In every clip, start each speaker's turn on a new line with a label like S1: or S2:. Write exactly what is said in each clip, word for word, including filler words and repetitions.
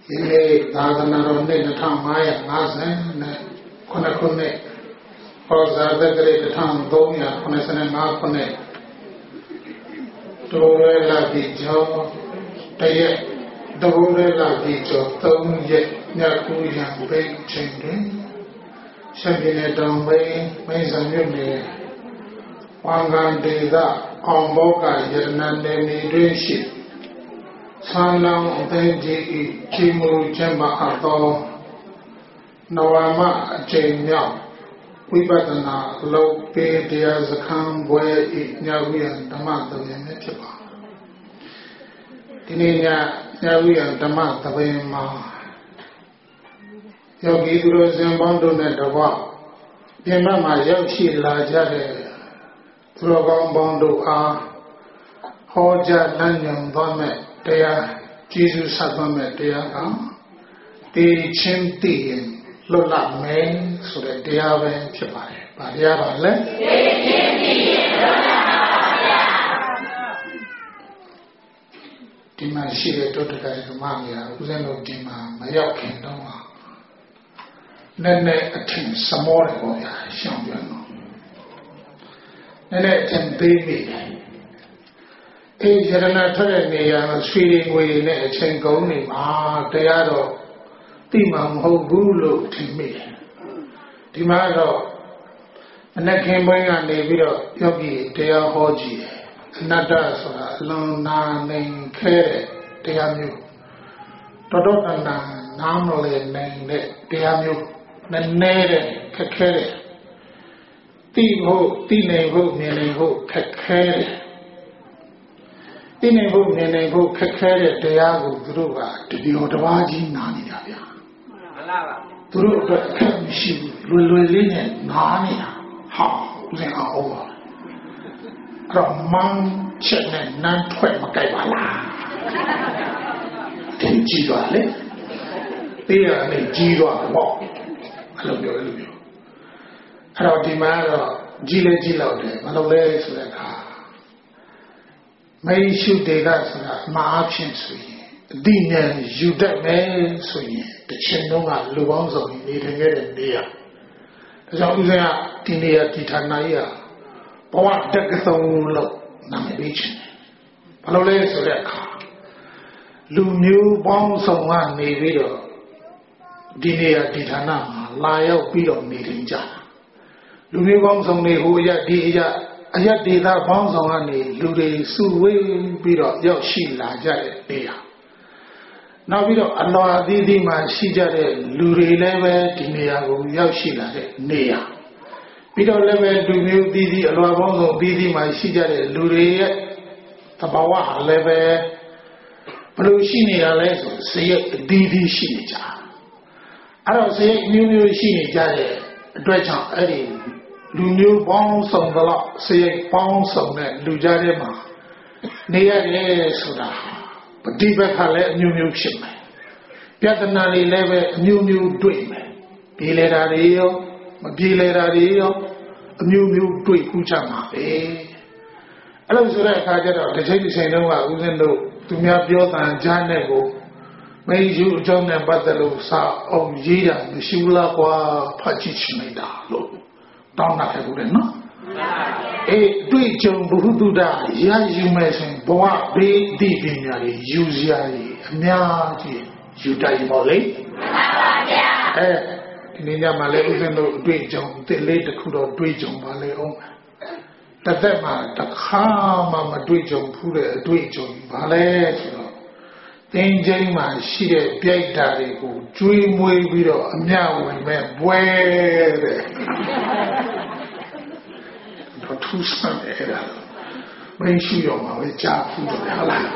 S1: Ini Daganaro ne Tamaya Nazen, Konakune, Rosa the Great Town, Domia, Conasan and Malcone, Dore la Dijo, Taye, Dore la Dijo, Tom Yet, Yaku Yang Big Chinging, Shabine Dombe, Mason Yumi, Wangan Deda, Omboka, Yernande, Midwinship. Sanang Denji Chimu Jemba Ato Nawama Jemya Wibadana Lope Diazakam Bwe Nyawian Damata Yetipa Dinia Nyawian Damata Vema Yogi Guru Zembondo Netawa Yemama Yoshi Lajare Drogon Bondo A Hoja Lanyam Dome Dea Jesus Sabame Dea Di Chinti Lola May so that they are very Chipare. Badia Vale Dima Shire Totaka Mamia, Uzeno Dima, Mayokin Doma Nene Atin Samore Boya, Champion Nene Atin Baby. Jarana Tarania, feeding way, a chain going, ah, Diado, Dimam, ho bulu to me. Dimado, and that came by on the video, Yogi, Dea Hoji, Nada, Lona, name, Kere, Deamu, Dodona, normally named Deamu, Nere, Kakere, Tiho, Tine, ho, meaning ho, Kakere. Tine ho, meaning ho, Kakere, Deago, Druga, to the Odawaji, Nania. Druga, Kamishi, Lulin, Nania, how they are over. From Chetman, Nan Twet Makaiwala. Tinjivale. They are a Jiva walk. I love you, I love you. I don't demand Gila Gila, I don't let it. May shoot the gas my options. Dina, you that man, so the Chenonga, Luanzo, needing it there. As I was there, Tinia Titanaya, Power Decatho, Namibichin. Palole, so that car. Lumu bombs on one, maybe, Dinia Titana, lie out, beat on meeting Jana. Lumu bombs on me, who ya dia. Ayat dida bounds on a Lude Suwe Bido Yoshi Laja Dea. Now we don't allow Didima Shijare Lude Leve Diniago Yoshi Laja Nea. We don't level do you Didi Alonso Didima Shijare Lude Tabawa Leve Blushini Aleso say Didi Shinija. I don't say New Shinija Dredger Eddie. Lu bounds on the lot, say bounds on that Lujarema. Near Suda, but deeper Hale, new new shipment. Piatanali leve, new new dream. Bilerario, Bilerario, a new new dream, Kuchama. Eh? I love Sura Kajata, the Chinese say no, Uzendo, to me up your and Janego. May you John and Batalo Sa of Jida, the Shula Pachichinida. Down at the no? A great John Buhuda, Yajumas, Boa, Bay, deep in your usually, Miaji, Judai Molly. Eh, Nina Malay, even though great John, the later could have great John Malay on. The Dema, the Kama, Dway John Puda, Dway John Malay. Then Jama, she a big daddy who dream way with a meow and man, where the two son era. When she on my job food of the hell.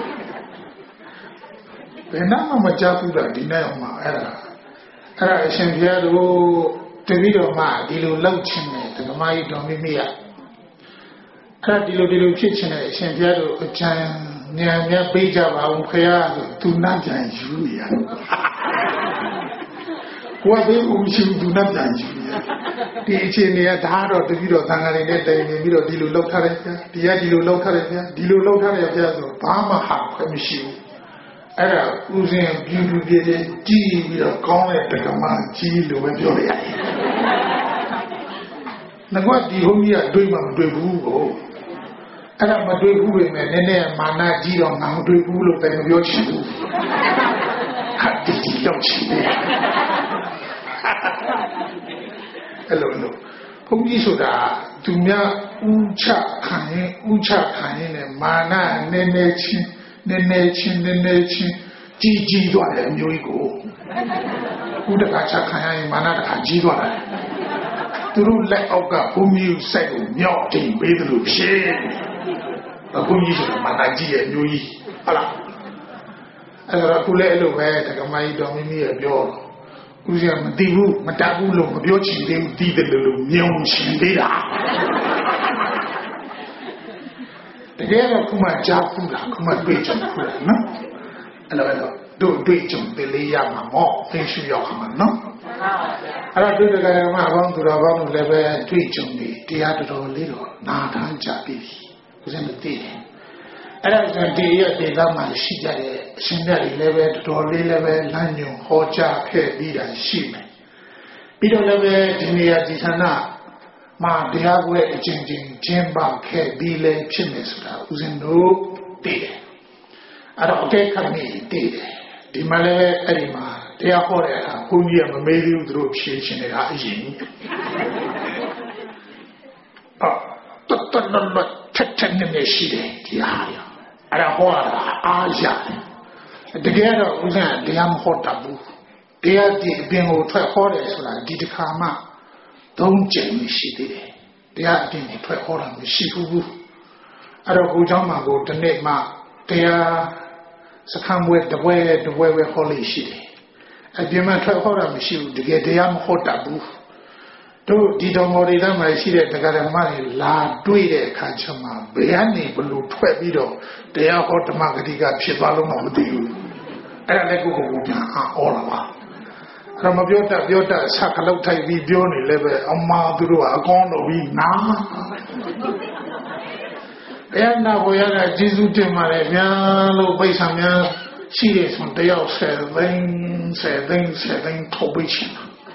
S1: When I'm a job food, I deny my era. I send here to the video of my deal luncheon to the my domimia. I deal with kitchen, I send here to a giant. Near Beja, Umpea, do not join Julia. What they will do not join Julia. The H N A Dad or the video Tangani, the video Dilu Lotaria, the Adilu Lotaria, Dilu Lotaria, Bama Hap, Michu. အဲ့ဒါဦးစင်ပြူပြူပြည့်ပြည့်ကြီးပြီးတော့ကောင်းတဲ့တက္ကမကြီးလို့ပဲပြောရတယ်ငါကဒီဘုန်းကြီးကတွေ့မှမတွေ့ဘူးကိုအဲ့ဒါမတွေ့ဘူးပဲနဲ့နည်းနည်းမာနကြီးတော့ငါမတွေ့ဘူးလို့ပဲမပြောချင်ဘူးဟာဒီဒီတော့ချင်တယ်အဲ့လိုလို့ဘုန်းကြီးဆိုတာသူများဥချခံရင်ဥချခံရင်လည်းမာနနည်းနည်းချင်းနည်းနည်းချင်းနည်းနည်းချင်းကြီးကြီးသွားတယ်အမျိုးကြီးကိုဥဒကချခံရင်မာနတခါကြီးသွားတယ်သူတို့လက်အောက်ကဘုန်းကြီးစိုက်ကိုမြောက်တင်ပေးတယ်လို့ဖြစ်ဘုန်းကြီးဆိုတာမာနကြီးရဲ့အမျိုးကြီးဟုတ်လားအဲ့တော့ခုလည်းအဲ့လိုပဲတက္ကမကြီးတော်မင်းကြီးရပြောဦးဇင်းမသိဘူးမတတ်ဘူးလို့မပြောချင်သေးဘူးသိတယ်လို့မြုံချင်သေးတာတကယ်တော့ခုမှကြားဘူးလားခုမှတွေ့ကြဘူးလားနော်အဲ့လိုအဲ့လိုတို့တွေ့ကြုံတယ်လေးရမှာမော့သိရှိရောက်မှာနော်အဲ့တော့တို့တကယ်မှအပေါင်းသူတော်ကောင်းတို့လည်းပဲတွေ့ကြုံနေတရားတော်တော်လေးတော့နာထားကြပြီဦးဇင်းမသိတယ်အဲ့ဒါဆိုဒီရဒေသမှာရှိကြတဲ့အရှင်မြတ်တွေလည်းပဲတော်တော်လေးလည်းပဲလမ်းညွန်ဟောကြားခဲ့ပြီးတာရှိမယ်ပြီးတော့လည်းပဲဒီနေရာဒီဌာနမှာတရားပွဲအချင်းချင်းကျင်းပခဲ့ပြီးလည်းဖြစ်နေဆိုတာဦးဇင်းတို့သိတယ်အဲ့တော့အကဲခတ်နေသိတယ်ဒီမှာလည်းအဲ့ဒီမှာတရားဟောတဲ့အခါဘုန်းကြီးကမမေးသေးဘူးသူတို့ဖြေရှင်နေတာအရင်အော်တတ်တတ်လို့ချက်ချက်နဲ့နေရှိတယ်ဒီဟာရအဲ့ဒါဟောတာအားရတယ်တကယ်တော့ဦးဇင်းတရားမဟောတတ်ဘူးတရားဒီအပြင်ကိုထွက်ဟောတယ်ဆိုတာဒီတစ်ခါမှသုံးကြိမ်ရှိသေးတယ်တရားအပြင်ကိုထွက်ဟောတာမရှိဘူးအဲ့တော့ကိုเจ้าမှာကိုတစ်နေ့မှတရားစခန်းဝဲတပွဲတပွဲဝဲဟောလို့ရှိတယ်အပြင်မှာထွက်ဟောတာမရှိဘူးတကယ်တရားမဟောတတ်ဘူးတို့ဒီတော်မော်တွေထဲမှာရှိတဲ့တရားဓမ္မတွေလာတွေ့တဲ့အခါကျမှဘယ်ကနေဘလို့ထွက်ပြီးတော့တရားဟောဓမ္မဂတိကဖြစ်သွားလို့မသိဘူးအဲ့ဒါလည်းကိုကိုကိုပြန်အော်လာပါအဲ့တော့မပြောတတ်ပြောတတ်ဆက်ခလုတ်ထိုက်ပြီးပြောနေလည်းပဲအမှားသူတို့ကအကောင်းတော့ပြီးနားအဲ့နာကိုရတဲ့ကျေးဇူးတင်ပါတယ်ဗျာလို့ပိဿံများရှိတယ်ဆိုတယောက်ဆယ်သိန်းဆယ်သိန်းဆယ်သိန်းထုတ်ပြီးရှင်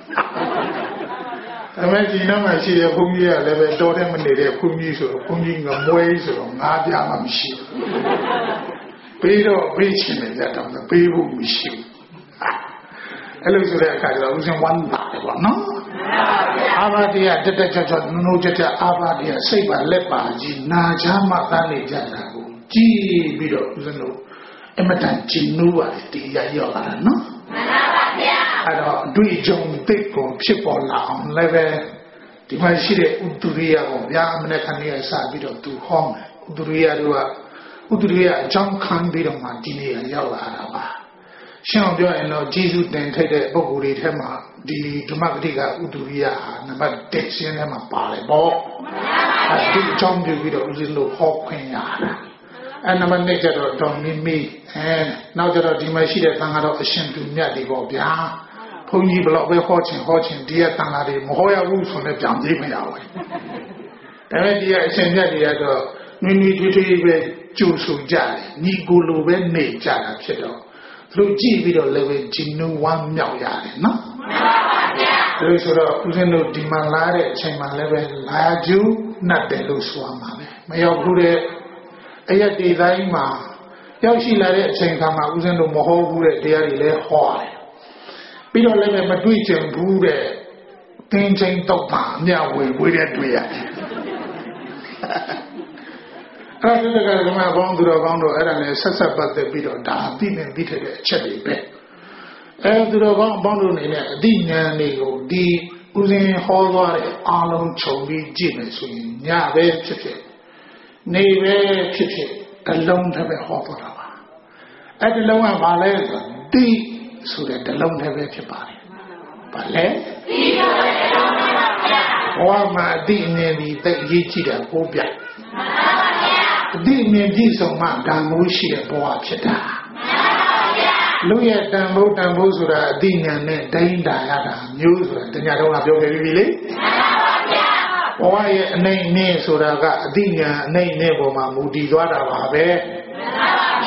S1: အမေဒီနားမှာရှိတဲ့ဘုန်းကြီးကလည်းပဲတော်တဲ့မနေတဲ့ဘုန်းကြီးဆိုတော့ဘုန်းကြီးငမွဲဆိုတော့ငါးပြားမှမရှိဘူးပြီးတော့ပြီးချင်တယ်ကြတော့ပြီးဖို့မရှိဘူးအဲ့လိုဆိုတဲ့အခါကျတော့ဦးဇင်းဝမ်းသာတယ်ပေါ့နော်အာဘာတရားတက်တက်ကြွကြွနုံနုံကြကြအာဘာတရားစိတ်ပါလက်ပါကြီးနာချမ်းမှတန်းနေကြတာကိုကြည့်ပြီးတော့ဦးဇင်းတို့အမတန်ကျဉ်းနိုးပါတယ်တရားရောက်လာတာနော်မှန်ပါပါဗျာအဲ့တော့အတွေ့အကြုံသိကိုဖြစ်ပေါ်လာအောင်လည်းပဲဒီမှာရှိတဲ့ဥဒ္ဒရိယကိုဗျာမနေ့ကနေ့စပြီးတော့သူဟောမယ်ဥဒ္ဒရိယတို့ကဥဒ္ဒရိယအကြောင်းခံပြီးတော့မှဒီနေ့ရောက်လာတာပါရှင်းအောင်ပြောရင်တော့ကျေးဇူးတင်ထိုက်တဲ့ပုဂ္ဂိုလ်တွေထဲမှာဒီဓမ္မဂတိကဥဒ္ဒရိယဟာနံပါတ်တစ်ရှင်းထဲမှာပါတယ်ပေါ့အဲဒီအကြောင်းပြုပြီးတော့ဦးဇင်းတို့ဟောခွင့်ရတာအဲနံပါတ်နှစ်ကျတော့တော်မီမီအဲနောက်ကျတော့ဒီမှာရှိတဲ့သံဃာတော်အရှင်သူမြတ်တွေပေါ့ဗျာဘုန်းကြီးဘလောက်ပဲဟောချင်ဟောချင်ဒီကသံဃာတွေမဟောရဘူးဆိုလည်းပြန်ပြေးမရဘူးဒါပေမဲ့ဒီကအရှင်မြတ်တွေကတော့နွေးနွေးထွေးထွေးပဲကြိုဆိုကြတယ်ညီကိုလိုပဲနေကြတာဖြစ်တော့သူကြည့်ပြီးတော့လည်းပဲဂျင်းနုဝမ်းမြောက်ရတယ်နော်မှန်ပါပါဗျာဒါဆိုတော့ဦးဇင်းတို့ဒီမှာလာတဲ့အချိန်မှာလည်းပဲလာကျူးနှတ်တယ်လို့ဆိုရမှာပဲမရောက်ဘူးတဲ့အရက်ဒီတိုင်းမှာရောက်ရှိလာတဲ့အချိန်ခါမှာဦးဇင်းတို့မဟောဘူးတဲ့တရားတွေလည်းဟောရတယ်ပြီးတော့လည်းမတွေ့ကြဘူးတဲ့သင်္ချိန်တော့ပါအမြဝေဝေးတဲ့တွေ့ရတယ်အဲ့ဒါတကယ်ကမှဘောင်းသူတော်ကောင်းတို့အဲ့ဒါနဲ့ဆက်ဆက်ပတ်သက်ပြီးတော့ဒါအသိနဲ့ပြီးတဲ့အချက်တွေပဲအဲ့သူတော်ကောင်းဘောင်းတို့နေနဲ့အသိဉာဏ်တွေကိုဒီဦးဇင်းဟောသွားတဲ့အားလုံးခြုံပြီးကြည့်မယ်ဆိုရင်ညပဲဖြစ်ဖြစ်နေပဲဖြစ်ဖြစ်အလုံးတစ်ပဲဟောသွားတာပါအဲ့ဒီလုံးကဘာလဲဆိုတိဆိုတဲ့တလုံးတစ်ပဲဖြစ်ပါတယ်ဘာလဲတိဆိုတဲ့တလုံးတစ်ပါဗျာဘောမှာအသိဉာဏ်ဒီသိရေးကြည့်တယ်ဟောပြမှန်ပါဗျာအသိဉာဏ်ကြည့်ဆုံးမှဓမ္မိုးရှိတဲ့ဘဝဖြစ်တာမှန်ပါဗျာလူရဲ့တန်ဖိုးတန်ဖိုးဆိုတာအသိဉာဏ်နဲ့ဒိန်းတာရတာမျိုးဆိုတာတညာတော့ကပြောခဲ့ပြီလေမှန်ပါဗျာဘဝရဲ့အနိုင်နဲ့ဆိုတာကအသိဉာဏ်အနိုင်နဲ့ပေါ်မှာမူတည်သွားတာပါပဲမှန်ပါဗျာ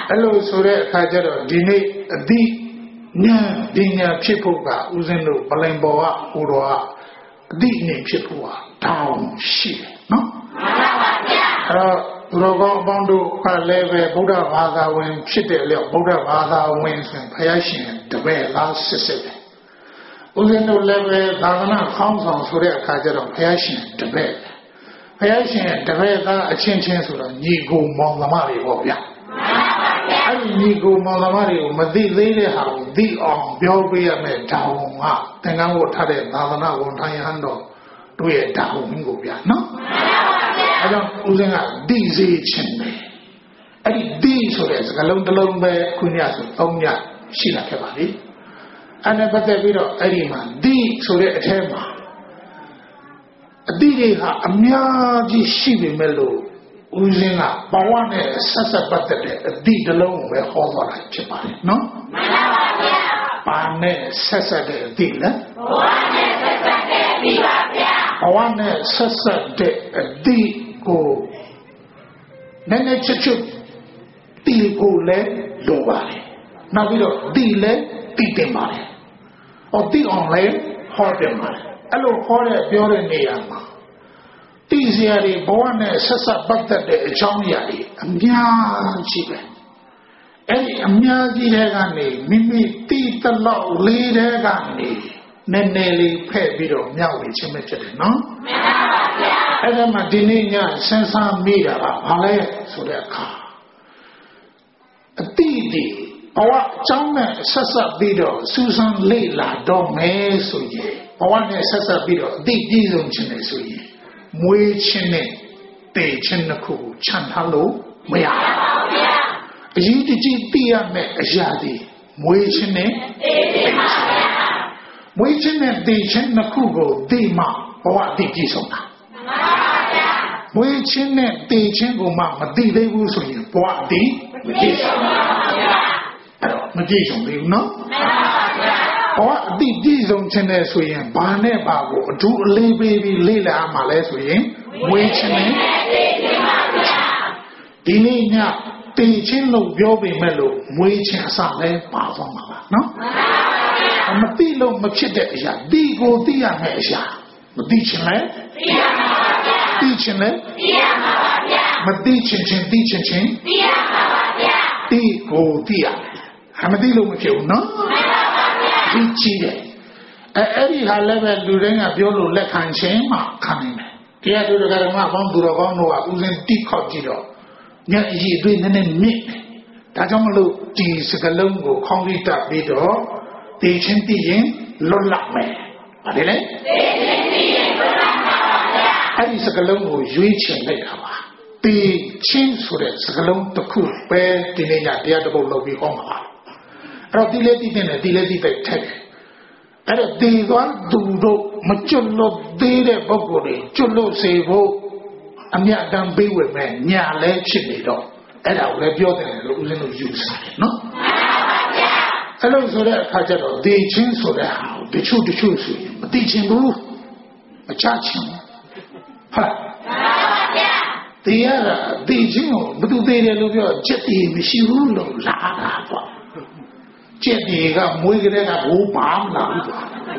S1: အဲ့လိုဆိုတဲ့အခါကျတော့ဒီနေ့အတိညာဒီညာဖြစ်ဖို့ကဦးဇင်းတို့ပလင်ပေါ်ကဟိုတော်ကအတိအနေဖြစ်ဖို့ဟာတောင်းရှိတယ်နော်မှန်ပါဗျာအဲ့တော့သူတော်ကောင်းအပေါင်းတို့ကလည်းပဲဗုဒ္ဓဘာသာဝင်ဖြစ်တဲ့လျောက်ဗုဒ္ဓဘာသာဝင်ဆိုရင်ဘုရားရှင်တပည့်လားစစ်စစ်ပဲဦးဇင်းတို့လည်းပဲသာသနာခေါင်းဆောင်ဆိုတဲ့အခါကျတော့ဘုရားရှင်တပည့်ဘုရားရှင်တပည့်သားအချင်းချင်းဆိုတော့ညီကိုမောင်သမားတွေပေါ့ဗျာအဲ့ဒီညီကိုမောင်သမားတွေကိုမသိသေးတဲ့ဟာကိုသိအောင်ပြောပေးရမယ်ဒါဝန်ကသင်္ကန်းကိုထားတဲ့သာသနာဝန်ထမ်းရဟန်းတော်တို့ရဲ့ဒါဝန်ကိုဗျာနော်အဲ့တော့ဦးဇင်းကသိစေခြင်းပဲအဲ့ဒီသိဆိုတဲ့စကားလုံးတစ်လုံးပဲခုညဆိုသုံးညရှိလာခဲ့ပါလိမ့်အဲ့နဲ့ပတ်သက်ပြီးတော့အဲ့ဒီမှာသိဆိုတဲ့အထဲမှာအတိတွေဟာအများကြီးရှိပေမဲ့လို့ဦးဇင်းကဘဝနဲ့ဆက်ဆက်ပတ်သက်တဲ့အတိတစ်လုံးကိုပဲဟောသွားတာဖြစ်ပါတယ်နော်မှန်ပါပါဗျာဘာနဲ့ဆက်ဆက်တဲ့အတိလဲဘဝနဲ့ဆက်ဆက်တဲ့အတိပါဗျာဘဝနဲ့ဆက်ဆက်တဲ့အတိကိုနည်းနည်းချွတ်ချွတ်တိကိုလည်းလိုပါတယ်နောက်ပြီးတော့တိလည်းတိတင်ပါတယ်ဟောတိအောင်လည်းဟောတယ်ပါတယ်အဲ့လိုဟောတဲ့ပြောတဲ့နေရာမှာတိစရာတွေဘဝနဲ့ဆက်ဆက်ပတ်သက်တဲ့အကြောင်းအရာတွေအများကြီးပဲအဲ့ဒီအများကြီးတွေကနေမိမိတိတလောက်လေးတွေကနေနည်းနည်းလေးဖဲ့ပြီးတော့မြောက်နေခြင်းပဲဖြစ်တယ်နော်မှန်ပါပါဗျာအဲ့ဒါမှဒီနေ့ညစဉ်းစားမိတာကဘာလဲဆိုတဲ့အခါအတိဒီဘဝအကြောင်းနဲ့ဆက်ဆက်ပြီးတော့စူးစမ်းလေ့လာတော့မယ်ဆိုရင်ဘဝနဲ့ဆက်ဆက်ပြီးတော့အတိပြည့်စုံခြင်းနဲ့ဆိုရင်မွေးခြင်းနဲ့တည်ခြင်းနှစ်ခုကိုခြံထားလို့မရပါဘူးဗျာအရေးတကြီးသိရမယ့်အရာတွေမွေးခြင်းနဲ့တည်ခြင်းပါဗျာမွေးခြင်းနဲ့တည်ခြင်းနှစ်ခုကိုသိမှဘဝတည်ပြည့်စုံတာမှန်ပါဗျာမွေးခြင်းနဲ့တည်ခြင်းကိုမှမသိသေးဘူးဆိုရင်ဘဝတည်မပြည့်စုံပါဗျာအဲ့တော့မပြည့်စုံသေးဘူးနော်မှန်ပါဗျာဘဝအတိပြည့်စုံခြင်းနဲ့ဆိုရင်ဘာနဲ့ဘာကိုအထူးအလေးပေးပြီးလေ့လာမှလဲဆိုရင်မွေးခြင်းနဲ့တည်ခြင်းပါဗျာဒီနေ့ညတည်ခြင်းလို့ပြောပေမဲ့လို့မွေးခြင်းအစလည်းပါသွားမှာပါနော်မှန်ပါဗျာမသိလို့မဖြစ်တဲ့အရာဒီကိုသိရမယ့်အရာမသိခြင်းလဲသိရမှာပါဗျာသိခြင်းလဲသိရမှာပါဗျာမသိခြင်းချင်းသိခြင်းချင်းသိရမှာပါဗျာဒီကိုသိရမယ်မသိလို့မဖြစ်ဘူးနော်မှန်ပါဒီကြည့်တယ်အဲအဲ့ဒီဟာလည်းပဲလူတိုင်းကပြောလို့လက်ခံခြင်းမှခံနိုင်တယ်တရားသူတော်ကဓမ္မအပေါင်းသူတော်ကောင်းတို့ကဥစဉ်တိခောက်ကြည့်တော့ညအည်တွေနည်းနည်းမြင့်တယ်ဒါကြောင့်မလို့ဒီစကလုံးကိုခေါင်းပြီးတက်ပြီးတော့တည်ခြင်းတည်ရင်လွတ်လပ်မယ်ဗါတယ်လေတည်ခြင်းတည်ရင်လွတ်လပ်ပါဗျာအဲ့ဒီစကလုံးကိုရွေးချယ်လိုက်တာပါတည်ခြင်းဆိုတဲ့စကလုံးတစ်ခုပဲဒီနေ့ညတရားတစ်ပုဒ်လုပ်ပြီးဟောမှာပါအဲ့တော့ဒီလေဒီတဲ့ဒီလေဒီတဲ့ထက်အဲ့တော့ဒီသွားသူတို့မကျွတ်လို့သေးတဲ့ပုဂ္ဂိုလ်တွေကျွတ်လို့စေဖို့အမြတ်တမ်းပေးဝယ်မယ်ညာလဲဖြစ်နေတော့အဲ့ဒါကိုလည်းပြောတယ်လို့ဦးဇင်းတို့ယူဆတယ်နော်မှန်ပါဗျာအဲ့လိုဆိုတဲ့အခါကျတော့ဒီချင်းဆိုတဲ့ဟာတချို့တချို့ဆိုရင်မသိချင်ဘူးမချချင်ဘူးဟုတ်လားမှန်ပါဗျာဒီရတာဒီချင်းကိုဘယ်သူသေးတယ်လို့ပြောချက်တည်မရှိဘူးလို့လာတာပေါ့ကျက်တွေကမွေးကလေးကဘိုးပါမလားဟုတ်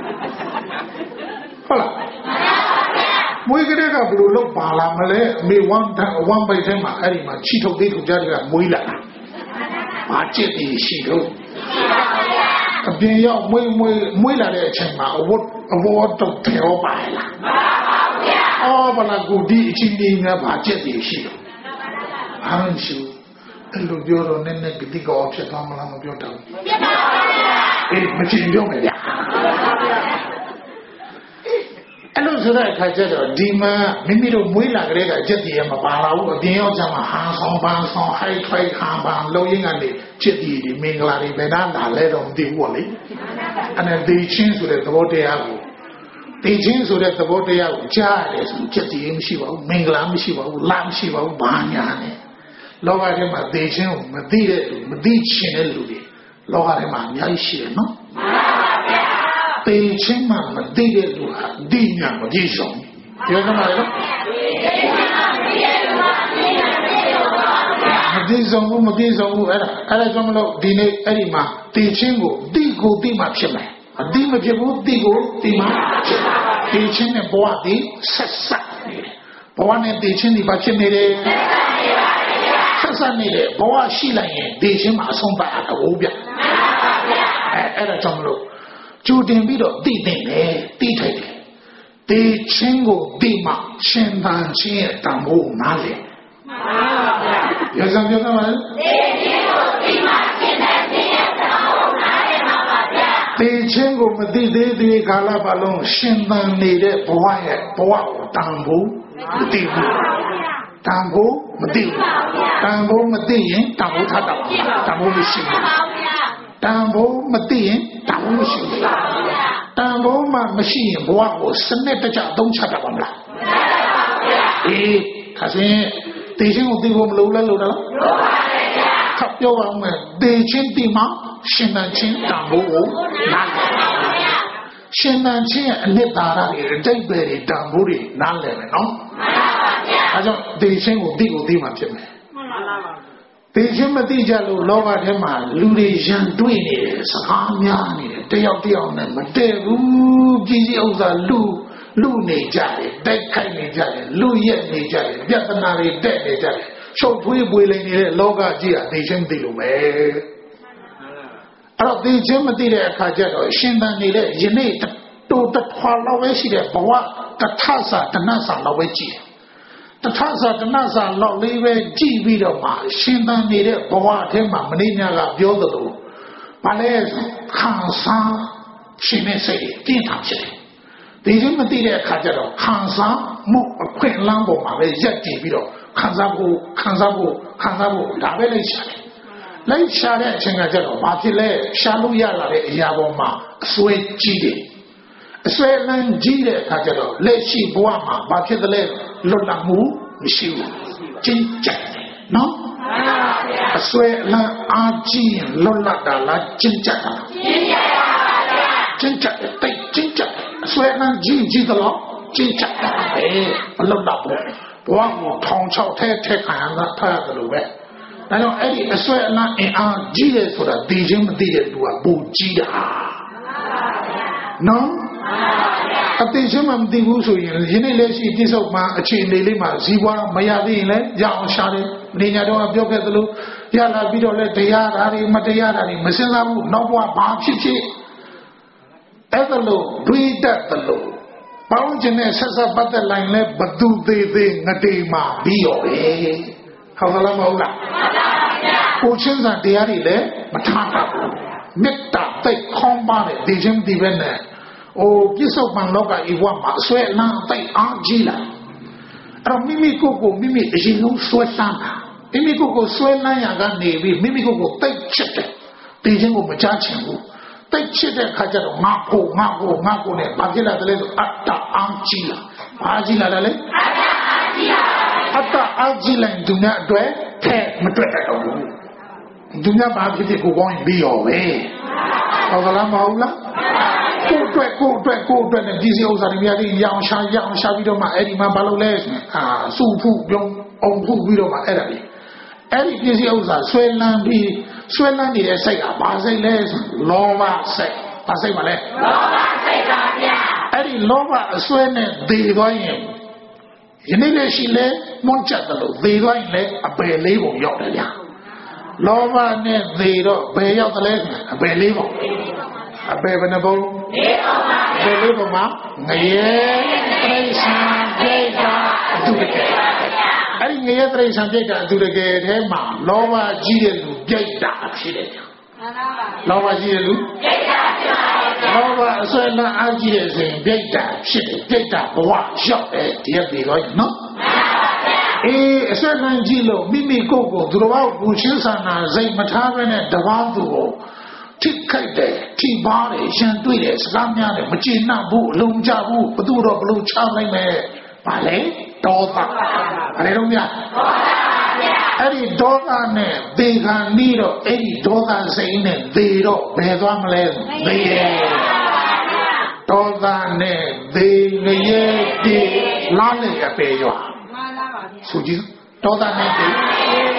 S1: လားမွေးကလေးကဘယ်လိုလုပ်ပါလာမလဲအမေဝမ်တန်ဝမ်ပိုက်ထဲမှာအဲ့ဒီမှာချီထုတ်သေးထုတ်ကြတွေကမွေးလာတာဘာကျက်တွေရှိတော့အပြင်ရောက်မွေးမွေးမွေးလာတဲ့အချိန်မှာအဝတ်အဝတ်တော့တယ်ပါလားမှန်ပါဗျာအော်ဘလာကူဒီအချင်းကြီးကဘာကျက်တွေရှိတော့အမှန်ရှိအဲ့လိုပြောတော့နည်းနည်းတိကောဖြစ်သွားမလားမပြောတော့ဘူးဖြစ်ပါပါဗျာအေးမချင်ပြောမယ်ဗျာအဲ့လိုဆိုတဲ့အခါကျတော့ဒီမှာမိမိတို့မွေးလာကြတဲ့ကကြက်တည်ရမပါလာဘူးအပြင်ရောက်ကြမှာဟာဆောင်ပန်းဆောင်ဟိုက်ထိုက်ခံပန်းလုံရင်းကနေကြက်တည်ဒီမင်္ဂလာတွေဘယ်နှလာလဲတော့မသိဘူးပေါ့လေအဲ့ဒါဒေချင်းဆိုတဲ့သဘောတရားကိုဒေချင်းဆိုတဲ့သဘောတရားကိုကြားရတယ်ဆိုကြက်တည်မရှိပါဘူးမင်္ဂလာမရှိပါဘူးလာမရှိပါဘူးဘာညာနဲ့လောကထဲမှာသိချင်းကိုမသိတဲ့လူမသိချင်တဲ့လူတွေလောကထဲမှာအများကြီးရှိတယ်နော်မှန်ပါဗျာသိချင်းမှမသိတဲ့လူဟာဒီညာမပြည့်စုံပြောကြမှာလေနော်သိချင်းမှမသိတဲ့လူဟာဒီညာမပြည့်စုံပါဗျာပြေဆုံးဘူးမပြေဆုံးဘူးအဲ့ဒါအဲ့ဒါကြောင့်မလို့ဒီနေ့အဲ့ဒီမှာတည်ချင်းကိုတိကိုတိမှဖြစ်မယ်အတိမဖြစ်ဘူးတိကိုတိမှဖြစ်တည်ချင်းနဲ့ဘဝတည်ဆက်ဆက်နေတယ်ဘဝနဲ့တည်ချင်းဒီပါဖြစ်နေတယ်ဆက်ဆက်နေတယ်ဘဝရှိလိုက်ရင်တည်ချင်းမှာအဆုံးသတ်ရတော့ဗျအဲအဲ့ဒါကြောင့်မလို့ကြိုတင်ပြီးတော့တိတင်တယ်တိထိုက်တယ်တည်ချင်းကိုတိမှရှင်သန်ခြင်းရဲ့တန်ဖိုးနားလည်မှန်ပါဗျာရစံပြောကြပါလေတည်ချင်းကိုတိမှရှင်သန်ခြင်းရဲ့တန်ဖိုးနားလည်မှာပါဗျာတည်ချင်းကိုမသိသေးသေးကာလပတ်လုံးရှင်သန်နေတဲ့ဘဝရဲ့ဘဝကိုတန်ဖိုးမသိဘူးတန်ဖိုးမသိဘူးတန်ဖိုးမသိရင်တန်ဖိုးထတာတန်ဖိုးမရှိဘူးတန်ဖိုးမသိရင်တန်ဖိုးမရှိဘူးတန်ဖိုးမှမရှိရင်ဘဝကိုစနစ်တကျသုံးချတာပါမလားအေးခါစဉ်တည်ချင်းကိုသိဖို့မလိုလားလို့တော့လိုပါတယ်ဗျာခပ်ပြောအောင်မယ်တည်ချင်းတည်မှရှင်သန်ခြင်းတန်ဖိုးကိုနားလည်ပါဗျာရှင်သန်ခြင်းရဲ့အနှစ်သာရတွေအတိတ်ပဲတွေတန်ဖိုးတွေနားလည်မယ်နော်မှန်ပါဗျာအဲကြောင့်တည်ချင်းကိုသိကိုသိမှဖြစ်မယ်မှန်ပါပါတည်ချင်းမသိကြလို့လောကထဲမှာလူတွေရန်တွေ့နေတယ်စကားများနေတယ်တယောက်တယောက်နဲ့မတည့်ဘူးပြည်စည်းဥစ္စာလူလူနေကြတယ်တိုက်ခိုက်နေကြတယ်လူရက်နေကြတယ်ပြဿနာတွေတက်နေကြတယ်ချုပ်ထွေးပွေလိမ်နေတဲ့လောကကြီးကသိချင်းသိလို့ပဲအဲ့တော့သိချင်းမသိတဲ့အခါကျတော့ရှင်သန်နေတဲ့ယနေ့တိုးတထွာလောက်ပဲရှိတဲ့ဘဝတထဆာတဏ္ဍဆာလောက်ပဲကြည့်တထဆာတဏ္ဍဆာလောက်လေးပဲကြည့်ပြီးတော့မှရှင်သန်နေတဲ့ဘဝအထက်မှာမင်းများကပြောသလိုဘာလဲခံစားရှင်နဲ့စိတ်ပြင်းထန်ဖြစ်တယ်ဒီလိုမသိတဲ့အခါကျတော့ခံစားမှုအခွင့်အလမ်းပေါ်မှာပဲရက်တည်ပြီးတော့ခံစားဖို့ခံစားဖို့ခံစားဖို့ဒါပဲလိုက်ရှာတယ်လိုက်ရှာတဲ့အချိန်ကကျတော့ဘာဖြစ်လဲရှာလို့ရလာတဲ့အရာပေါ်မှာအစွဲကြီးတယ်အစွဲလန်းကြီးတဲ့အခါကျတော့လက်ရှိဘဝမှာဘာဖြစ်တယ်လဲလွတ်လပ်မှုမရှိဘူးကျဉ်းကြပ်တယ်နော်အစွဲလန်းအားကြီးရင်လွတ်လပ်တာလားကျဉ်းကြပ်တာလားကျဉ်းကြပ်ပါဗျာကျဉ်းကြပ်တယ်တိတ်ကျဉ်းကြပ်အစွဲလန်းကြီးကြီးတော့ကျဉ်းကြပ်တာပဲမလွတ်လပ်ဘူးဘဝကိုထောင်ချောက်ထဲထည့်ခံရတာဖတ်ရတယ်လို့ပဲဒါကြောင့်အဲ့ဒီအစွဲအလန်းအင်အားကြီးတယ်ဆိုတာသိချင်းမသိတဲ့သူကပူကြီးတာနော်အသိချင်းမှမသိဘူးဆိုရင်ယနေ့လက်ရှိပြစ္ဆုတ်မှာအခြေအနေလေးမှာဇီဝမရသေးရင်လည်းရအောင်ရှာတယ်နေညာတော့ပြောခဲ့သလိုရလာပြီးတော့လည်းတရားဓာတ်တွေမတရားဓာတ်တွေမစင်စားဘူးနောက်ဘဝဘာဖြစ်ဖြစ်အဲ့ဒါလို့တွေးတတ်တယ်လို့ပေါင်းကျင်တဲ့ဆက်ဆက်ပတ်သက်လိုက်လဲဘသူသေးသေးငတိမှာပြီးရောပဲဟုတ်ကလားမဟုတ်လားကိုချင်းစာတရားတွေလည်းမထားတာဘူးမေတ္တာတိတ်ခေါင်းပါတယ်ဒီချင်းဒီပဲနဲ့ဟိုပြစ္ဆုတ်ပန်လောကဤဘဝမှာဆွဲလန်းတိတ်အားကြီးလာအဲ့တော့မိမိကိုယ်ကိုမိမိအရင်ဆုံးဆွဲလန်းတာမိမိကိုယ်ကိုဆွဲလန်းရကနေပြီးမိမိကိုယ်ကိုတိတ်ချစ်တယ်ဒီချင်းကိုမချချင်ဘူးတိတ်ချစ်တဲ့ခါကျတော့ငါကိုငါကိုငါကိုနဲ့ဘာဖြစ်လာတယ်လဲဆိုအတ္တအားကြီးလာဘာကြီးလာတယ်လဲအတ္တအားကြီးလာအတ္တအားကြီးလိုက်ဒုညာအတွက်ထဲမတွေ့တော့ဘူးဒုညာဘာဖြစ်ဖြစ်ကိုကောင်းရင်ပြီးရောပဲဟုတ်ကလားမဟုတ်လားကိုအတွက်ကိုအတွက်ကိုအတွက်နဲ့ဒီစီဥစ္စာတွေများပြီးရောင်ရှာရောင်ရှာပြီးတော့မှအဲ့ဒီမှာဘာလုပ်လဲအာစုဖုပြုံးအောင်ဖုပြီးတော့မှအဲ့ဒါလေးအဲ့ဒီဒီစီဥစ္စာဆွဲလန်းပြီးဆွဲလန်းနေတဲ့စိတ်ကဘာစိတ်လဲလောဘစိတ်ဘာစိတ်ပါလဲလောဘစိတ်ပါဗျာအဲ့ဒီလောဘအစွဲနဲ့သေသွားရင်ယနေ့လည်းရှိလဲမွန်းချက်တယ်လို့သေသွားရင်လည်းအပယ်လေးပုံရောက်တယ်ဗျာလောဘနဲ့သေတော့ဘယ်ရောက်တယ်လဲအပယ်လေးပုံအပယ်ဘယ်နှပုံလေးပုံပါဘယ်လေးပုံမှာငရဲတိရစ္ဆာန်ပြိတ္တာအတုတကယ်အဲ့ဒီငရဲတိရစ္ဆာန်ပြိတ္တာအတုတကယ်ထဲမှာလောဘကြီးတဲ့လူပြိတ္တာဖြစ်တယ်ဗျာလောဘကြီးတဲ့လူပြိတ္တာဖြစ်ပါတယ်လောဘအစွဲလန်းအားကြီးတဲ့ဆိုရင်ပြိတ္တာဖြစ်တယ်ပြိတ္တာဘဝရောက်တယ်ဒီရက်ပြီးတော့နော်အေးအစွဲလန်းကြီးလို့မိမိကိုယ်ကိုသူတော်ဘာကိုချင်းဆန္ဒစိတ်မထားဘဲနဲ့တဘာသူကိုထိခိုက်တယ်ထိပါတယ်ရန်တွေ့တယ်စကားများတယ်မကျေနပ်ဘူးအလုံးကြဘူးဘသူတော့ဘလို့ချလိုက်မယ်ဗာလဲဒေါသဗာလဲတော့များအဲ့ဒီဒေါသနဲ့သေခံပြီးတော့အဲ့ဒီဒေါသစိတ်နဲ့သေတော့ဘယ်သွားမလဲသေရဲ့ဒေါသနဲ့သေငရဲတေလားလေအပေရွာဆိုကြည့်ဒေါသနဲ့သေ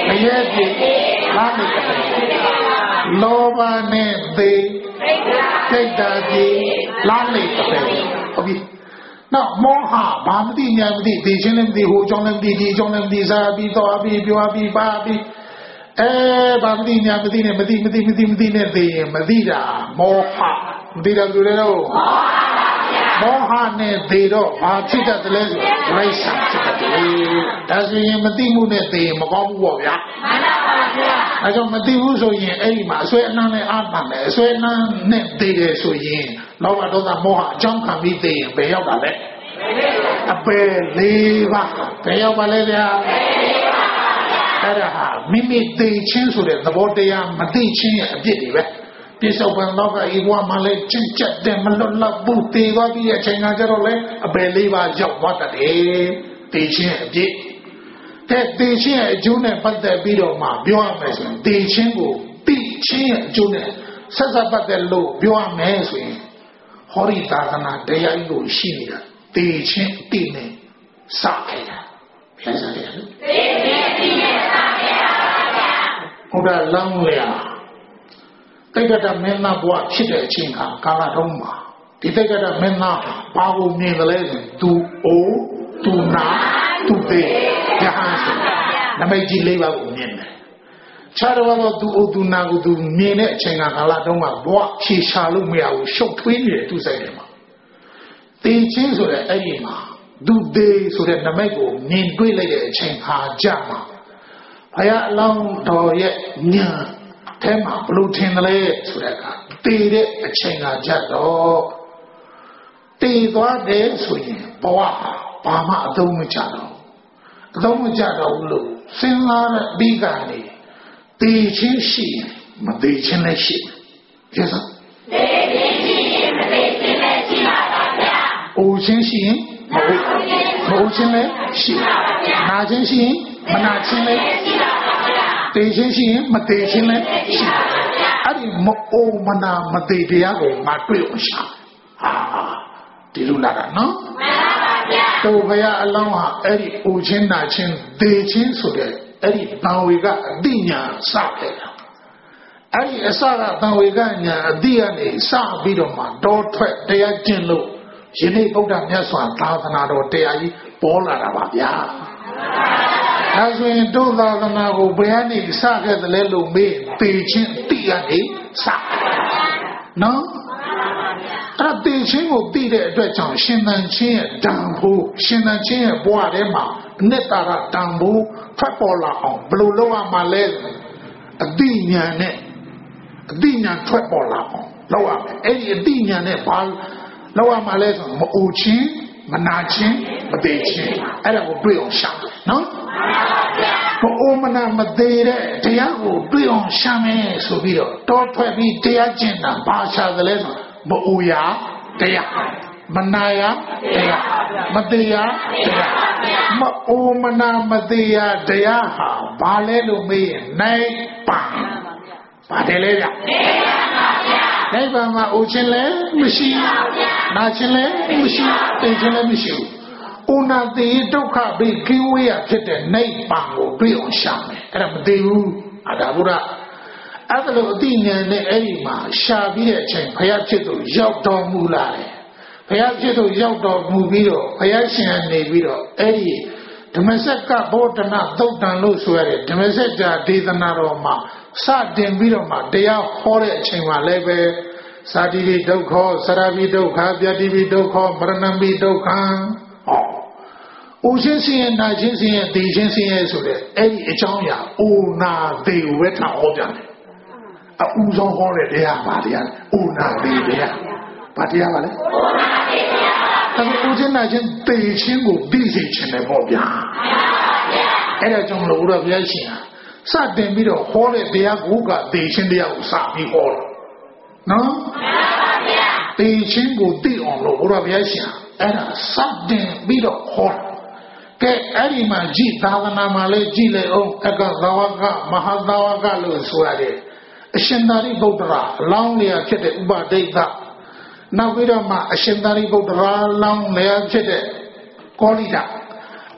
S1: ရဲပြေလာနေလောဘနဲ့သေစိတ်ဓာတ်ပြေလာနေတယ်ဟုတ်ပြီနော်မောဟဘာမသိညာမသိသိချင်းလည်းမသိဟိုအကြောင်းလည်းမသိဒီအကြောင်းလည်းမသိစားပြီးတော့ပြီးပြောပြီးပါပြီးအဲဘာမသိညာမသိနဲ့မသိမသိမသိမသိနဲ့သိရင်မသိတာမောဟမသိတာလို့လေတော့မောဟနဲ့သေတော့ဘာဖြစ်တတ်တယ်လဲဆိုလိုက်ဆံဖြစ်တတ်တယ်ဒါဆိုရင်မသိမှုနဲ့သေရင်မကောင်းဘူးပေါ့ဗျာမှန်ပါပါဗျာအဲကြောင့်မသိဘူးဆိုရင်အဲ့ဒီမှာအစွဲအနှံ့နဲ့အာတန်တယ်အစွဲအနှံ့နဲ့သေတယ်ဆိုရင်လောဘဒေါသမောဟအကြောင်းခံပြီးသေရင်ဘယ်ရောက်တာလဲအပယ်လေးပါဘယ်ရောက်ပါလဲဗျာအဲ့ဒါဟာမိမိသိချင်းဆိုတဲ့သဘောတရားမသိချင်းရဲ့အပြစ်တွေပဲပြစ္ဆုတ်ပံလောကဤဘဝမှာလည်းကျင့်ကြက်တဲ့မလွတ်လပ်ဘူးတည်သွားပြီးတဲ့အချိန်ကကျတော့လေအပယ်လေးပါရောက်သွားတတ်တယ်သိချင်းရဲ့အပြစ်တဲ့သိချင်းရဲ့အကျိုးနဲ့ပတ်သက်ပြီးတော့မှပြောရမယ်ဆိုရင်သိချင်းကိုသိချင်းရဲ့အကျိုးနဲ့ဆက်ဆက်ပတ်သက်လို့ပြောရမယ်ဆိုရင်ဟောရိသာသနာတရားကြီးကိုရှိနေတာသိချင်းသိနေစခဲ့တာဘယ်စားလဲသိချင်းသိနေစခဲ့တာဘုရားလောင်းလျာတိတ်ကတမင်းသားဘဝဖြစ်တဲ့အချိန်ခါကာလတုန်းမှာဒီတိတ်ကတမင်းသားဘာကိုမြင်တယ်လဲဆိုသူအိုသူနာသူသေးရဟန်းဆိုနမိတ်ကြီးလေးပါကိုမြင်တယ်ခြားတော့သူအိုသူနာကိုသူမြင်တဲ့အချိန်ခါကာလတုန်းမှာဘဝဖြေရှာလို့မရဘူးရှုပ်ထွေးနေတယ်သူစိတ်ထဲမှာသိချင်းဆိုတဲ့အဲ့ဒီမှာသူသေးဆိုတဲ့နမိတ်ကိုမြင်တွေ့လိုက်တဲ့အချိန်ခါကြမှာဘုရားအလောင်းတော်ရဲ့ညာထဲမှာဘလို့ထင်တယ်လဲဆိုတဲ့အခါတည်တဲ့အချိန်ကကြတော့တည်သွားတယ်ဆိုရင်ဘဝဟာဘာမှအသုံးမချတော့အသုံးမချတော့ဘူးလို့စဉ်းစားတဲ့ပြီးကနေတည်ချင်းရှိမတည်ချင်းလည်းရှိကျဲစားတည်ချင်းရှိရင်မတည်ချင်းလည်းရှိပါပါဗျာအိုချင်းရှိရင်မဟုတ်မဟုတ်ချင်းလည်းရှိပါပါဗျာနာချင်းရှိရင်မနာချင်းလည်းရှိပါပါဗျာတည်ချင်းရှိရင်မတည်ချင်းလည်းရှိပါပါဗျာအဲ့ဒီမအိုမနာမတည်တရားကိုမတွေ့အောင်ရှာဟာဒီလိုလာတာနော်မှန်ပါပါဗျာတို့ဘုရားအလောင်းဟာအဲ့ဒီအိုချင်းနာချင်းတည်ချင်းဆိုတဲ့အဲ့ဒီတန်ဝေကအတိညာစခဲ့တာအဲ့ဒီအစကတန်ဝေကညာအတိကနေစပြီးတော့မှတောထွက်တရားကျင့်လို့ယနေ့ဗုဒ္ဓမြတ်စွာသာသနာတော်တရားကြီးပေါ်လာတာပါဗျာအဲဆိုရင်တို့သာသနာကိုဘယ်ကနေစခဲ့သလဲလို့မေးသိချင်းအတိကနေစနော်အဲ့သိချင်းကိုသိတဲ့အတွက်ကြောင့်ရှင်သန်ချင်းရဲ့တန်ဖိုးရှင်သန်ချင်းရဲ့ဘဝထဲမှာအနှစ်သာရတန်ဖိုးဖတ်ပေါ်လာအောင်ဘယ်လိုလုပ်ရမှာလဲအတိညာနဲ့အတိညာထွက်ပေါ်လာအောင်လုပ်ရမယ်အဲ့ဒီအတိညာနဲ့ဘာလောက်ရမှာလဲဆိုမအိုချင်းမနာချင်းမသေးချင်းအဲ့ဒါကိုတွေ့အောင်ရှာနော်မအိုမနာမသေးတဲ့တရားကိုတွေ့အောင်ရှာမယ်ဆိုပြီးတော့တောထွက်ပြီးတရားကျင့်တာဘာရှာသလဲဆိုမအိုရတရားမနာရတရားမသေးရတရားမအိုမနာမသေးရတရားဟာဘာလဲလို့မေးရင်နိုင်ပါပါတယ်လေဗျနိဗ္ဗာန်မှာအိုခြင်းလည်းမရှိနာခြင်းလည်းမရှိသိခြင်းလည်းမရှိဘူးဥနာတိဒုက္ခဘေးကင်းဝေးရဖြစ်တဲ့နိဗ္ဗာန်ကိုတွေ့အောင်ရှာမယ်အဲ့ဒါမသိဘူးအဒါဘုရားအဲ့ဒါလို့အတိညာနဲ့အဲ့ဒီမှာရှာပြီးတဲ့အချိန်ဘုရားဖြစ်သူရောက်တော်မူလာတယ်ဘုရားဖြစ်သူရောက်တော်မူပြီးတော့ဘုရားရှင်ကနေပြီးတော့အဲ့ဒီဓမ္မစက်ကဘောဓနာသုတ်တန်လို့ဆိုရတဲ့ဓမ္မစက်ကြာဒေသနာတော်မှာစတင်ပြီးတော့မှတရားဟောတဲ့အချိန်မှာလည်းပဲသာတိပိဒုက္ခသရပိဒုက္ခပြတိပိဒုက္ခမရဏပိဒုက္ခဟောဥချင်းစင်းရဲ့နာချင်းစင်းရဲ့သိချင်းစင်းရဲ့ဆိုတဲ့အဲ့ဒီအကြောင်းအရာအိုနာသေဝေထဟောပြန်တယ်အဥဆုံးဟောတဲ့တရားပါတရားအိုနာသေတရားဘာတရားပါလဲအိုနာသေတရားအဲ့ဒီဥချင်းနာချင်းသိချင်းကိုသိစေခြင်းတယ်ပေါ့ဗျာအဲ့ဒါကြောင့်မလို့ဘုရားဘုရားရှင်စတင်ပြီးတော့ဟောတဲ့တရားကိုကသိချင်းတရားကိုစပြီးဟောတယ်နော်သိချင်းကိုသိအောင်လို့ဘုရားဘုရားရှင်အဲ့ဒါစတင်ပြီးတော့ဟောကဲအဲ့ဒီမှာကြည်သာသနာမှာလည်းကြည်လေအောင်အကသဝကမဟာသဝကလို့ဆိုရတဲ့အရှင်သာရိပုတ္တရာအလောင်းလျာဖြစ်တဲ့ဥပဒိဋ္ဌနောက်ပြီးတော့မှအရှင်သာရိပုတ္တရာအလောင်းလျာဖြစ်တဲ့ကောလိဒ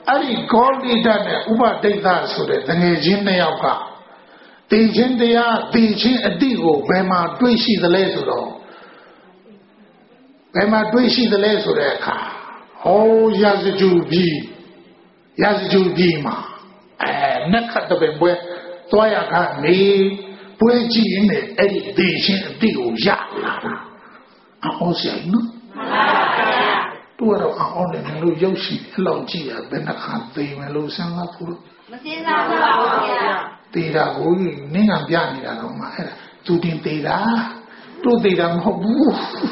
S1: အဲ့ဒီဂေါလိဒနဲ့ဥပဒိဋ္ဌဆိုတဲ့တငယ်ချင်းနှစ်ယောက်ကတေချင်းတရားတေချင်းအတိကိုဘယ်မှာတွေ့ရှိသလဲဆိုတော့ဘယ်မှာတွေ့ရှိသလဲဆိုတဲ့အခါဟောရာဇဂျူပြည်ရာဇဂျူပြည်မှာအဲနက္ခတ်တပင်ပွဲသွားရကနေပွဲကြည့်ရင်လည်းအဲ့ဒီတေချင်းအတိကိုရလာတာအော်ဆိုင်နော်မှန်ပါဗျာတို့တော့အော်တယ်လို့ရုပ်ရှိအလောက်ကြည့်ရဘယ်နှခါသိမယ်လို့စဉ်းစားဖို့မစဉ်းစားပါဘူးဗျာတေတာကိုနင်းကပြနေတာတော့မှအဲ့ဒါသူတင်တေတာတို့တေတာမဟုတ်ဘူး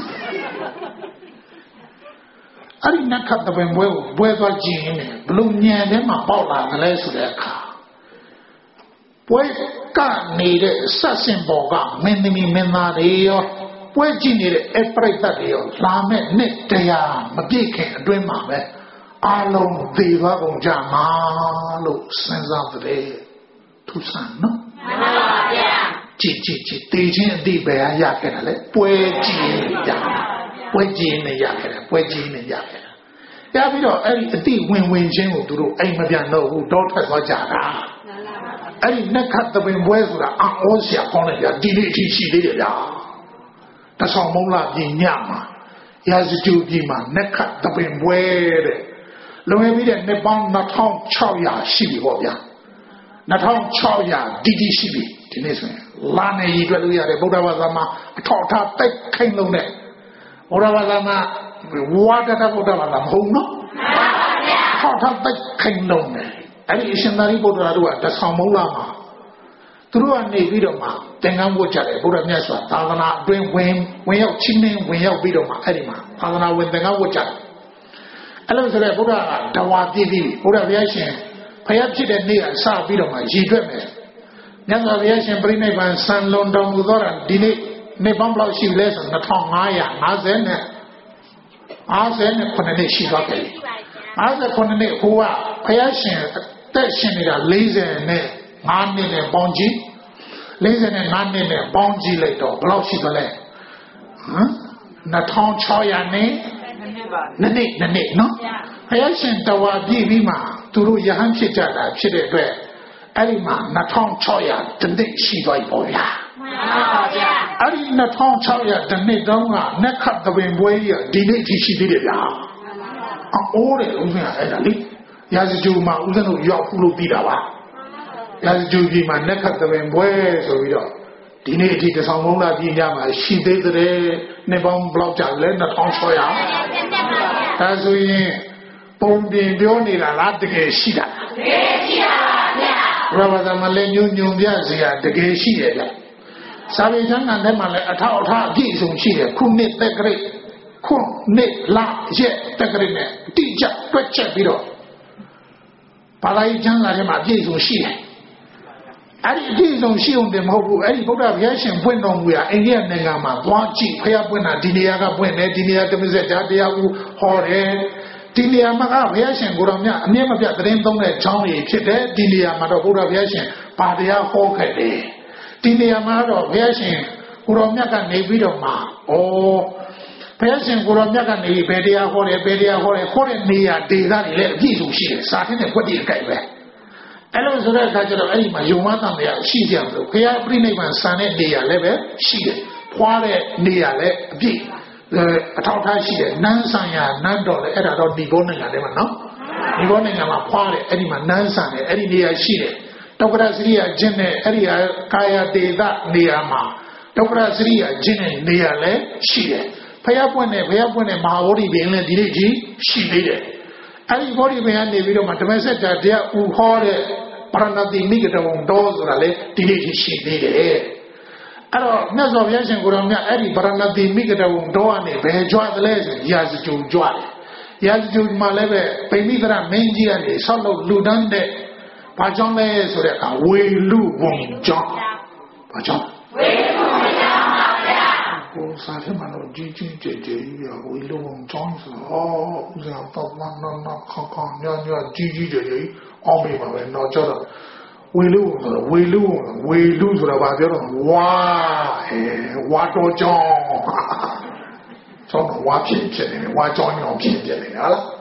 S1: အဲ့ဒီနက္ခတ်တပင်ပွဲကိုပွဲသွားကြည့်ရင်ဘလို့ညံထဲမှာပေါက်လာတယ်လဲဆိုတဲ့အခါပွဲကနေဆက်စင်ပေါ်ကမင်းသမီးမင်းသားတွေရောပွဲကြည့်နေတဲ့အပရိသတ်တွေရောလာမဲ့နှစ်တရားမပြည့်ခင်အတွင်းမှာပဲအလုံးသေသွားကုန်ကြမှာလို့စဉ်းစားတဲ့သူဆန်နော်မှန်ပါဗျာကြည်ကြည်ကြည်တေချင်းအတိပဲရခဲ့တယ်လေပွဲကြည့်နေကြပွဲကြည့်နေရခဲ့တယ်ပွဲကြည့်နေရခဲ့တယ်ရပြီးတော့အဲ့ဒီအတိဝင်ဝင်ချင်းကိုသူတို့အိမ်မပြန်တော့ဘူးတောထွက်သွားကြတာအဲ့ဒီနက္ခတ်တပင်ပွဲဆိုတာအော်စရာကောင်းတယ်ဗျာဒီနေ့အထိရှိသေးတယ်ဗျာတဆောင်မုံလာပြည်ညမှာရာဇဂျူပြည်မှာနက္ခတ်တပင်ပွဲတဲ့လုံရပြီးတဲ့နှစ်ပေါင်းနှစ်ထောင်ခြောက်ရာရှိပြီပေါ့ဗျာနှစ်ထောင်ခြောက်ရာဒီဒီရှိပြီဒီနေ့ဆိုရင်လာနေရည်တွေ့လို့ရတယ်ဗုဒ္ဓဘာသာမှာအထောက်အထားတိတ်ခိုင်လုံးတဲ့ဗုဒ္ဓဘာသာမှာဝါဒတာဗုဒ္ဓဘာသာမဟုတ်နော်မှန်ပါဗျာအထောက်အထားတိတ်ခိုင်လုံးတဲ့အဲ့ဒီအရှင်သာရိပုတ္တရာတို့ကတဆောင်မုံလာမှာသူတို့ကနေပြီးတော့မှသင်္ကန်းဝတ်ကြတယ်ဘုရားမြတ်စွာသာသနာအတွင်းဝင်ဝင်ရောက်ချင်းနှင်းဝင်ရောက်ပြီးတော့မှအဲ့ဒီမှာသာသနာဝင်သင်္ကန်းဝတ်ကြတယ်အဲ့လိုဆိုတဲ့ဘုရားကဓဝါပြည့်ပြီးဘုရားဘုရားရှင်ဖျက်ဖြစ်တဲ့နေ့ကစပြီးတော့မှရည်တွက်မယ်မြတ်စွာဘုရားရှင်ပြိဋိဘံစံလွန်တော်မူသောဒီနေ့နေ့ပေါင်းဘလောက်ရှိလဲဆိုနှစ်ထောင်ငါးရာ၅၀နဲ့၅၀နဲ့ခုနှစ်နှစ်ရှိသွားတယ်၅၀ခုနှစ်နှစ်ဟိုကဘုရားရှင်တက်ရှင်နေတာ၄၀နဲ့ငါးနှစ်နဲ့ပေါင်းကြည့်၄၀နဲ့ငါးနှစ်နဲ့ပေါင်းကြည့်လိုက်တော့ဘယ်လောက်ရှိသလဲဟမ်နှစ်ထောင်ခြောက်ရာနဲ့နှစ်နှစ်နှစ်နှစ်နော်ဘုရားရှင်တဝါပြည့်ပြီးမှသူတို့ယဟန်ဖြစ်ကြတာဖြစ်တဲ့အတွက်အဲ့ဒီမှာနှစ်ထောင်ခြောက်ရာတနှစ်ရှိသွားပြီပေါ့ဗျာမှန်ပါဗျာအဲ့ဒီနှစ်ထောင်ခြောက်ရာတနှစ်တုန်းကနက္ခတ်တပင်ပွဲကြီးဒီနေ့အထိရှိသေးတယ်ဗျာအိုးတယ်ဦးဇင်းအဲ့ဒါလေရာဇဂျူမှာဦးဇင်းတို့ရောက်ဖို့လို့ပြီးတာပါရာဇဂျူကြီးမှာနက္ခတ်တပင်ပွဲဆိုပြီးတော့ဒီနေ့အထိတဆောင်လုံးလာပြည်ညမှာရှိသေးတယ်နှစ်ပေါင်းဘလောက်ကြာလဲနှစ်ထောင်ခြောက်ရာဒါဆိုရင်ပုံပြင်ပြောနေတာလားတကယ်ရှိတာတကယ်ရှိတာပါဗျာဘုရားသမလည်းညွညွပြစီရတကယ်ရှိတယ်ဗျစာပေကျမ်းဂန်ထဲမှာလည်းအထောက်အထားအပြည့်အစုံရှိတယ်ခုနှစ်သက်ကြိတ်ခုနှစ်လရက်သက်ကြိတ်နဲ့တိကျတွက်ချက်ပြီးတော့ဘာသာရေးကျမ်းစာထဲမှာအပြည့်အစုံရှိတယ်အဲ့ဒီအပြည့်အစုံရှိအောင်တည်းမဟုတ်ဘူးအဲ့ဒီဗုဒ္ဓဘုရားရှင်ပွင့်တော်မူရာအိန္ဒိယနိုင်ငံမှာသွားကြည့်ဘုရားပွင့်တာဒီနေရာကပွင့်တယ်ဒီနေရာတမစက်ကြားတရားဦးဟောတယ်ဒီနေရာမှာကဘုရားရှင်ကိုတော်မြတ်အမြဲမပြတ်သတင်းသုံးတဲ့ကျောင်းကြီးဖြစ်တယ်ဒီနေရာမှာတော့ဘုရားဘုရားရှင်ဗာတရားဟောခဲ့တယ်ဒီနေရာမှာတော့ဘုရားရှင်ကိုတော်မြတ်ကနေပြီးတော့မှဩဘုရားရှင်ကိုတော်မြတ်ကနေဘယ်တရားဟောတယ်ဘယ်တရားဟောတယ်ခေါ်တဲ့နေရာဒေသတွေလည်းအပြည့်စုံရှိတယ်စာထင်းနဲ့ဖွက်တည်အကြိုက်ပဲအဲ့လိုဆိုတဲ့အခါကျတော့အဲ့ဒီမှာယုံမတန်တရားရှိကြမလို့ဘုရားပြိဋိဘံစံတဲ့နေရာလည်းပဲရှိတယ်ဖွာတဲ့နေရာလည်းအပြည့်အထောက်ထားရှိတယ်နန်းဆိုင်ရာနန်းတော်လည်းအဲ့ဒါတော့ဒီဘောနိုင်ငံထဲမှာနော်ဒီဘောနိုင်ငံမှာဖွာတယ်အဲ့ဒီမှာနန်းဆိုင်တယ်အဲ့ဒီနေရာရှိတယ်တောကရစရိယာကျင့်တဲ့အဲ့ဒီကာယတေသနေရာမှာတောကရစရိယာကျင့်တဲ့နေရာလည်းရှိတယ်ဖျားပွင့်တဲ့ဖျားပွင့်တဲ့မဟာဗောဓိပင်လည်းဒီနေ့ကြီးရှိသေးတယ်အဲ့ဒီဗောဓိပင်ကနေပြီးတော့မှဓမ္မစကြာတရားဥဟောတဲ့ပရဏတိမိဂတဝံတော်ဆိုတာလေဒီနေ့ကြီးရှိသေးတယ်အဲ့တော့မြတ်စွာဘုရားရှင်ကိုယ်တော်မြတ်အဲ့ဒီပရဏတိမိဂတဝံတော်ကနေဘယ်ကြွသလဲဆိုရာဇဂျုံကြွတယ်ရာဇဂျုံမှာလည်းပဲပိမိသရမင်းကြီးကနေဆောက်လုပ်လူတန်းတဲ့ဘာကြောင့်လဲဆိုတဲ့အခါဝေလူဝံကြောင့်ဘာကြောင့်ဝေလူဝံကြောင့်ပါဗျာဟိုစားထဲမှာတော့ကြီးကြီးကျယ်ကျယ်ကြီးရဝေလူဝံကြောင့်ဆိုတော့ဦးဇင်းတော့တော့နော်နော်ခေါခေါညောညောကြီးကြီးကျယ်ကျယ်အောင်ပြီပါပဲတော့ကျတော့ဝေလူဆိုတော့ဝေလူဝေလူဆိုတာဘာပြောတော့ဝါအဲဝါတော်ကြောင့်ဆောင်းတော့ဝါဖြစ်ဖြစ်နေတယ်ဝါကြောင့်ရောဖြစ်ဖြစ်နေတယ်ဟုတ်လား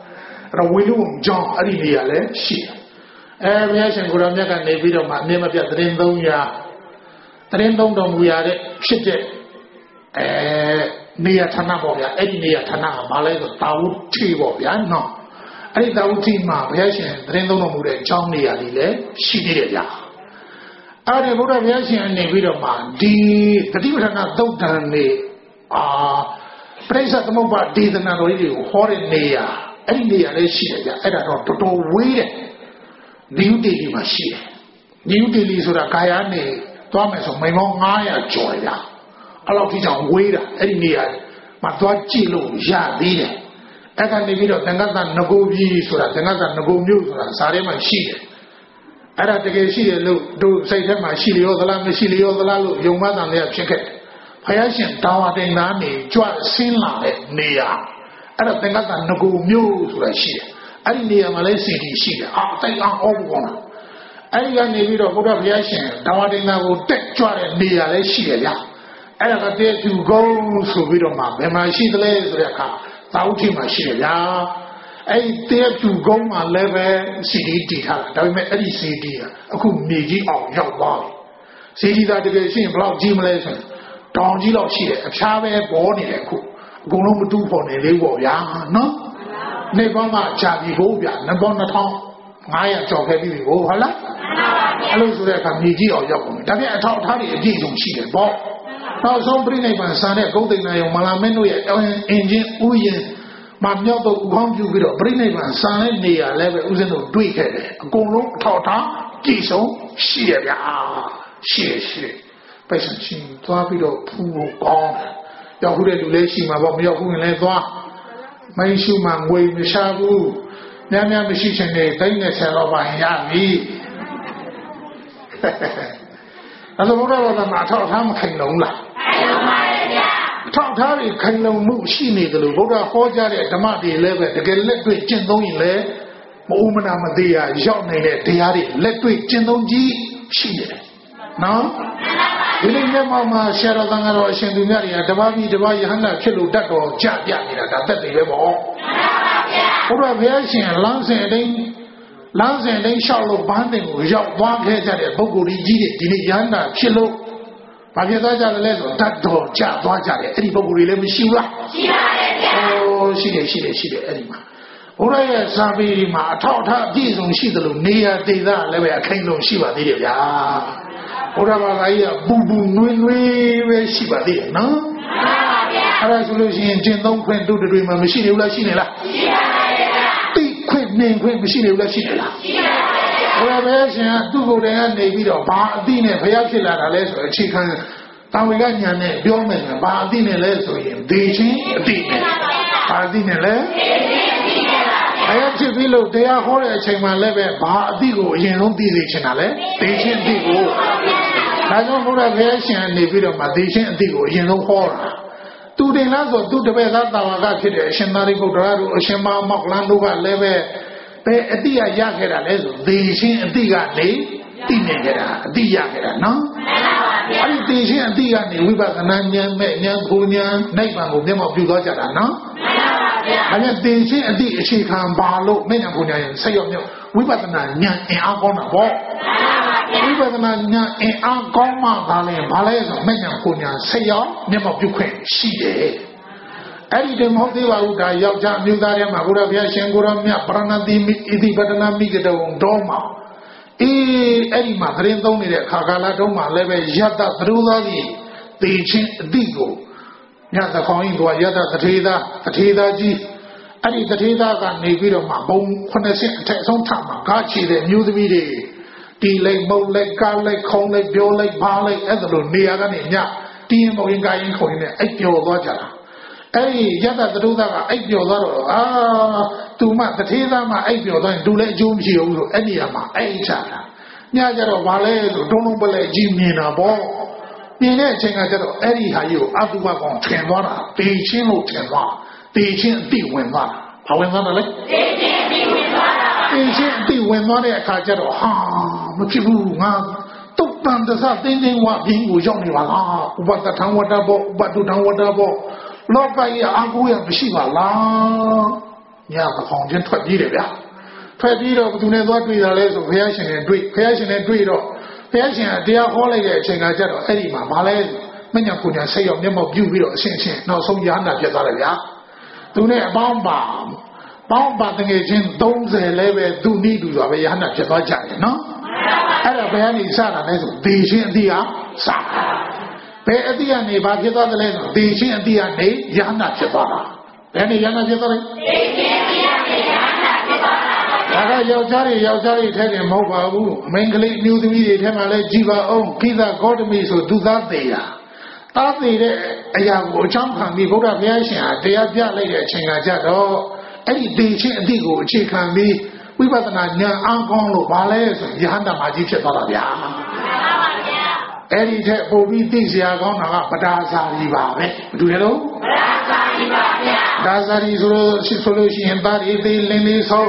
S1: တော့ဝေလူကြောင့်အဲ့ဒီနေရာလဲရှိတယ်အဲဘုရားရှင်ကိုရောမြတ်ကနေပြီးတော့မှအမြဲမပြတ်သတင်းသုံးရာသတင်းသုံးတော်မူရတဲ့ဖြစ်တဲ့အဲနေရာဌာနပေါ့ဗျာအဲ့ဒီနေရာဌာနကဘာလဲဆိုတာဝုထိပေါ့ဗျာနော်အဲ့ဒီတာဝုထိမှာဘုရားရှင်သတင်းသုံးတော်မူတဲ့အကြောင်းနေရာတွေလည်းရှိသေးတယ်ဗျာအဲ့ဒီဘုရားဘုရားရှင်အနေပြီးတော့မှဒီတတိပဌာနသုတ်တန်နေအာပရိစ္ဆေသမုပ္ပါဒေသနာတော်ကြီးတွေကိုဟောတဲ့နေရာအဲ့ဒီနေရာလည်းရှိတယ်ဗျအဲ့ဒါတော့တော်တော်ဝေးတယ်ဒီဥတေလီမှာရှိတယ်ဒီဥတေလီဆိုတာကာယနေသွားမယ်ဆိုမိန်ပေါင်းnine hundredကျော်တယ်ဗျအဲ့လောက်ထိကြောင်ဝေးတာအဲ့ဒီနေရာမှာသွားကြည့်လို့ရသေးတယ်အဲ့ကနေပြီးတော့သင်္ကသနဂိုပြည်ဆိုတာသင်္ကသနဂိုမြို့ဆိုတာဇာထဲမှာရှိတယ်အဲ့ဒါတကယ်ရှိတယ်လို့တို့စိတ်ထဲမှာရှိလျောသလားမရှိလျောသလားလို့ယုံမှန်းတယ်ဖြစ်ခဲ့ဘုရားရှင်တာဝတိန်သားနေကြွဆင်းလာတဲ့နေရာအဲ့ဒါသင်္ကသနဂိုမြို့ဆိုတာရှိတယ်အဲ့ဒီနေရာမှာလည်းစီတီရှိတယ်အာတိတ်အောင်အောင်ကောလားအဲ့ဒီကနေပြီးတော့ဘုရားဘုရားရှင်တာဝတိန်သားကိုတက်ကြွတဲ့နေရာလည်းရှိတယ်ဗျအဲ့ဒါကတည်းကသူကုန်းဆိုပြီးတော့မှဘယ်မှာရှိသလဲဆိုတဲ့အခါသာဝတိမှာရှိတယ်ဗျာအဲ့ဒီတည်းသူကုန်းမှာလည်းပဲစီတီတည်ထားတာဒါပေမဲ့အဲ့ဒီစီတီကအခုမြေကြီးအောင်ရောက်သွားပြီစီတီသာတကယ်ရှိရင်ဘယ်လောက်ကြီးမလဲဆိုရင်တောင်ကြီးလောက်ရှိတယ်အဖျားပဲပေါ်နေတယ်အခုအကုန်လုံးမတူးပေါ်နေလေးပေါ့ဗျာနော်နေပေါင်းကကြာပြီဘိုးဗျာနေပေါင်းtwo thousand five hundredကျော်ခဲ့ပြီဘိုးဟုတ်လားအဲ့လိုဆိုတဲ့အခါမြေကြီးအောင်ရောက်ကုန်ပြီဒါပြန်အထောက်အထားတွေအပြည့်စုံရှိတယ်ပေါ့နောက်ဆုံးပြိဋိဘံစံတဲ့ဂုတ်တိန်နာယုံမလာမင်းတို့ရဲ့အင်ဂျင်ဥယျာဉ်မှာမြောက်တော့ဥကောင်းပြုပြီးတော့ပြိဋိဘံစံတဲ့နေရာလည်းပဲဥစဉ်တို့တွေ့ခဲ့တယ်အကုန်လုံးအထောက်အထားကြည့်ဆုံးရှိရဗျာရှိရရှိရပိုက်ဆံရှိသွားပြီးတော့ဖူးဖို့ကောင်းတယ်ရောက်ခုတဲ့လူလည်းရှိမှာပေါ့မရောက်ခုရင်လည်းသွားမရှိမှငွေမရှာဘူးများများမရှိချင်တဲ့သိန်းနဲ့ဆယ်တော့ပါရင်ရပြီအဲ့လိုဘုရားဘာသာအထောက်အထားမခိုင်လုံးလားခိုင်လုံးပါရဲ့ဗျာအထောက်အထားတွေခိုင်လုံမှုရှိနေတယ်လို့ဘုရားဟောကြားတဲ့ဓမ္မတွေလည်းပဲတကယ်လက်တွေ့ကျင့်သုံးရင်လည်းမဥမနာမသေးရရောက်နေတဲ့တရားတွေလက်တွေ့ကျင့်သုံးကြည့်ရှိတယ်နော်ဒီနေ့မြတ်မောင်မှာဆရာတော်သံဃာတော်အရှင်သူမြတ်တွေကတပါးပြီးတပါးယဟန္တာဖြစ်လို့တတ်တော်ကြပြနေတာဒါသက်တွေပဲပေါ့ဘုရားဘုရားရှင်လမ်းစဉ်အတိုင်းလမ်းစဉ်တိုင်းလျှောက်လို့ဘန်းတင်ကိုရောက်သွားခဲ့ကြတဲ့ပုဂ္ဂိုလ်ကြီးတွေဒီနေ့ယဟန္တာဖြစ်လို့ဘာဖြစ်သွားကြတယ်လဲဆိုတတ်တော်ကြသွားကြတယ်အဲ့ဒီပုဂ္ဂိုလ်တွေလည်းမရှိဘူးလားရှိပါတယ်ဗျာဟိုရှိတယ်ရှိတယ်ရှိတယ်အဲ့ဒီမှာဘုရားရဲ့စာပေဒီမှာအထောက်အထားအပြည့်စုံရှိသလိုနေရာဒေသလည်းပဲအခိုင်အလုံရှိပါသေးတယ်ဗျာဘုရားဘာသာကြီးကပူပူနွေးနွေးပဲရှိပါသေးတယ်နော်မှန်ပါဗျာအဲ့ဒါဆိုလို့ရှိရင်ကျင့်သုံးခွင့်တို့တွေမှာမရှိနေဘူးလားရှိနေလားရှိပါရဲ့ဗျာသိခွင့်နေခွင့်မရှိနေဘူးလားရှိနေလားရှိပါရဲ့ဘုရားပဲရှင်ကသူ့ကိုယ်တိုင်ကနေပြီးတော့ဘာအသိနဲ့ဘုရားဖြစ်လာတာလဲဆိုအခြေခံတာဝေကညာနဲ့ပြောမယ်ဆိုဘာအသိနဲ့လဲဆိုရင်ဒေချင်းအသိနဲ့ဘာအသိနဲ့လဲဘုရားဖြစ်ပြီးလို့တရားဟောတဲ့အချိန်မှာလည်းပဲဘာအသိကိုအရင်ဆုံးသိစေချင်တာလဲဒေချင်းအသိကိုဒါကြောင့်ဘုရားဘုရားရှင်ကနေပြီးတော့မှဒေချင်းအသိကိုအရင်ဆုံးဟောတာသူတင်လားဆိုသူတပည့်သားတာဝကဖြစ်တဲ့အရှင်သာရိပုတ္တရာတို့အရှင်မမောက္ကလန်တို့ကလည်းပဲဘယ်အတိအရခဲ့တာလဲဆိုဒေချင်းအတိကနေသိနေကြတာအတိရခဲ့တာနော်အဲ့ဒီဒေချင်းအတိကနေဝိပဿနာဉာဏ်မဲ့ဉာဏ်ကိုဉာဏ်နိဗ္ဗာန်ကိုမျက်မှောက်ပြုသွားကြတာနော်အဲ့ဒါဒေချင်းအတိအခြေခံပါလို့မဲ့ဉာဏ်ကိုဉာဏ်ရင်ဆက်ရောက်မြောက်ဝိပဿနာဉာဏ်အင်အားကောင်းတာပေါ့ဝိပဿနာဉာဏ်အင်အားကောင်းမှသာလဲဘာလဲဆိုမဲ့ဉာဏ်ကိုဉာဏ်ဆက်ရောက်မျက်မှောက်ပြုခွင့်ရှိတယ်အဲ့ဒီတည်းမဟုတ်သေးပါဘူးဒါယောက်ျားမျိုးသားထဲမှာဘုရားဘုရားရှင်ကိုရောမြတ်ပရဏတိမိဣတိပတနာမိကတောတော်မှာအေးအဲ့ဒီမှာသတင်းသုံးနေတဲ့အခါကာလတုန်းမှာလည်းပဲယတ္တသရုသားကြီးတေချင်းအတိကိုညသခေါင်းကြီးကယတ္တတထေသာတထေသာကြီးအဲ့ဒီတထေသာကနေပြီးတော့မှဘုံခုနှစ်ဆင့်အထက်ဆုံးထမှာကားချီတဲ့မျိုးသမီးတွေတီလိုက်မုတ်လိုက်ကားလိုက်ခုံးလိုက်ပြောလိုက်ဘာလိုက်အဲ့ဒါလိုနေရာကနေညတီးရင်မုံရင်ကားရင်ခုံရင်နဲ့အိပ်ပျော်သွားကြတာအဲ့ဒီယတ္တသရုသားကအိပ်ပျော်သွားတော့အာသူမှတထေသာမှအိပ်ပျော်သွားရင်သူလည်းအကျိုးမရှိဘူးလို့အဲ့ဒီမှာအိပ်ချတာညကြတော့ဘာလဲဆိုတုံးလုံးပလဲကြီးမြင်တာပေါ့မြင်တဲ့အချိန်ကကျတော့အဲ့ဒီဟာကြီးကိုအတုပကောင်ထင်သွားတာတေချင်းလို့ထင်သွားတေချင်းအတိဝင်သွားတာဘာဝင်သွားတာလဲတေချင်းအတိဝင်သွားတာတေချင်းအတိဝင်သွားတဲ့အခါကျတော့ဟာမဖြစ်ဘူးငါတုတ်တန်တစတင်းတင်းဝပြင်းကိုရောက်နေပါလားဥပဒထံဝတ္တဘောဥပဒုထံဝတ္တဘောလောကကြီးအာကိုရမရှိပါလားညမခေါင်ချင်းထွက်ပြေးတယ်ဗျာထွက်ပြေးတော့ဘသူနဲ့သွားတွေ့တာလဲဆိုဘုရားရှင်နဲ့တွေ့ဘုရားရှင်နဲ့တွေ့တော့ဘုရားရှင်ကတရားဟောလိုက်တဲ့အချိန်ကကြတော့အဲ့ဒီမှာမလဲမညာကိုညာဆက်ရောက်မျက်မှောက်ပြုပြီးတော့အရှင်းရှင်းနောက်ဆုံးရဟန္တာဖြစ်သွားတယ်ဗျာသူနဲ့အပေါင်းပါပေါင်းပါတကယ်ချင်းသုံးဆယ်လဲပဲသူနိတူစွာပဲရဟန္တာဖြစ်သွားကြတယ်နော်အဲ့ဒါဘယ်ကနေစတာလဲဆိုဒေရှင်အတိဟာစတာဘယ်အတိကနေဘာဖြစ်သွားတယ်လဲဆိုဒေရှင်အတိကနေရဟန္တာဖြစ်သွားတာဘယ်နေရဟန္တာဖြစ်သွားလဲဒေရှင်အတိကနေရဟန္တာဖြစ်သွားတာဒါကယောက်ျားတွေယောက်ျားတွေထဲတင်မဟုတ်ပါဘူးအမိန်းကလေးမျိုးသမီးတွေထဲမှာလဲကြည်ပါအောင်ခိသဂေါတမီဆိုသူသားသေးတာသားသေးတဲ့အရာကိုအကြောင်းခံပြီးဘုရားဘုရားရှင်ဟာတရားပြလိုက်တဲ့အချိန်ကကြတော့အဲ့ဒီဒေရှင်အတိကိုအခြေခံပြီးဝိပဿနာဉာဏ်အကောင်းလို့ဗာလဲဆိုရဟန္တာမကြီးဖြစ်သွားတာဗျာမှန်ပါဗျာအဲ့ဒီထက်ပိုပြီးသိစရာကောင်းတာကပဒါဇာတိပါပဲဘယ်လိုလဲလို့ပဒါဇာတိပါဗျာပဒါဇာတိဆိုလို့ဆိုလို့ရှိရင်သားတွေသေးလင်းလေးဆုံး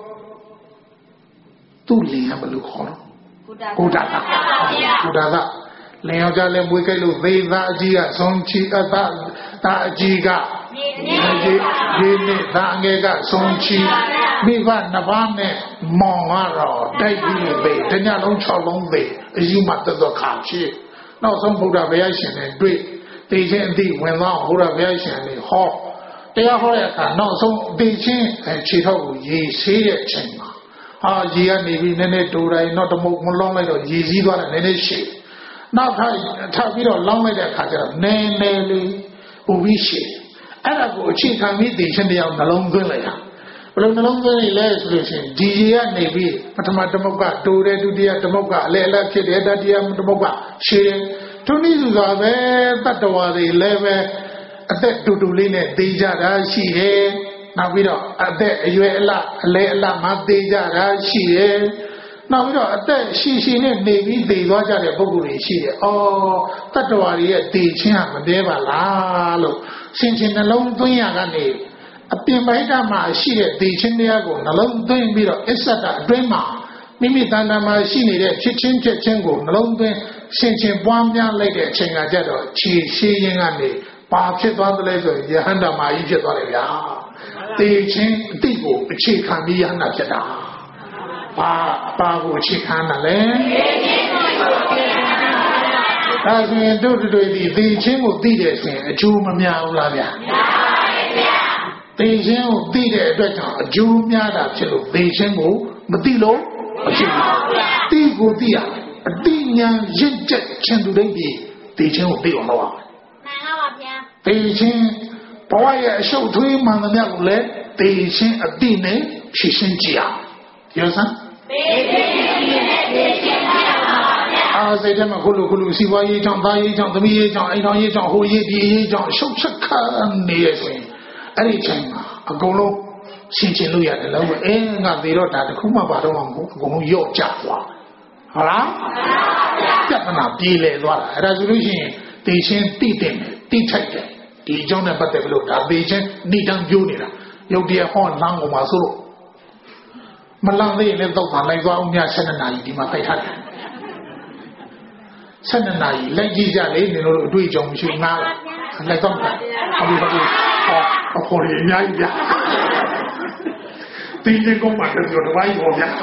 S1: သူ့လင်ကဘယ်လိုခေါ်တော့ကုဒ္ဒတာကုဒ္ဒတာလင်ယောက်ျားလည်းမွေးကြိုက်လို့သေသားအကြီးကဆုံးချီအသာသားအကြီးကဒီနေ့သားငယ်ကဆုံးချီမိဘနှစ်ပါးနဲ့မောင်ကတော့တိုက်ပြီးပဲတညလုံး၆လုံးပဲအယူမှတော်တော်ခါချီနောက်ဆုံးဘုရားဘုရားရှင်နဲ့တွေ့သိချင်းအသိဝင်သွားဘုရားဘုရားရှင်နဲ့ဟောတရားဟောတဲ့အခါနောက်ဆုံးသိချင်းခြေထောက်ကိုရေဆေးတဲ့အချိန်မှာဟာရေကနေပြီးနည်းနည်းတူတိုင်းတော့တမုတ်မလောင်းလိုက်တော့ရေစည်းသွားတယ်နည်းနည်းရှည်နောက်ထပ်ထပ်ပြီးတော့လောင်းလိုက်တဲ့အခါကျတော့နည်းနည်းလေးပူပြီးရှည်အဲ့ဒါကိုအခြေခံပြီးသိချင်းတရားနှလုံးသွင်းလိုက်တာဘယ်လိုနှလုံးသွင်းလဲဆိုလို့ရှိရင်ဒီရေကနေပြီးပထမတမုတ်ကတူတယ်ဒုတိယတမုတ်ကအလဲအလဲဖြစ်တယ်တတိယတမုတ်ကရှည်တယ်သူနည်းဆိုတာပဲတတ္တဝါတွေလည်းပဲအသက်တူတူလေးနဲ့သိကြတာရှိတယ်နောက်ပြီးတော့အသက်အရွယ်အလအလဲအလမှသိကြတာရှိတယ်နောက်ပြီးတော့အသက်ရှိရှိနဲ့နေပြီးသိသွားကြတဲ့ပုဂ္ဂိုလ်တွေရှိတယ်။အော်တတ္တဝါတွေရဲ့သိချင်းကမသေးပါလားလို့စင်ချင်းနှလုံးသွင်းရကနေအပြင်ပိုင်းကမှရှိတဲ့သိချင်းတရားကိုနှလုံးသွင်းပြီးတော့အစ္ဆတအတွင်းမှာမိမိတဏ္ဍာမှာရှိနေတဲ့ဖြစ်ချင်းဖြစ်ချင်းကိုနှလုံးသွင်းစင်ချင်းပွားများလိုက်တဲ့အချိန်ကကြတော့ခြေရှိရင်းကနေပါဖြစ်သွားတယ်လဲဆိုရင်ယဟန္တာမာကြီးဖြစ်သွားတယ်ဗျာ။သိချင်းအတိကိုအခြေခံပြီးယဟန္တာဖြစ်တာပါပါကိုအခြေခံတာလေဒါဆိုရင်တို့တို့ဒီသိချင်းကိုသိတယ်ဆိုရင်အကျိုးမများဘူးလားဗျာများပါတယ်ဗျာသိချင်းကိုသိတဲ့အတွက်ကြောင့်အကျိုးများတာဖြစ်လို့သိချင်းကိုမသိလို့မဖြစ်ဘူးသိကိုသိရအတိညာရင့်ကျက်ခြင်းသူတိုင်းဒီသိချင်းကိုသိအောင်လုပ်အောင်မှန်ပါဗျာသိချင်းဘဝရဲ့အရှုပ်ထွေးမှန်သမျှကိုလည်းသိချင်းအတိနဲ့ဖြည့်ရှင်းကြည့်အောင်ရောစမ်းသိချင်းနဲ့ဖြည့်ရှင်းကြည့်အောင်အာစိတ်ထဲမှာခုလိုခုလိုစီပွားရေးကြောင့်သားရေးကြောင့်သမီးရေးကြောင့်အိမ်တော်ရေးကြောင့်ဟိုရေးဒီရေးကြောင့်ရှုပ်ချက်ခါနေရဆိုရင်အဲ့ဒီချိန်မှာအကုန်လုံးရှင်းချင်လို့ရတယ်လို့အဲငါသေးတော့ဒါတခုမှပါတော့မှမဟုတ်အကုန်လုံးရော့ကျသွားဟုတ်လားပြဿနာပြေလည်သွားတာအဲ့ဒါဆိုလို့ရှိရင်သိချင်းတိတယ်တိထိုက်တယ်ဒီအကြောင်းနဲ့ပတ်သက်ပြီးလို့ဒါသိချင်းနှိတန်းပြိုးနေတာရုပ်တရားဟောလမ်းကုန်မှာဆိုလို့မလန့်သေးရင်လည်းတော့လိုက်သွားအောင်ညဆယ်နှစ်နာရီဒီမှာဖိုက်ထားတယ်ဆယ်နှစ်နာရီလိုက်ကြည့်ကြလေနင်တို့အတွေ့အကြုံမရှိငါလိုက်တော့တယ်ဟုတ်ပြီဟုတ်ပြီဟောအခေါ်ရအများကြီးဗျာတင်းတင်းကောင်းမှလည်းပြောတော့ဘာကြီးဟောဗျာ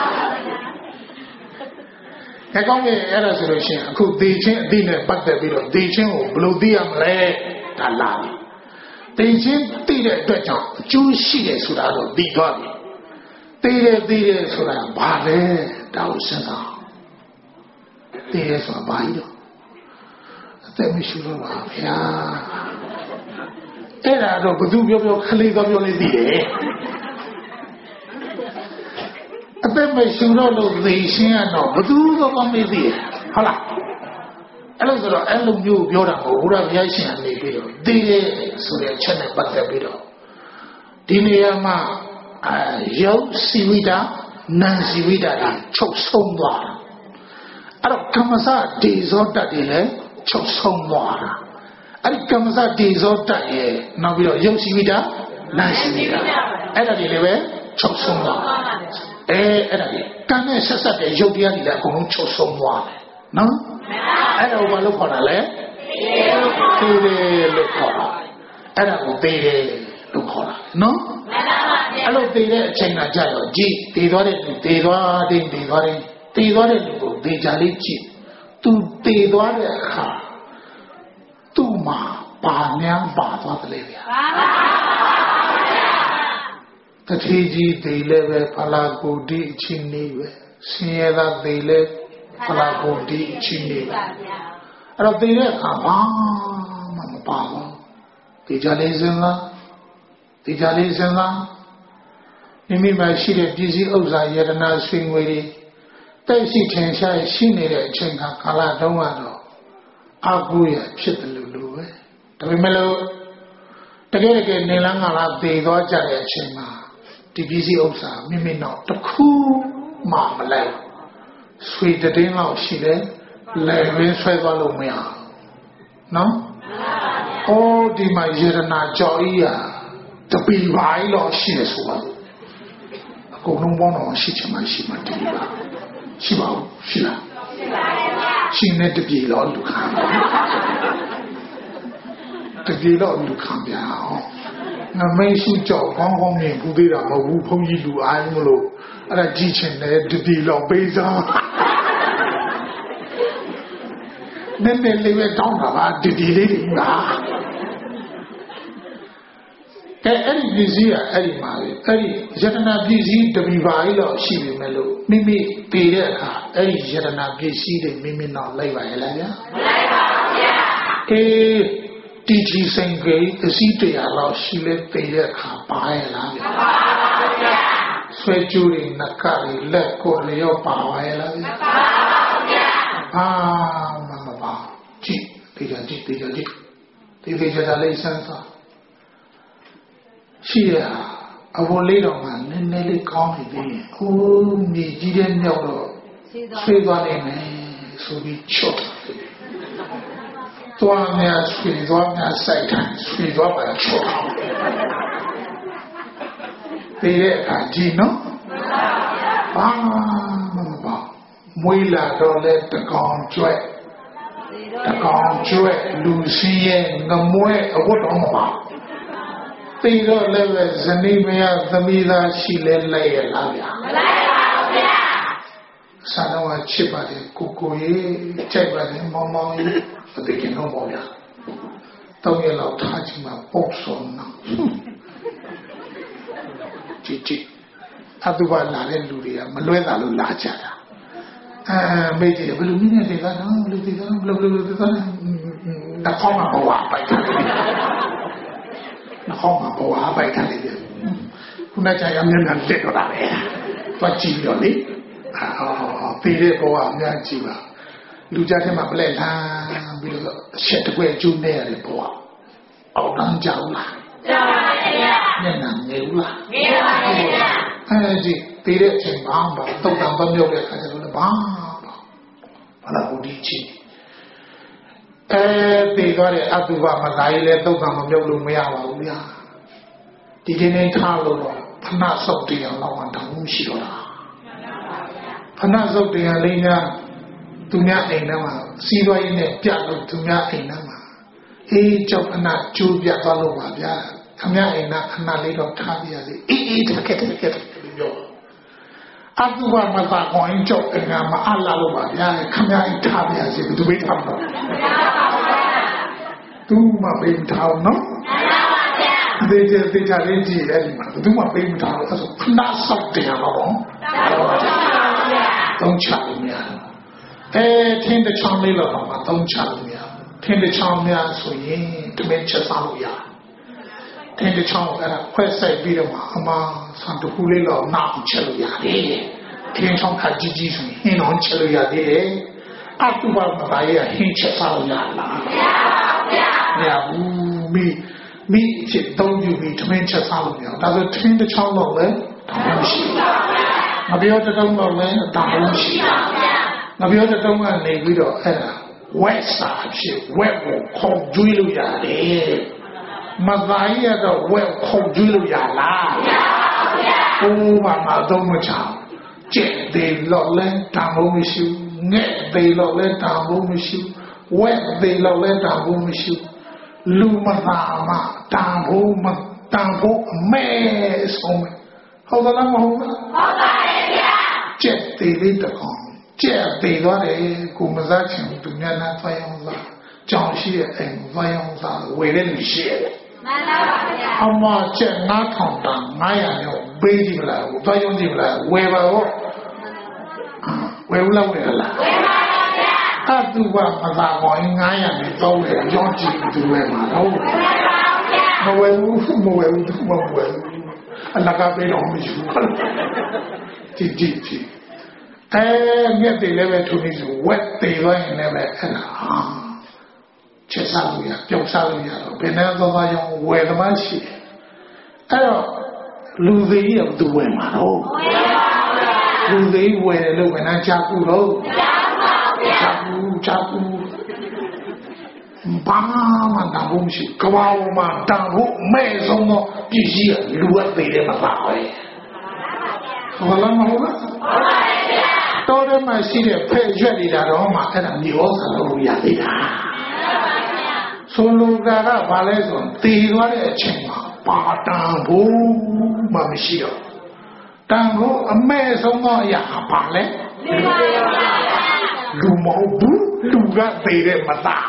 S1: အဲကောင်းရဲ့အဲ့ဒါဆိုလို့ရှိရင်အခုသေချင်းအသိနဲ့ပတ်သက်ပြီးတော့သေချင်းကိုဘယ်လိုသိရမလဲဒါလာပြီသေချင်းသိတဲ့အတွက်ကြောင့်အကျိုးရှိတယ်ဆိုတာတော့သိသွားပြီသိတယ်သိတယ်ဆိုတာဘာလဲဒါကိုစဉ်းစားသိတယ်ဆိုတာဘာကြီးတော့အသက်မရှိတော့ပါဗျာအဲ့ဒါတော့ဘသူပြောပြောခလေးတော့ပြောလေးသိတယ်အသက်မရှိတော့လို့သိရှင်းရတော့ဘသူတော့မမေ့သိဟုတ်လားအဲ့လိုဆိုတော့အဲ့လိုမျိုးပြောတာကိုဘုရားဘုရားရှင်အနေပြီးတော့သိတယ်ဆိုတဲ့အချက်နဲ့ပတ်သက်ပြီးတော့ဒီနေရာမှာအာယုတ်စီဝိတာနံစီဝိတာတွေချုပ်ဆုံးသွားတာအဲ့တော့ကမ္မစဒေဇောတတ်တွေလည်းချုပ်ဆုံးသွားတာအဲ့ဒီကမ္မစဒေဇောတတ်ရဲ့နောက်ပြီးတော့ယုတ်စီဝိတာနံစီဝိတာအဲ့ဒါတွေလည်းပဲချုပ်ဆုံးသွားအဲအဲ့ဒါတွေကံနဲ့ဆက်ဆက်တဲ့ယုတ်တရားတွေလည်းအကုန်လုံးချုပ်ဆုံးသွားတယ်နော်အဲ့ဒါကိုဘာလို့ခေါ်တာလဲသိတယ်လို့ခေါ်တာအဲ့ဒါကိုသိတယ်လို့ခေါ်တာနော်အဲ့လိုတည်တဲ့အချိန်ကကြတော့ကြည်တည်သွားတဲ့လူတည်သွားတဲ့တည်သွားတဲ့တည်သွားတဲ့လူကိုတည်ကြလေးကြည့်သူတည်သွားတဲ့အခါသူ့မှာပါများပါသွားတယ်လေဗျာတတိကြီးတည်လည်းပဲဖလာကိုဒီအချင်းနေပဲဆင်းရဲတာတည်လည်းဖလာကိုဒီအချင်းနေပဲအဲ့တော့တည်တဲ့အခါဘာမှမပါဘူးတည်ကြလေးစဉ်းစားတည်ကြလေးစဉ်းစားမိမိမှာရှိတဲ့ပစ္စည်းဥစ္စာယတနာဆွေငွေတွေတိုက်ရှိထင်ရှားရှိနေတဲ့အချိန်ခါကာလတုန်းကတော့အကူရဖြစ်တယ်လို့လို့ပဲဒါပေမဲ့လို့တကယ်တကယ်နေလန်းကလာသေသွားကြတဲ့အချိန်မှာဒီပစ္စည်းဥစ္စာမိမိတော့တစ်ခုမှမလိုက်ဆွေတည်င်းလောက်ရှိတယ်လဲရင်းဆွဲသွားလို့မရနော်အော်ဒီမှာယတနာကြော်ကြီးရတပီပိုင်းတော့ရှိတယ်ဆိုပါအကုန်လုံးပေါင်းတော့ရှိချင်မှရှိမှတည်ပါရှိပါဦးရှိလားရှိပါပါရှိနေတပြေတော့လူခံတပြေတော့လူခံပြအောင်ငမိတ်ရှိကြောက်ကောင်းကောင်းမြင်ဘူးသေးတာမဟုတ်ဘူးဘုန်းကြီးလူအားမလို့အဲ့ဒါကြည့်ချင်တယ်တပြေတော့ပေးစားနည်းနည်းလေးပဲတောင်းတာပါတပြေလေးတွေလားကဲအဲ့ဒီပစ္စည်းကအဲ့ဒီမှာလေအဲ့ဒီယတနာပစ္စည်းတပီပါကြီးတော့ရှိပြီမဲ့လို့မိမိတည်တဲ့အခါအဲ့ဒီယတနာပစ္စည်းတွေမိမိတော့လိုက်ပါရဲ့လားဗျာမလိုက်ပါဘူးဗျာအေးတီချီဆိုင်ကြီးအစည်းတရားတော့ရှိလဲတည်တဲ့အခါပါရဲ့လားဗျာမပါဘူးဗျာဆွဲကြိုးတွေနကတွေလက်ကိုယ်လျော့ပါရဲ့လားဗျာမပါဘူးဗျာအာမမပါကြည့်တည်ကြကြည့်တည်ကြကြည့်တည်တည်ကြကြလေးစမ်းစားရှိရအဝလေးတော်မှာနည်းနည်းလေးကောင်းနေသေးရင်အိုးမြေကြီးတဲ့မြောက်တော့ဆွေးသွားနိုင်မယ်ဆိုပြီးချော့သွားများဆွေးသွားများစိုက်တယ်ဆွေးသွားပါချော့ဒီတဲ့အခါကြီးနော်ဘာမှမပါမွေးလာတော့လဲတကောင်ကျွဲ့တကောင်ကျွဲ့လူစီးရဲ့ငမွဲအဝတ်တော်မပါသိတော့လည်းပဲဇနီးမယားသမီးသားရှိလဲလိုက်ရလားဗျာမလိုက်ပါဘူးဗျာဆန္ဒဝချစ်ပါတယ်ကိုကိုရေးကြိုက်ပါတယ်မောင်မောင်ရေးအတိတ်ကတော့ပေါ့ဗျာတောင်းရလောက်ထားချင်မှာပေါ့ဆုံးနော်ကြည့်ကြည့်အတူပါလာတဲ့လူတွေကမလွဲတာလို့လာကြတာအဲမေးကြည့်ဘယ်လိုနည်းနဲ့တွေကနော်ဘယ်လိုတွေကဘယ်လိုဘယ်လိုတွေကတခေါင်းမှာဘဝပိုက်တယ်နှောင်းမှာပေါ်အားပိုက်ထားလိုက်တယ်ခုနကကြာရမျက်နှာတက်တော့တာပဲသွားကြည့်တော့လေအော်ပြီးတဲ့ပေါ်အများကြီးပါလူကြတဲ့မှာပလက်လာပြီးတော့အချက်တကွဲကျိုးနေရတယ်ပေါ်အောက်တန်းကြောက်လားကြောက်ပါရဲ့ဗျာမျက်နှာငယ်ဘူးလားငယ်ပါရဲ့ဗျာအဲဒီပြီးတဲ့အချိန်မှာတော့တုတ်တံပမြောက်တဲ့အခါကျတော့ဘာဘာလာဘူးဒီချင်းအဲပေသွားတဲ့အတုပမလာရင်လည်းသုတ်ကံမမြုပ်လို့မရပါဘူးဗျာဒီကနေ့ထားလို့တော့ဖဏဆုတ်တရားလောက်အောင်တောင်းရှိတော့တာဖဏဆုတ်တရားလေးများသူများအိမ်ထဲမှာစီးသွားရင်းနဲ့ပြလို့သူများအိမ်ထဲမှာအေးကြောက်ဖဏကျိုးပြသွားလို့ပါဗျာခမအိမ်ကခဏလေးတော့ထားပြရစီအေးအေးတကက်တကက်ပြောအတုပမသာကောင်းကြောက်အင်္ဂါမအလားလို့ပါဗျာခမအိမ်ထားပြရစီဘယ်သူပဲထားတော့သူမှပိမထားအောင်နော်သေချာသေချာလေးကြည့်အဲ့ဒီမှာသူမှပိမထားအောင်အဲ့ဆိုခဏဆောက်တယ်တော့သုံးချလို့မရအဲထင်းတစ်ချောင်းလေးလောက်တော့မှသုံးချလို့မရထင်းတစ်ချောင်းများဆိုရင်တမင်ချက်စားလို့ရထင်းတစ်ချောင်းအဲ့ဒါခွဲဆိုင်ပြီးတော့မှအမဆန်တခုလေးလောက်နောက်ချက်လို့ရတယ်ထင်းချောင်းခါကြီးကြီးဆိုရင်ဟင်းအောင်ချက်လို့ရတယ်အတူပါမသားရဲ့ဟင်းချက်စားလို့ရလားမရဘူးမိမိဖြစ်သုံးယူပြီးထမင်းချက်စားလို့မရဒါဆိုထင်းတစ်ချောင်းလောက်လဲတောင်းမရှိမပြောတဲ့တုံးတော့လဲတောင်းမရှိမပြောတဲ့တုံးကနေပြီးတော့အဲ့ဒါဝက်စာဖြစ်ဝက်ကိုခုံကျွေးလို့ရတယ်မသားရတော့ဝက်ခုံကျွေးလို့ရလားမရပါဘူးဘုရားဘာမှတော့မချောင်းကျက်တယ်လို့လဲတောင်းမရှိငဲ့တယ်လို့လဲတောင်းမရှိဝက်တယ်လို့လဲတောင်းမရှိလူမသားမတောင်းဖို့မတောင်းဖို့အမဲဆုံးဟုတ်သလားမဟုတ်လားဟုတ်ပါတယ်ဗျာကျက်သေးလေးတကောင်ကျက်သေးသွားတယ်ကိုမစားချင်သူများနာသွားရောင်းစားကြောင်ရှိတဲ့အိမ်သွားရောင်းစားဝယ်တဲ့လူရှိရတယ်မှန်ပါပါဗျာအမကျက်နားထောင်တာငါးရာနဲ့ပေးကြည့်မလားသွားရောင်းကြည့်မလားဝယ်ပါတော့ဝယ်လို့ဝယ်လားဝယ်ပါပါဗျာအတူကမသာပေါ်ငါးရာနဲ့တော့ဝယ်ရောင်းကြည့်သူဝယ်မှာတော့ဝယ်ပါပါဗျာမဝယ်ဘူးမဝယ်ဘူးမဝယ်ဘူးအလကားပေးတော့မရှိဘူးကြည့်ကြည့်ကြည့်အဲမြက်တွေလည်းပဲသူနေဆိုဝက်တွေသွားရင်လည်းပဲအဲ့ဒါချက်စားလို့ရပြုတ်စားလို့ရတော့ဘယ်နဲ့သွားသွားရောင်းဝယ်သမားရှိတယ်အဲ့တော့လူသေးကြီးကသူဝယ်မှာတော့လူသေးဝယ်တယ်လို့ဘယ်နဲ့ကြာကူတော့ကြာကူကြာကူဘာမှတန်ဖို့မရှိကဘာပေါ်မှာတန်ဖို့မဲ့ဆုံးတော့ပြည့်စည်လူဝက်သေးတယ်မပါဘူးဟုတ်လားမဟုတ်လားတော်တယ်မှရှိတဲ့ဖဲ့ရွက်နေတာတော့မှအဲ့ဒါမျိုးစလို့ရသေးတာဆိုလိုတာကဘာလဲဆိုတည်သွားတဲ့အချိန်မှာပါတန်ဖို့မှမရှိတော့တန်ဖို့အမဲ့ဆုံးသောအရာပါလဲလူမဟုတ်ဘူးလူကသေးတယ်မသား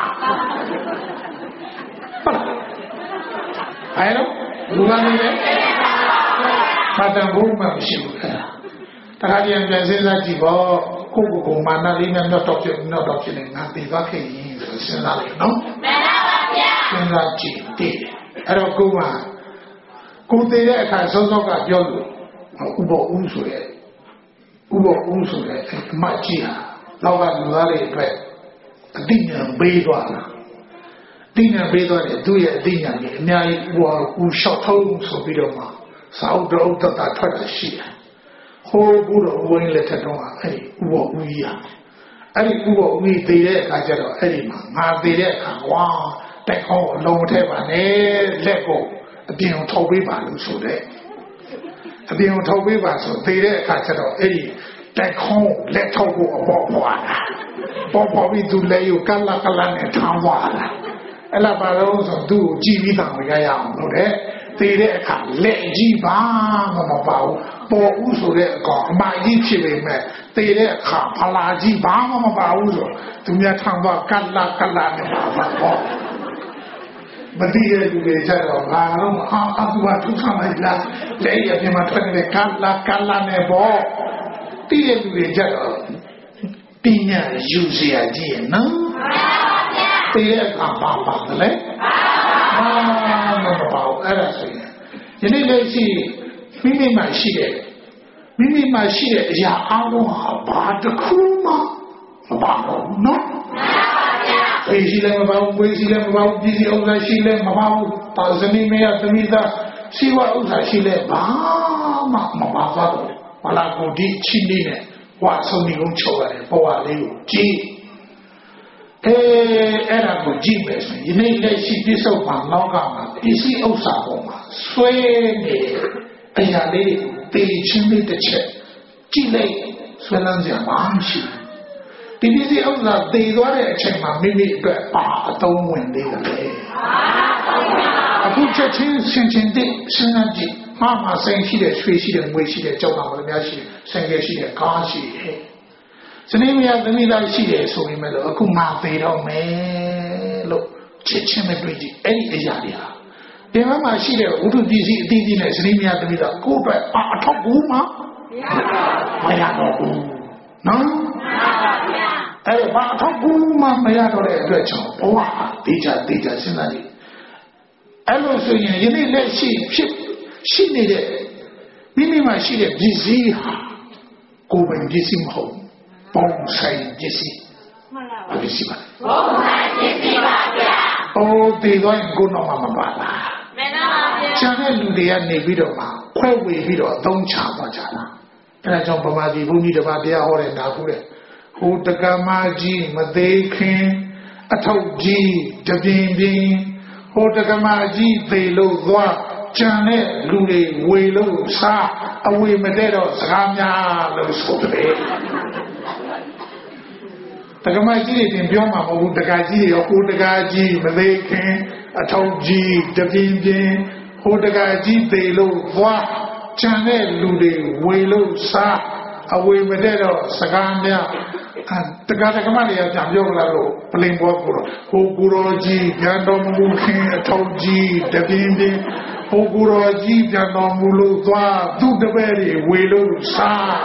S1: အဲ့တော့လူကနေလေပါတန်ဖို့မှမရှိဘူးအဲ့ဒါတခါတည်းပြန်စဉ်းစားကြည့်ပေါ့ကိုယ့်ကိုယ်မာနလေးနဲ့တော့တော့ပြတော့တော့ပြနေငါသိသွားခဲ့ရင်ဆိုစဉ်းစားလိုက်နော်မှန်ပါပါဗျာစဉ်းစားကြည့်တယ်အဲ့တော့ကိုယ်ကကိုယ်သိတဲ့အခါစောစောကပြောလို့ဥပ္ပဦးဆိုရဲဥပ္ပဦးဆိုရဲအမကြီးဟာနောက်ကလူသားတွေအတွက်အတိညာပေးသွားတာအတိညာပေးသွားတယ်သူ့ရဲ့အတိညာကြီးအများကြီးဟိုဦးလျှောက်ထုံးဆိုပြီးတော့မှစာအုပ်တော်တတ်တာထွက်တာရှိတယ်ဟိုးဘူးတော့ဝင်လက်ထက်တော့အဲ့ဒီဥပ္ပဦးကြီးဟာအဲ့ဒီဥပ္ပဦးကြီးသိတဲ့အခါကျတော့အဲ့ဒီမှာငါသိတဲ့အခါဝါတိုက်ခေါင်းအလုံးထဲပါနဲ့လက်ကိုအပြင်ကိုထုတ်ပေးပါလို့ဆိုတဲ့အပြင်ကိုထုတ်ပေးပါဆိုသိတဲ့အခါကျတော့အဲ့ဒီတိုက်ခေါင်းလက်ထုတ်ဖို့အပေါ်ပွားတာပေါ်ပေါ်ပြီးသူလည်းယူကလကလနဲ့ထောင်းသွားတာအဲ့လာပါတော့ဆိုသူ့ကိုကြည့်ပြီးတော့ရရအောင်လို့တဲ့သိတဲ့အခါလက်ကြီးပါမမပါဘူးပေါ်ဦးဆိုတဲ့အကောင်အမကြီးဖြစ်ပေမဲ့သိတဲ့အခါဖလာကြီးဘာမှမပါဘူးဆိုသူများထောင်းသွားကလကလနဲ့ပါတော့မသိတဲ့လူတွေကြတော့ငါတော့အာအကူကသူဆောင်လိုက်လားလက်ရပြမထွက်နေတဲ့ကလကလနဲ့ပေါ့သိတဲ့လူတွေကြတော့ပညာယူစရာကြီးရဲ့နော်သိတဲ့အခါပါပါတယ်လေအာမပါဘူးအဲ့ဒါဆိုရင်ယနေ့လည်းရှိမိမိမှရှိတဲ့မိမိမှရှိတဲ့အရာအလုံးဟာဘာတစ်ခုမှမပါဘူးနော်အေးရှိလည်းမပါဘူးဝေးရှိလည်းမပါဘူးပြည်စီဥစ္စာရှိလည်းမပါဘူးပါဇနီးမရသမီးသားရှိဝဥစ္စာရှိလည်းဘာမှမပါဘူးဘာလာကိုဒီချင်းလေးနဲ့ဝါဆုံးနေကုန်ချုပ်ရတယ်ပေါ်ဝါလေးကိုကြည့်အဲအဲ့ဒါကိုကြည့်မယ်ဆိုရင်ဒီနေ့လက်ရှိပြစ္ဆုတ်မှာလောကမှာပစ္စည်းဥစ္စာပေါ်မှာဆွဲနေအရာလေးတေချင်းလေးတစ်ချက်ကြည့်လိုက်ဆွဲလန်းကြမှာမရှိဒီပစ္စည်းဥစ္စာတေသွားတဲ့အချိန်မှာမိမိအတွက်ပါအသုံးဝင်သေးတယ်အခုချက်ချင်းရှင်းချင်းတည်းစဉ်းစားကြည့်မှာမှာဆိုင်ရှိတဲ့ရွှေရှိတဲ့ငွေရှိတဲ့ကြောက်တာမလို့များရှိတယ်ဆိုင်ကရှိတဲ့ကားရှိတယ်စနေမရသမီးသားရှိတယ်ဆိုရင်လည်းအခုမှပေတော့မယ်လို့ချက်ချင်းပဲတွေ့ကြည့်အဲ့ဒီအရာတွေဟာဒီမှာမှရှိတဲ့ဝိတုပစ္စည်းအသီးသီးနဲ့စနေမရသမီးသားကိုယ့်အတွက်အထောက်ကူမှမရတော့ဘူးနော်အဲ့ဘာအထောက်ကူမှမရတော့တဲ့အတွက်ကြောင့်ဘဝတေချာတေချာစဉ်းစားကြည့်အဲ့လိုဆိုရင်ယနေ့လက်ရှိဖြစ်ရှိနေတဲ့မိမိမှာရှိတဲ့ပစ္စည်းဟာကိုယ်ပိုင်ပစ္စည်းမဟုတ်ပုံဆိုင်ပစ္စည်းမှန်ပါပါပစ္စည်းပါပုံဆိုင်ပစ္စည်းပါဗျာဟိုဒီတော့ကိုယ်တော့မပါလားမှန်ပါပါဗျာကျန်တဲ့လူတွေကနေပြီးတော့မှခွဲဝေပြီးတော့အသုံးချသွားကြတာအဲဒါကြောင့်ဗမာပြည်ဘုန်းကြီးတစ်ပါးတရားဟောတဲ့နာခုတဲ့ဟိုတက္ကမကြီးမသေးခင်အထောက်ကြီးတပြင်းပြင်းဟိုတက္ကမကြီးသေလို့သွားကျန်တဲ့လူတွေဝေလို့စားအဝေမတဲ့တော့စကားများလို့ဆိုတယ်တက္ကမကြီးတွေတင်ပြောမှာမဟုတ်ဘူးတက္ကကြီးတွေရောဟိုတက္ကကြီးမသေးခင်အထောက်ကြီးတပြင်းပြင်းဟိုတက္ကကြီးသေလို့သွားကျန်တဲ့လူတွေဝေလို့စားအဝေမတဲ့တော့စကားများတက္ကသကမတွေကကြံပြောလာလို့ပလင်ပေါ်ကိုဟိုကူရောကြီးပြန်တော်မူခင်အထောက်ကြီးတပြင်းပြင်းဟိုကူရောကြီးပြန်တော်မူလို့သွားသူ့တပည့်တွေဝေလို့စား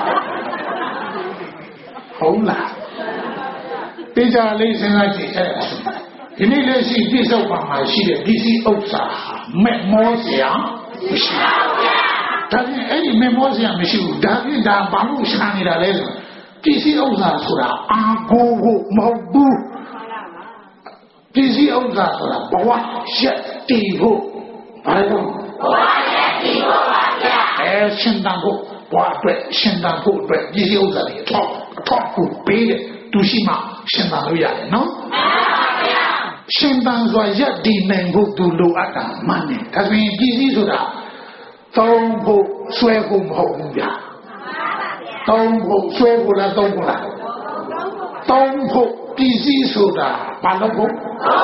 S1: ဟုတ်လားတေချာလေးစဉ်းစားကြည့်အဲ့ဒီနေ့လက်ရှိပြည့်စုံပါမှာရှိတဲ့ဒီစီဥစ္စာမဲ့မောစရာမရှိဘူးဒါပြင်အဲ့ဒီမဲ့မောစရာမရှိဘူးဒါပြင်ဒါဘာလို့ရှားနေတာလဲဆိုဒီစီဥစ္စာဆိုတာအာကိုဖို့မဟုတ်ဘူးဒီစီဥစ္စာဆိုတာဘဝရက်တည်ဖို့ဘာလို့ဘဝရက်တည်ဖို့ပါဗျာအဲရှင်တန်ဖို့ဘဝအတွက်ရှင်တန်ဖို့အတွက်ဒီစီဥစ္စာတွေအထောက်အထောက်ကိုပေးတဲ့သူရှိမှရှင်တန်လို့ရတယ်နော်ရှင်တန်စွာရက်တည်နိုင်ဖို့သူလိုအပ်တာမှန်တယ်ဒါဆိုရင်ဒီစီဆိုတာသုံးဖို့ဆွဲဖို့မဟုတ်ဘူးဗျာသုံးဖို့ဆွဲဖို့လားသုံးဖို့လားသုံးဖို့ဒီစီဆိုတာဘာလို့ဖို့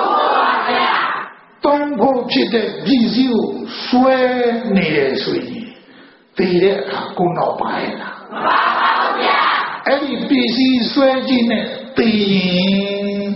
S1: သုံးဖို့ဖြစ်တဲ့ဒီစီကိုဆွဲနေတယ်ဆိုရင်တည်တဲ့အခါကိုတော့ပါရဲ့လားမပါပါဘူးဗျာအဲ့ဒီပစ္စည်းဆွဲခြင်းနဲ့တည်ရင်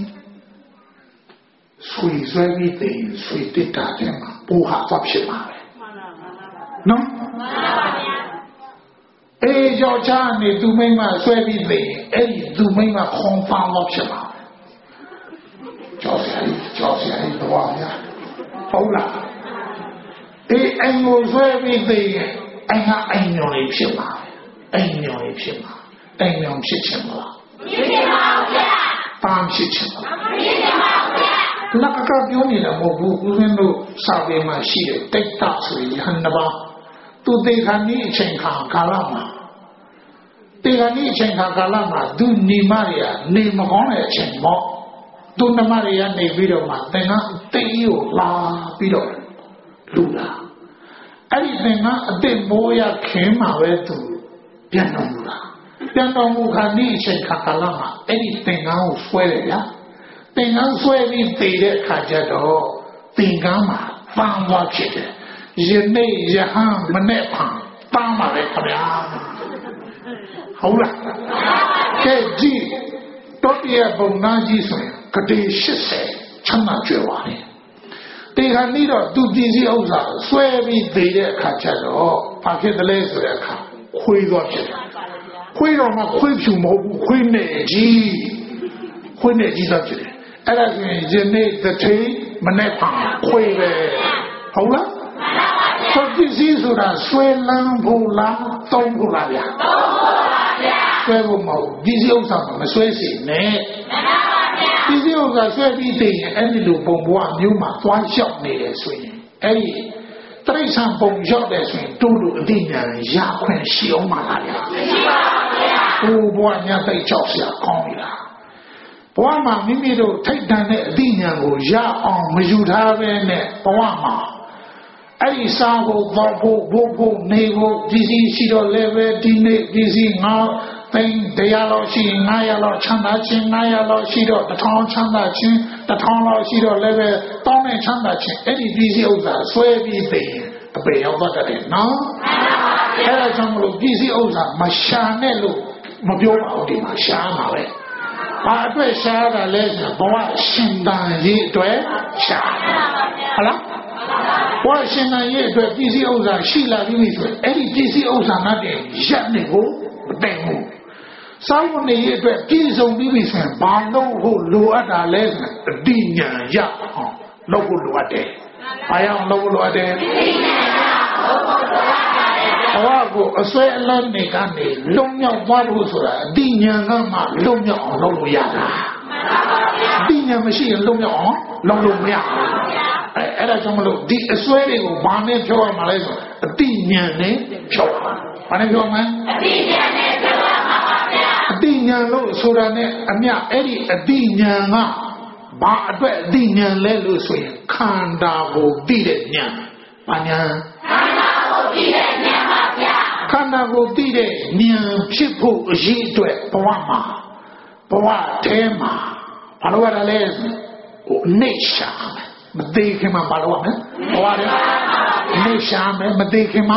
S1: ဆွေဆွဲပြီးတည်ဆွေတက်တာတဲ့မှာပူဟာသွားဖြစ်မှာပဲနော်မှန်ပါဗျာအေးကြောက်ချနေသူမိမဆွဲပြီးတည်အဲ့ဒီသူမိမခွန်ဖောင်းတော့ဖြစ်မှာကြောက်စရာကြောက်စရာတော့ဗျာဟုတ်လားအေးအင်ကိုဆွဲပြီးတည်အင်ကအင်ညော်လေးဖြစ်မှာအင်ညော်လေးဖြစ်မှာအင်ညော်ဖြစ်ချင်မလားဖြစ်ချင်ပါဗျာပန်းဖြစ်ချင်မလားဖြစ်ချင်ပါဗျာလက်ကပြောနေတာမဟုတ်ဘူးဦးဇင်းတို့စာပေမှာရှိတဲ့တိတ်တဆိုရင်ဟန်နပါသူတေခါနီးအချိန်ခါကာလမှာတေခါနီးအချိန်ခါကာလမှာသူနေမတွေကနေမကောင်းတဲ့အချိန်ပေါ့သူနမတွေကနေပြီးတော့မှသင်္ကန်းတိတ်ကိုလာပြီးတော့လူလာအဲ့ဒီသင်္ကန်းအစ်မိုးရခင်းမှာပဲသူပြန်တော်မူလာပြန်တော်မူခါနီးအချိန်ခါကာလမှာအဲ့ဒီသင်္ကန်းကိုဆွဲတယ်ဗျာသင်္ကန်းဆွဲပြီးတည်တဲ့အခါကျတော့သင်္ကန်းမှာပန်းသွားဖြစ်တယ်ယနေ့ယဟန်မနဲ့ဖန်ပန်းပါပဲခင်ဗျာဟုတ်လားကဲကြည့်တော့ဒီဘုံနာကြီးဆိုရင်ကတိ၈၀ချမ်းသာကြွယ်ဝတယ်တေခါနီးတော့သူပြည်စည်းဥစ္စာဆွဲပြီးတည်တဲ့အခါကျတော့ဘာဖြစ်တယ်လဲဆိုတဲ့အခါခွေးသွားဖြစ်တယ်ခွေးတော့မှခွေးဖြူမဟုတ်ဘူးခွေးနဲ့ကြီးခွေးနဲ့ကြီးသွားဖြစ်တယ်အဲ့ဒါဆိုရင်ယနေ့တစ်ထိန်မနဲ့ဖန်ခွေပဲဟုတ်လားဆိုပစ္စည်းဆိုတာဆွဲလန်းဖို့လားသုံးဖို့လားဗျာသုံးဖို့ပါဗျာဆွဲဖို့မဟုတ်ပစ္စည်းဥစ္စာမဆွဲစေနဲ့မှန်ပါဗျာပစ္စည်းဥစ္စာဆွဲပြီးတည်ရင်အဲ့ဒီလိုပုံဘဝမျိုးမှာသွားလျှောက်နေတယ်ဆိုရင်အဲ့ဒီတိရစ္ဆာန်ပုံလျှောက်တယ်ဆိုရင်တို့တို့အတိညာရခွင့်ရှိအောင်ပါလားဗျာမရှိပါဘူးဗျာဟိုဘဝညသိကြောက်စရာကောင်းပြီလားဘဝမှာမိမိတို့ထိတ်တန်တဲ့အသိဉာဏ်ကိုရအောင်မယူထားပဲနဲ့ဘဝမှာအဲ့ဒီစားဖို့တော့ဖို့ဘို့ဖို့နေဖို့ဒီစီရှိတော့လည်းပဲဒီနေ့ဒီစီငါသိန်းတရားလောက်ရှိငါးရာလောက်ချမ်းသာခြင်းငါးရာလောက်ရှိတော့တစ်ထောင်ချမ်းသာခြင်းတစ်ထောင်လောက်ရှိတော့လည်းပဲတောင်းနဲ့ချမ်းသာခြင်းအဲ့ဒီဒီစီဥစ္စာဆွဲပြီးသိရင်အပေရောက်တတ်တယ်နော်အဲ့ဒါကြောင့်မလို့ဒီစီဥစ္စာမရှာနဲ့လို့မပြောပါဘူးဒီမှာရှာမှာပဲဘာအတွက်ရှားတာလဲဆိုဘဝရှင်တန်ရေးအတွက်ရှားဟုတ်လားဘဝရှင်တန်ရေးအတွက်ပစ္စည်းဥစ္စာရှိလာပြီဆိုရင်အဲ့ဒီပစ္စည်းဥစ္စာနဲ့တည်းရက်နေဖို့မတည့်ဘူးစောင့်နေရေးအတွက်ပြည့်စုံပြီးပြီဆိုရင်ဘာလို့ဟိုလိုအပ်တာလဲဆိုအတိညာရအောင်လုပ်ဖို့လိုအပ်တယ်ဘာရအောင်လုပ်ဖို့လိုအပ်တယ်အတိညာရလုပ်ဖို့လိုအပ်ဘဝကိုအစွဲအလန်းနေကနေလုံမြောက်သွားလို့ဆိုတာအတိညာကမှလုံမြောက်အောင်လုပ်လို့ရတာအတိညာမရှိရင်လုံမြောက်အောင်လုပ်လို့မရဘူးအဲအဲ့ဒါကြောင့်မလို့ဒီအစွဲတွေကိုဘာနဲ့ပြောရမှာလဲဆိုအတိညာနဲ့ဖြောက်ပါဘာနဲ့ပြောမလဲအတိညာနဲ့ဖြောက်ပါပါဗျာအတိညာလို့ဆိုတာနဲ့အမြအဲ့ဒီအတိညာကဘာအတွက်အတိညာလဲလို့ဆိုရင်ခန္ဓာကိုသိတဲ့ညာဘာညာခန္ဓာကိုသိတဲ့ညာခန္ဓာကိုသိတဲ့ဉာဏ်ဖြစ်ဖို့အရေးအတွက်ဘဝမှာဘဝထဲမှာဘာလို့ရတာလဲဟိုနေရှာမသိခင်မှာဘာလို့ရမလဲဘဝထဲနေရှာမယ်မသိခင်မှာ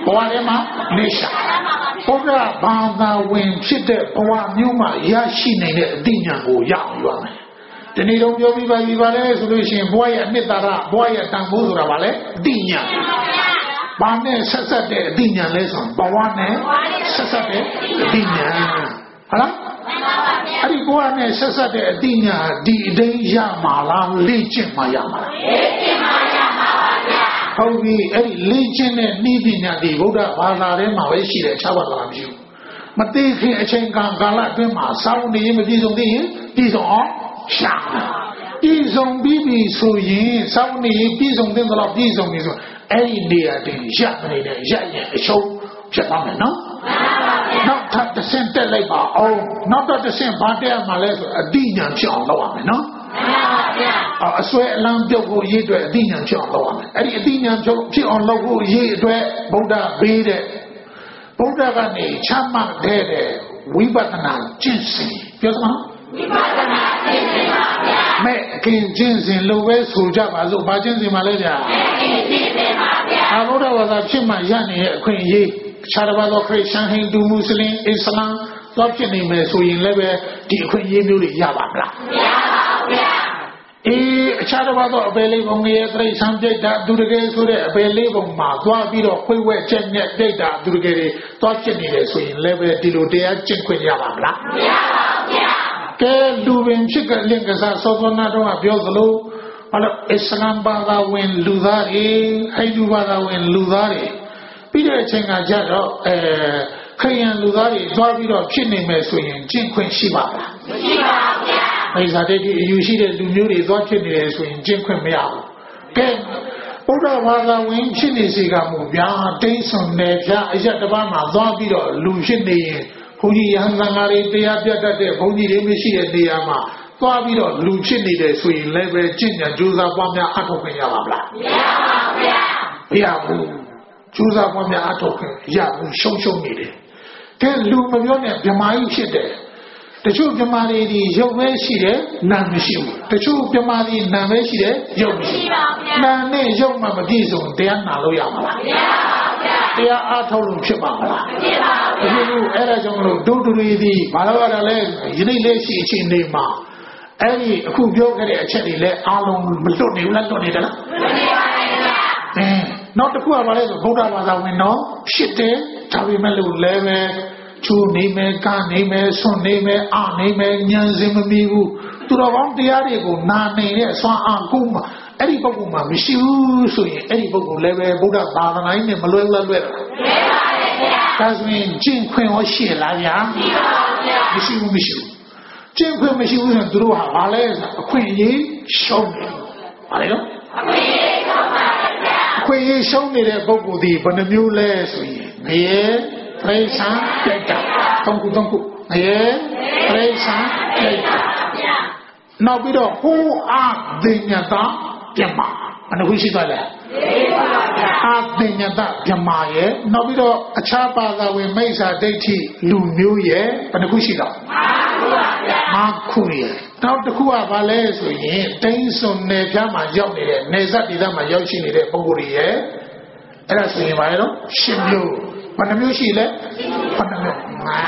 S1: ဘဝထဲမှာနေရှာဘုရားဘာသာဝင်ဖြစ်တဲ့ဘဝမျိုးမှာရရှိနေတဲ့အသိဉာဏ်ကိုရအောင်ရမယ်ဒီနေ့တော့ပြောပြီးပါပြီပါလေဆိုလို့ရှိရင်ဘဝရဲ့အနှစ်သာရဘဝရဲ့တန်ဖိုးဆိုတာပါလေအသိဉာဏ်ဘာနဲ့ဆက်ဆက်တဲ့အသိဉာဏ်လဲဆိုဘဝနဲ့ဆက်ဆက်တဲ့အသိဉာဏ်ဟုတ်လားအဲ့ဒီဘဝနဲ့ဆက်ဆက်တဲ့အသိဉာဏ်ဒီအတိုင်းရမှာလားလေ့ကျင့်မှရမှာလားလေ့ကျင့်မှရမှာပါဗျာဟုတ်ပြီအဲ့ဒီလေ့ကျင့်တဲ့နည်းပညာဒီဗုဒ္ဓဘာသာထဲမှာပဲရှိတယ်အခြားဘာသာမရှိဘူးမသိခင်အချိန်ကာလအတွင်းမှာစောင့်နေရင်မပြည့်စုံသေးရင်ပြည့်စုံအောင်ရှာပြည့်စုံပြီးပြီဆိုရင်စောင့်နေရင်ပြည့်စုံတဲ့တော့ပြည့်စုံပြီဆိုအဲ့ဒီနေရာတင်ရနေတဲ့ရရင်အရှုံးဖြစ်သွားမယ်နော်နောက်ထပ်တစ်ဆင့်တက်လိုက်ပါအောင်နောက်တော့တစ်ဆင့်ဘာတက်ရမှာလဲဆိုအတိညာဖြစ်အောင်လုပ်ရမယ်နော်အစွဲအလံပြုတ်ဖို့ရေးအတွက်အတိညာဖြစ်အောင်လုပ်ရမယ်အဲ့ဒီအတိညာဖြစ်အောင်လုပ်ဖို့ရေးအတွက်ဗုဒ္ဓပေးတဲ့ဗုဒ္ဓကနေချမှတ်တဲ့ဝိပဿနာကျင့်စဉ်ပြောစမ်းဝိပဿနာကျင့်စဉ်ပါဗျာမဲ့အကင်ကျင့်စဉ်လို့ပဲဆိုကြပါစို့ဘာကျင့်စဉ်ပါလဲဗျာမဲ့အကင်ကျင့်စဉ်ပါဗျာအဘုဒ္ဓဘာသာဖြစ်မှရနေတဲ့အခွင့်အရေးအခြားတစ်ပါးသောခရစ်ယာန်ဟိန္ဒူမွတ်စလင်အစ္စလာမ်တော့ဖြစ်နေမယ်ဆိုရင်လည်းပဲဒီအခွင့်အရေးမျိုးတွေရပါမလားမရပါဘူးဗျာအေးအခြားတစ်ပါးသောအပေလေးပုံရဲ့ခရစ်ယာန်ပြိတ္တာသူတကယ်ဆိုတဲ့အပေလေးပုံမှာသွားပြီးတော့ခွေးဝဲချက်နဲ့ပြိတ္တာသူတကယ်တွေတော့ဖြစ်နေတယ်ဆိုရင်လည်းပဲဒီလိုတရားကျင့်ခွင့်ရပါမလားမရပါဘူးဗျာကဲလူပင်ဖြစ်ကလင်္ကစားစောစောနာတော့ပြောသလိုဘာလို့အစ္စလာမ်ဘာသာဝင်လူသားတွေဟိန္ဒူဘာသာဝင်လူသားတွေပြီးတဲ့အချိန်ကကြတော့အဲခရိယန်လူသားတွေသွားပြီးတော့ဖြစ်နေမယ်ဆိုရင်ကျင့်ခွင့်ရှိပါလားမရှိပါဘူးဗျာမိစ္ဆာဒိဋ္ဌိအယူရှိတဲ့လူမျိုးတွေသွားဖြစ်နေတယ်ဆိုရင်ကျင့်ခွင့်မရဘူးကဲဘုရားဘာသာဝင်ဖြစ်နေစေကမူဗျာတိတ်ဆွန်နယ်ဗျာအရက်တစ်ပါးမှာသွားပြီးတော့လူဖြစ်နေရင်ဘုန်းကြီးရဟန်းသံဃာတွေတရားပြတတ်တဲ့ဘုန်းကြီးတွေမရှိတဲ့နေရာမှာသွားပြီးတော့လူဖြစ်နေတယ်ဆိုရင်လည်းပဲကျင့်ကြံကြိုးစားပွားများအထောက်ခွင့်ရပါမလားမရပါဘူးဗျာမရဘူးကျိုးစားပွားများအထောက်ခွင့်ရဘူးရှုံရှုံနေတယ်ကဲလူမပြောနဲ့ဗြဟ္မာကြီးဖြစ်တယ်တချို့ဗြဟ္မာတွေဒီရုပ်ပဲရှိတယ်နာမ်မရှိဘူးတချို့ဗြဟ္မာတွေနာမ်ပဲရှိတယ်ရုပ်မရှိဘူးနာမ်နဲ့ရုပ်မှမပြည့်စုံတရားနာလို့ရမှာလားမရပါဘူးဗျာတရားအားထုတ်လို့ဖြစ်ပါမလားမဖြစ်ပါဘူးအခုအဲ့ဒါကြောင့်လို့ဒုဒ္ဒရီဒီဘာလို့ရတာလဲယနေ့လက်ရှိအချိန်လေးမှာအဲ့ဒီအခုပြောခဲ့တဲ့အချက်တွေလည်းအားလုံးမလွတ်နေဘူးလားလွတ်နေတယ်လားမလွတ်နေပါဘူးဗျာအင်းနောက်တစ်ခုကဘာလဲဆိုဗုဒ္ဓဘာသာဝင်တော့ဖြစ်တယ်ဒါပေမဲ့လို့လည်းပဲချိုးနေမယ်ကနေမယ်ဆွန့်နေမယ်အနေမယ်ဉာဏ်စင်မမီဘူးသူတော်ကောင်းတရားတွေကိုနာနေတဲ့ဆွမ်းအားကိုမှအဲ့ဒီပုဂ္ဂိုလ်မှာမရှိဘူးဆိုရင်အဲ့ဒီပုဂ္ဂိုလ်လည်းပဲဗုဒ္ဓဘာသာတိုင်းနဲ့မလွဲလွဲလွဲတာလွဲပါတယ်ဗျာဒါဆိုရင်ကျင့်ခွင့်ရောရှိလားဗျာမရှိပါဘူးဗျာမရှိဘူးမရှိဘူးကျင့်ခွင့်မရှိဘူးဆိုရင်သူတို့ဟာဘာလဲဆိုအခွင့်အရေးရှုံးတယ်ဘာလဲနော်အခွင့်အရေးရှုံးပါတယ်ဗျာအခွင့်အရေးရှုံးနေတဲ့ပုဂ္ဂိုလ်ဒီဘယ်နှမျိုးလဲဆိုရင်ငရေပရိသတ်ပြိတ္တာသုံးခုသုံးခုငရေပရိသတ်ပြိတ္တာနောက်ပြီးတော့ဟိုးအားဒိညာတာပြမဘယ်နှခုရှိသွားလဲအာဒိညာတာပြမရဲ့နောက်ပြီးတော့အခြားဘာသာဝင်မိစ္ဆာဒိဋ္ဌိလူမျိုးရဲ့ဘယ်နှခုရှိတော့မာခုရဲ့နောက်တစ်ခုကဘာလဲဆိုရင်တိန်းစွန်နယ်ပြားမှာရောက်နေတဲ့နေဇတ်ဒေသမှာရောက်ရှိနေတဲ့ပုဂ္ဂိုလ်တွေရဲ့အဲ့ဒါဆိုရင်ဘာလဲတော့ရှင်မျိုးဘယ်နှမျိုးရှိလဲဘယ်နှမျိုး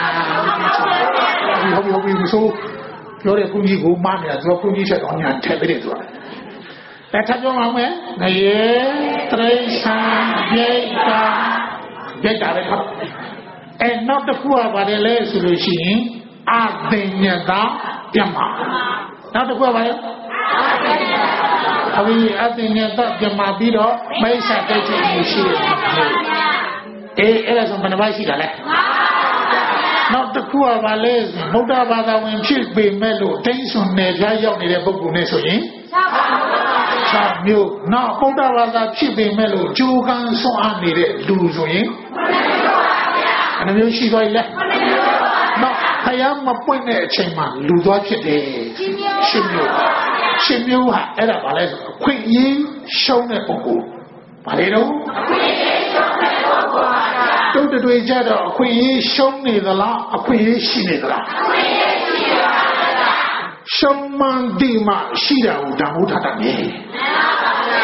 S1: အာဟုတ်ပြီဟုတ်ပြီဆိုပြောတဲ့ဘုန်းကြီးကိုမနေတာသူကဘုန်းကြီးချက်တော်ညာထည့်ပေးတယ်ဆိုတာအဲ့ထပ်ပြောအောင်မယ်ငရေတရိစ္ဆာန်ပြိတ္တာပြိတ္တာပဲครับအဲ့နောက်တစ်ခုကဘာလဲဆိုလို့ရှိရင်အသိဉာဏ်သာပြမနောက်တစ်ခုကဘာလဲအဝိအသိဉာဏ်သာပြမပြီးတော့မိစ္ဆာဒိဋ္ဌိရှိတယ်အေးအဲ့ဒါဆိုဘယ်နှပါးရှိတာလဲနောက်တစ်ခုကဘာလဲဗုဒ္ဓဘာသာဝင်ဖြစ်ပေမဲ့လို့တိန့်ဆွန်နယ်ပြားရောက်နေတဲ့ပုဂ္ဂိုလ်နဲ့ဆိုရင်၆မျိုးနောက်ဗုဒ္ဓဘာသာဖြစ်ပေမဲ့လို့ဂျိုးကန်းဆွမ်းအားနေတဲ့လူဆိုရင်ဘယ်နှမျိုးရှိသွားပြီလဲနောက်ခရမ်းမပွင့်တဲ့အချိန်မှာလူသွားဖြစ်တယ်ရှင်းမျိုးရှင်းမျိုးဟာအဲ့ဒါဘာလဲဆိုအခွင့်အရေးရှုံးတဲ့ပုဂ္ဂိုလ်ဘာလဲတော့အခွင့်အရေးရှုံးတဲ့ပုဂ္ဂိုလ်ဟာတို့တွေကြတော့အခွင့်အရေးရှုံးနေသလားအခွင့်အရေးရှိနေသလားအခွင့်အရေးရှိပါလားရှုံးမှန်ဒီမှာရှိတာကိုဓမ္မထတာနေ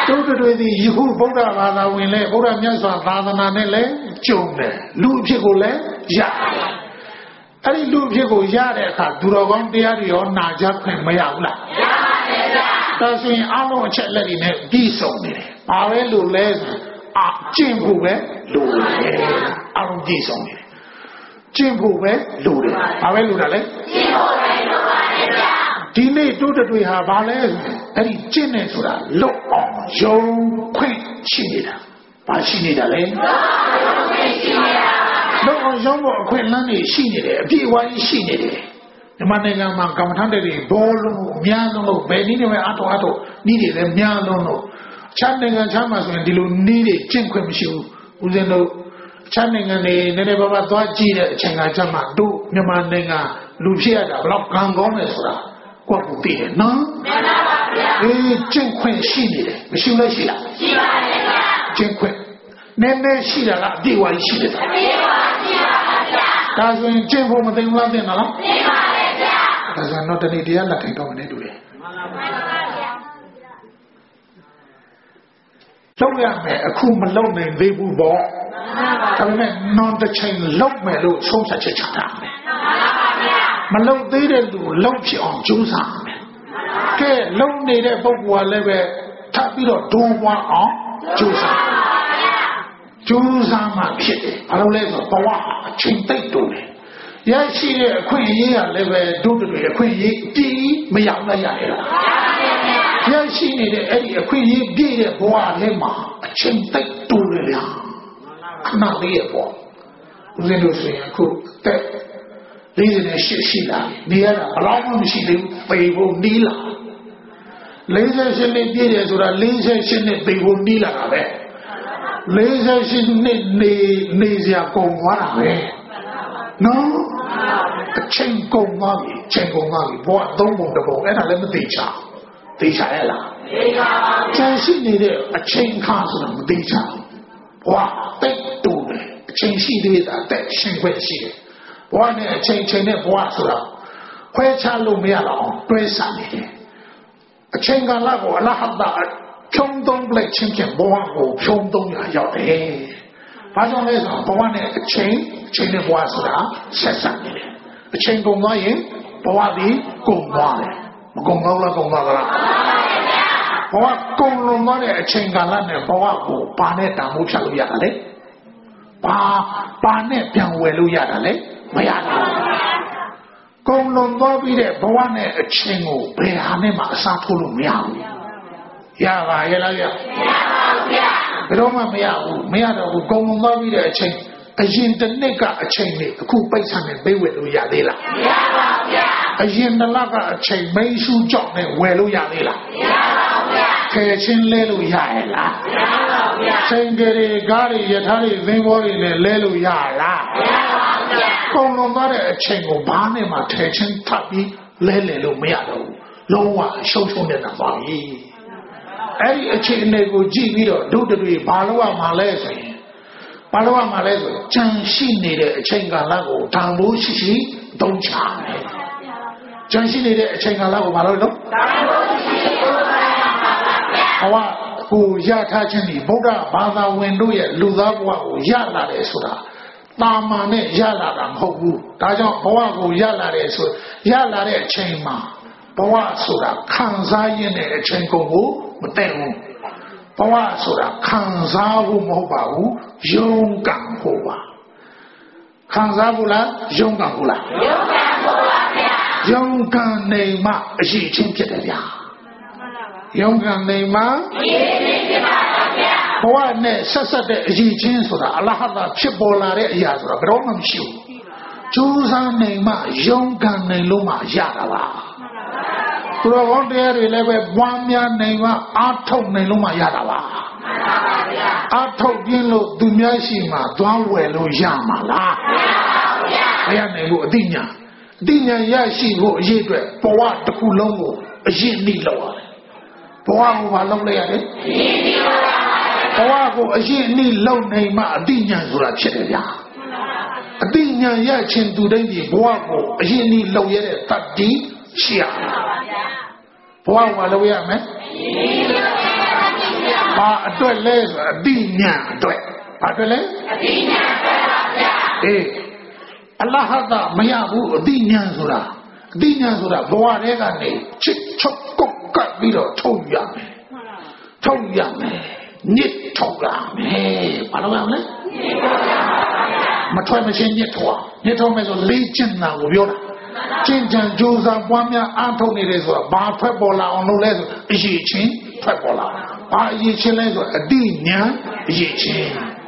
S1: တို့တွေဒီယခုဗုဒ္ဓဘာသာဝင်လဲဗုဒ္ဓမြတ်စွာသာသနာနဲ့လဲကြုံတယ်လူအဖြစ်ကိုလဲရအဲ့ဒီလူအဖြစ်ကိုရတဲ့အခါသူတော်ကောင်းတရားတွေရောနာကြခွင့်မရဘူးလားရပါတယ်ဗျာဒါဆိုရင်အလုံးအချက်လက်တွေနဲ့ပြီးဆုံးနေတယ်ဘာပဲလို့လဲဆိုအကျင့်ဖို့ပဲလိုတယ်အလုံးပြီးဆုံးနေတယ်ကျင့်ဖို့ပဲလိုတယ်ဘာပဲလိုတာလဲကျင့်ဖို့ပဲလိုပါတယ်ဗျာဒီနေ့တို့တွေဟာဘာလဲအဲ့ဒီကျင့်နေဆိုတာလွတ်အောင်ယုံခွင့်ရှိနေတာဘာရှိနေတာလဲလွတ်အောင်ခွင့်ရှိနေတာလွတ်အောင်ယုံဖို့အခွင့်အလမ်းတွေရှိနေတယ်အပြည့်အဝကြီးရှိနေတယ်မြန်မာနိုင်ငံမှာကမ္မထမ်းတွေဘောလုံးအများဆုံးလို့ဘယ်နည်းနဲ့ပဲအထောက်အထောက်နည်းတွေလည်းအများလုံးလို့ချမ်းနိုင်ငံချမ်းမှာဆိုရင်ဒီလိုနည်းတွေကျင့်ခွင့်မရှိဘူးဦးဇင်းတို့ချမ်းနိုင်ငံတွေနည်းနည်းပါးပါးသွားကြည့်တဲ့အချိန်ကချမ်းမှာတို့မြန်မာနိုင်ငံလူဖြစ်ရတာဘယ်တော့ကံကောင်းလဲဆိုတာကိုယ့်ကိုသိတယ်နော်မှန်ပါပါဗျာအေးကျင့်ခွင့်ရှိနေတယ်မရှိလို့ရှိလားရှိပါတယ်ဗျာကျင့်ခွင့်နည်းနည်းရှိတာကအပြည့်အဝရှိတယ်အပြည့်အဝရှိပါပါဗျာဒါဆိုရင်ကျင့်ဖို့မသိဘူးလားသိနော်သိပါတယ်ဗျာဒါဆိုတော့တနေ့တရားလက်ထိုင်တော့မနေတူတယ်မှန်ပါပါဗျာလုံးရမယ်အခုမလုံးနိုင်သေးဘူးပေါ့ဒါပေမဲ့ non တစ်ချိန်လုံးမယ်လို့ဆုံးဖြတ်ချက်ချတာမယ်မလုံသေးတဲ့လူလုံဖြစ်အောင်ကြိုးစားမယ်ကဲလုံနေတဲ့ပုဂ္ဂိုလ်ကလည်းပဲထပ်ပြီးတော့ဒုံပွားအောင်ကြိုးစားကြိုးစားမှဖြစ်တယ်ဘာလို့လဲဆိုတော့ဘဝအချိန်တိတ်တိုးတယ်ရရှိတဲ့အခွင့်အရေးကလည်းပဲတို့တွေအခွင့်အရေးတီးမရောက်လိုက်ရတယ်လားရရှိနေတဲ့အဲ့ဒီအခွင့်အရေးပြည့်တဲ့ဘဝထဲမှာအချိန်တိတ်တိုးတယ်ဗျာခဏလေးရဲ့ပေါ့ဦးဇင်းတို့ဆိုရင်အခုတက်လေးနဲ့ရှိရှိလာနေရတာဘလောက်မှမရှိသေးဘူးပေဖို့နီးလာလေးဆယ်ရှစ်နှစ်ပြည့်တယ်ဆိုတာလေးဆယ်ရှစ်နှစ်ပေဖို့နီးလာတာပဲလေးဆယ်ရှစ်နှစ်နေနေစရာကုန်သွားတာပဲနော်အချိန်ကုန်သွားပြီအချိန်ကုန်သွားပြီဘောအသုံးပုံတစ်ပုံအဲ့ဒါလည်းမသိချာသိချာရဲ့လားသိချာပါဘူးကျန်ရှိနေတဲ့အချိန်ခါဆိုတာမသိချာဘောတိတ်တူတယ်အချိန်ရှိသေးတာတက်ရှင်ခွင့်ရှိတယ်ဘဝနဲ့အချိန်ချိန်နဲ့ဘဝဆိုတာခွဲခြားလို့မရတော့တွဲစားနေတယ်အချိန်ကာလကိုအလဟတ်တာဖြုံသုံးပလိုက်ချင်းချင်းဘဝကိုဖြုံသုံးရရောက်တယ်။ဘာကြောင့်လဲဆိုတော့ဘဝနဲ့အချိန်အချိန်နဲ့ဘဝဆိုတာဆက်ဆက်နေတယ်။အချိန်ကုန်သွားရင်ဘဝဒီကုန်သွားတယ်။မကုန်တော့လားကုန်သွားသလား။ဘဝကုန်လွန်သွားတဲ့အချိန်ကာလနဲ့ဘဝကိုဘာနဲ့တန်ဖိုးဖြတ်လို့ရတာလဲ။ဘာဘာနဲ့ပြန်ဝယ်လို့ရတာလဲ။မရဘူး။ကုန်လွန်သွားပြီးတဲ့ဘဝနဲ့အချိန်ကိုဘယ်ဟာနဲ့မှအစားထိုးလို့မရဘူး။ရပါရဲ့လားဗျာ။မရပါဘူးဗျာ။ဘယ်တော့မှမရဘူး။မရတော့ဘူးကုန်လွန်သွားပြီးတဲ့အချိန်အရင်တစ်နှစ်ကအချိန်နဲ့အခုပိတ်ဆံနဲ့ပေးဝယ်လို့ရသေးလား။မရပါဘူးဗျာ။အရင်တစ်လကအချိန်မိတ်ဆုကြောင့်နဲ့ဝယ်လို့ရသေးလား။မရပါဘူးဗျာ။ခဲချင်းလဲလို့ရရဲ့လား။မရပါဘူးဗျာ။ချိန်ကြတွေကားတွေရထားတွေသင်္ဘောတွေနဲ့လဲလို့ရလား။မရပါဘူးဗျာ။ကုန်လွန်သွားတဲ့အချိန်ကိုဘာနဲ့မှထဲချင်းထပ်ပြီးလဲလဲလို့မရတော့ဘူး။လုံးဝရှုံးရှုံးနေတာပါပြီ။အဲ့ဒီအခြေအနေကိုကြည့်ပြီးတော့ဒုတတွေဘာလို့ရမှာလဲဆိုရင်ဘာလို့ရမှာလဲဆိုကြံရှိနေတဲ့အချိန်ကာလကိုတန်ဖိုးရှိရှိသုံးချမယ်ကြံရှိနေတဲ့အချိန်ကာလကိုဘာလို့လဲတန်ဖိုးရှိရှိသုံးချပါပါဘဝကိုရထားခြင်းဒီဗုဒ္ဓဘာသာဝင်တို့ရဲ့လူသားဘဝကိုရလာတယ်ဆိုတာတာမန်နဲ့ရလာတာမဟုတ်ဘူးဒါကြောင့်ဘဝကိုရလာတယ်ဆိုရလာတဲ့အချိန်မှာဘဝဆိုတာခံစားရင်းတဲ့အချိန်ကုန်ကိုမတည့်ဘူးဘဝဆိုတာခံစားဖို့မဟုတ်ပါဘူးယုံကံဖို့ပါခံစားဖို့လားယုံကံဖို့လားယုံကံဖို့ပါဗျာယုံကံနေမှအရှိချင်းဖြစ်တယ်ဗျာယုံကံနေမှအရှိချင်းဖြစ်ပါဗျာဘဝနဲ့ဆက်ဆက်တဲ့အရှိချင်းဆိုတာအလဟတာဖြစ်ပေါ်လာတဲ့အရာဆိုတာဘယ်တော့မှမရှိဘူးကျိုးစားနေမှယုံကံနေလို့မှရတာပါသူတော်ကောင်းတရားတွေလည်းပဲပွားများနိုင်မှအားထုတ်နိုင်လို့မှရတာပါမှန်ပါပါဗျာအားထုတ်ပြင်းလို့သူများရှိမှသွားဝယ်လို့ရမှာလားမှန်ပါပါဗျာမရနိုင်ဘူးအတိညာအတိညာရရှိဖို့အရေးအတွက်ဘဝတစ်ခုလုံးကိုအရင်နှိလောက်ရတယ်ဘဝကိုမလုံးလိုက်ရတယ်အရင်နှိလောက်ရတယ်ဘဝကိုအရင်နှိလောက်နိုင်မှအတိညာဆိုတာဖြစ်တယ်ဗျာအတိညာရခြင်းသူတိုင်းဒီဘဝကိုအရင်နှိလောက်ရတဲ့တတ္တိရှိရဘဝကလည်းရမယ်ဘာအတွက်လဲဆိုအတိညာအတွက်ဘာအတွက်လဲအတိညာအတွက်ပါဗျာအေးအလဟတမရဘူးအတိညာဆိုတာအတိညာဆိုတာဘဝထဲကနေချစ်ချုပ်ကုတ်ကပ်ပြီးတော့ထုတ်ရမယ်ထုတ်ရမယ်ညစ်ထုတ်ရမယ်ဘာလို့ရမလဲမထွက်မချင်းညစ်ထုတ်ညစ်ထုတ်မယ်ဆိုလေးကျင့်တာကိုပြောတာကျင့်ကြံကြိုးစားပွားများအားထုတ်နေတယ်ဆိုတာဘာထွက်ပေါ်လာအောင်လုပ်လဲဆိုအရေးချင်းထွက်ပေါ်လာဘာအရေးချင်းလဲဆိုအတိညာအရေးချင်း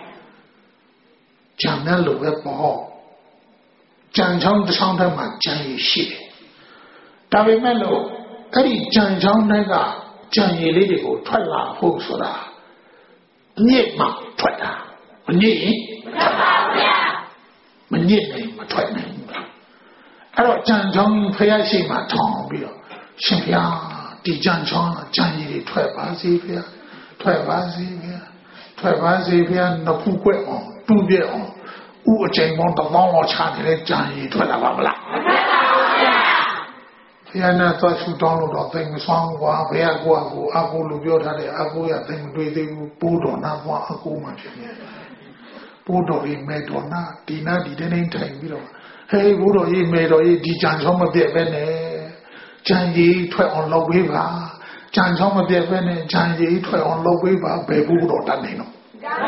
S1: ကြံတဲ့လိုပဲပေါ့ကြံချောင်းတစ်ချောင်းတည်းမှာကြံရည်ရှိတယ်ဒါပေမဲ့လို့အဲ့ဒီကြံချောင်းတိုင်းကကြံရည်လေးတွေကိုထွက်လာဖို့ဆိုတာညစ်မှထွက်တာမညစ်ရင်ထွက်ပါဗျာမညစ်နိုင်မထွက်နိုင်ဘူးအဲ့တော့ကြံချောင်းဖျားရှိမှထောင်ပြီးတော့ရှင်ဖျားဒီကြံချောင်းကြံရည်တွေထွက်ပါစေဖျားထွက်ပါစေဖျားထွက်ပါစေဖျားနှစ်ခုကွက်အောင်တူပြည့်အောင်ဥအချိန်ပေါင်းတစ်ပေါင်းလောက်ချနေတဲ့ကြံရည်ထွက်လာပါမလားထွက်ပါဗျာဖျားနဲ့သွားရှူတောင်းလို့တော့သိမဆွမ်းကွာဘယ်ကွာကိုအကူလူပြောထားတဲ့အကူရသိမတွေ့သေးဘူးပိုးတော်နာကွာအကူမှဖြစ်နေပိုးတော်ကြီးမဲတော်နာဒီနာဒီတိုင်းထိုင်ပြီးတော့ဟေးဘိုးတော်ကြီးမဲတော်ကြီးဒီကြံချောင်းမပြတ်ပဲနဲ့ကြံရည်ထွက်အောင်လုပ်ပေးပါကြံချောင်းမပြတ်ပဲနဲ့ကြံရည်ထွက်အောင်လုပ်ပေးပါဘယ်ဘိုးတော်တတ်နေတော့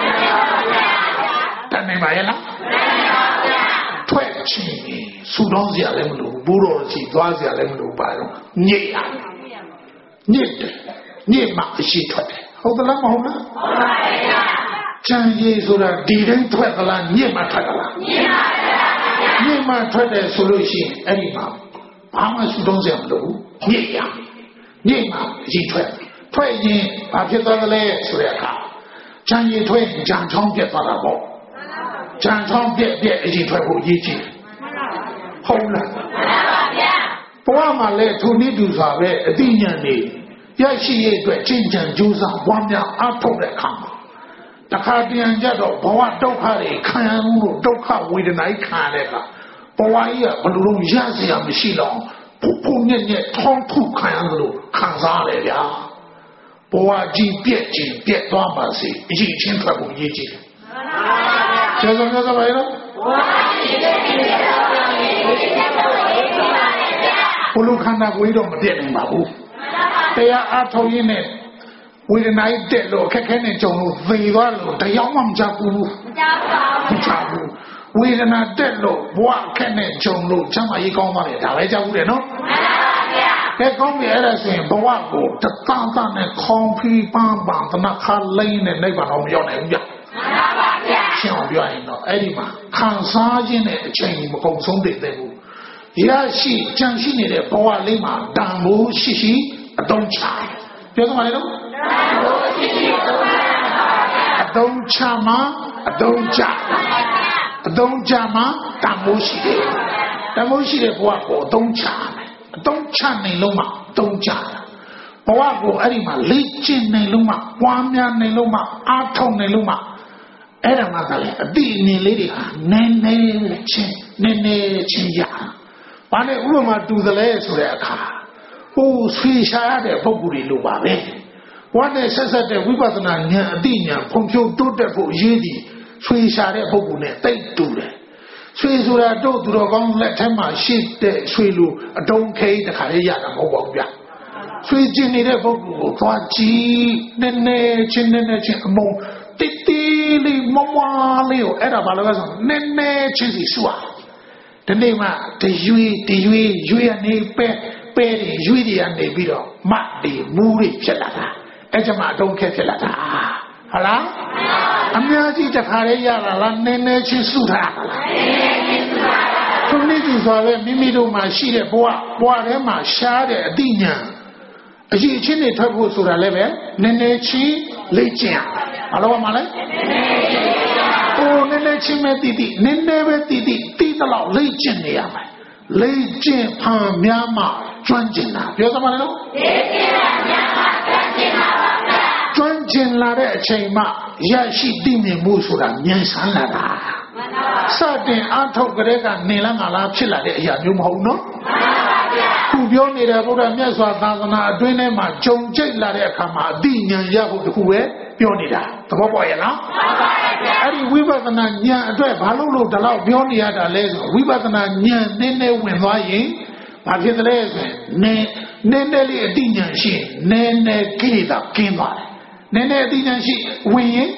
S1: တတ်နိုင်ပါရဲ့လားထွက်ချင်ဆူတောင်းစရာလည်းမလိုဘူးဘိုးတော်ကြီးသွားစရာလည်းမလိုပါတော့ညစ်ရညစ်တယ်ညစ်မှအရှိထွက်တယ်ဟုတ်သလားမဟုတ်လားဟုတ်ပါရဲ့ကြံရည်ဆိုတာဒီတိုင်းထွက်သလားညစ်မှထွက်သလားညစ်ပါရဲ့ညစ်မှထွက်တယ်ဆိုလို့ရှိရင်အဲ့ဒီမှာဘာမှဆူတောင်းစရာမလိုဘူးညစ်ရညစ်မှအရှိထွက်ထွက်ရင်ဘာဖြစ်သွားသလဲဆိုတဲ့အခါကြံရည်ထွက်ကြံချောင်းပြတ်သွားတာပေါ့ကြံချောင်းပြက်ပြက်အရင်ထွက်ဖို့အရေးကြီးဟုတ်လားမှန်ပါဗျာဘဝမှာလည်းသူနည်းတူစွာပဲအတိညာဏ်နေရရှိရအတွက်ကျင့်ကြံကြိုးစားပွားများအားထုတ်တဲ့အခါမှာတခါတည်းကြတော့ဘဝဒုက္ခတွေခံရမှုဒုက္ခဝေဒနာကြီးခံရတဲ့အခါဘဝကြီးကဘယ်လိုလုပ်ရစရာမရှိတော့ပူပူညက်ညက်ထောင်းထုခံရလို့ခံစားရတယ်ဗျာဘဝကြီးပြက်ခြင်းပြက်သွားပါစေအရင်ချင်းထွက်ဖို့အရေးကြီးတယ်ကျေးဇူးများပါရောဘုလူခန္ဓာကိုယ်တော့မပြည့်နိုင်ပါဘူးတရားအထောက်ရင်းနဲ့ဝေဒနာကြီးတက်လို့အခက်ခဲနဲ့ကြုံလို့သေသွားလို့တရားမှမကြဘူးမကြပါဘူးမကြဘူးဝေဒနာတက်လို့ဘဝအခက်နဲ့ကြုံလို့ချမ်းသာရေးကောင်းသွားတယ်ဒါပဲကြောက်ဘူးတယ်နော်မှန်ပါဗျာကဲကောင်းပြီအဲ့ဒါဆိုရင်ဘဝကိုတသားသားနဲ့ခေါင်းဖီးပန်းပန်းတနခါလိမ့်နဲ့နိဗ္ဗာန်တော့မရောက်နိုင်ဘူးဗျာမှန်ပါဗျာရှင်းအောင်ပြောရင်တော့အဲ့ဒီမှာခံစားခြင်းနဲ့အချိန်မကုန်ဆုံးတဲ့တဲ့ဘူးရရှိကြံရှိနေတဲ့ဘဝလေးမှာတန်ဖိုးရှိရှိအတုံးချပြောသမားလေတော့တန်ဖိုးရှိရှိအတုံးချအတုံးချမှာအတုံးချအတုံးချမှာတန်ဖိုးရှိတယ်တန်ဖိုးရှိတဲ့ဘဝကိုအတုံးချအတုံးချနိုင်လုံးမှာအတုံးချဘဝကိုအဲ့ဒီမှာလေ့ကျင့်နိုင်လုံးမှာပွားများနိုင်လုံးမှာအားထုတ်နိုင်လုံးမှာအဲ့ဒါမှကလည်းအတိအမြင်လေးတွေဟာနည်းနည်းချင်းနည်းနည်းချင်းရဘာနဲ့ဥပမာတူသလဲဆိုတဲ့အခါဟိုဆွေရှာရတဲ့ပုဂ္ဂိုလ်တွေလိုပါပဲဘဝနဲ့ဆက်ဆက်တဲ့ဝိပဿနာဉာဏ်အတိဉာဏ်ဖွံ့ဖြိုးတိုးတက်ဖို့အရေးကြီးဆွေရှာတဲ့ပုဂ္ဂိုလ်နဲ့တိတ်တူတယ်ဆွေဆိုတာတို့သူတော်ကောင်းလက်ထက်မှာရှိတဲ့ဆွေလိုအတုံးခဲတခါလေးရတာမဟုတ်ပါဘူးဗျဆွေကျင်နေတဲ့ပုဂ္ဂိုလ်ကိုသွားကြည့်နည်းနည်းချင်းနည်းနည်းချင်းအမုံတိတိလေးမမလေးကိုအဲ့ဒါဘာလို့လဲဆိုနည်းနည်းချင်းစီစွာဒီနေ့မှတရွေတရွေရွေရနေပဲပဲတွေရွေတွေကနေပြီးတော့မတ်တွေမူးတွေဖြစ်လာတာအဲ့ကျမှအတုံးခဲဖြစ်လာတာဟုတ်လားအများကြီးတခါလေးရလာလားနည်းနည်းချင်းစုထားတာလားနည်းနည်းချင်းစုထားတာသူနေ့ဒီဆိုရဲမိမိတို့မှာရှိတဲ့ဘဝဘဝထဲမှာရှားတဲ့အတိညာအရှိအချင်းတွေထွက်ဖို့ဆိုတာလည်းပဲနည်းနည်းချင်းလေ့ကျင့်ဘာလို့မှလဲအိုးနည်းနည်းချင်းပဲတည်တည်နည်းနည်းပဲတည်တည်တည်တော့လေ့ကျင့်နေရမယ်လေ့ကျင့်ဖန်များမှကျွမ်းကျင်တာပြောသမားလေနော်လေ့ကျင့်တာများမှကျွမ်းကျင်တာပါဗျာကျွမ်းကျင်လာတဲ့အချိန်မှရရှိတည်မြင်မှုဆိုတာဉာဏ်ဆန်းလာတာမှန်ပါပါစတင်အထောက်ကလေးကနေလားငါလားဖြစ်လာတဲ့အရာမျိုးမဟုတ်နော်မှန်ပါဗျာခုပြောနေတဲ့ဘုရားမြတ်စွာသာသနာအတွင်းထဲမှာကြုံကြိတ်လာတဲ့အခါမှာအတိဉာဏ်ရဖို့တခုပဲပြောနေတာသဘောပေါက်ရဲ့လားအဲ့ဒီဝိပဿနာဉာဏ်အတွက်ဘာလို့လို့ဒီလောက်ပြောနေရတာလဲဆိုဝိပဿနာဉာဏ်နည်းနည်းဝင်သွားရင်ဘာဖြစ်သလဲဆိုရင်နည်းနည်းနည်းလေးအတိဉာဏ်ရှိနည်းနည်းကိလေသာကင်းသွားတယ်နည်းနည်းအတိဉာဏ်ရှိဝင်ရင်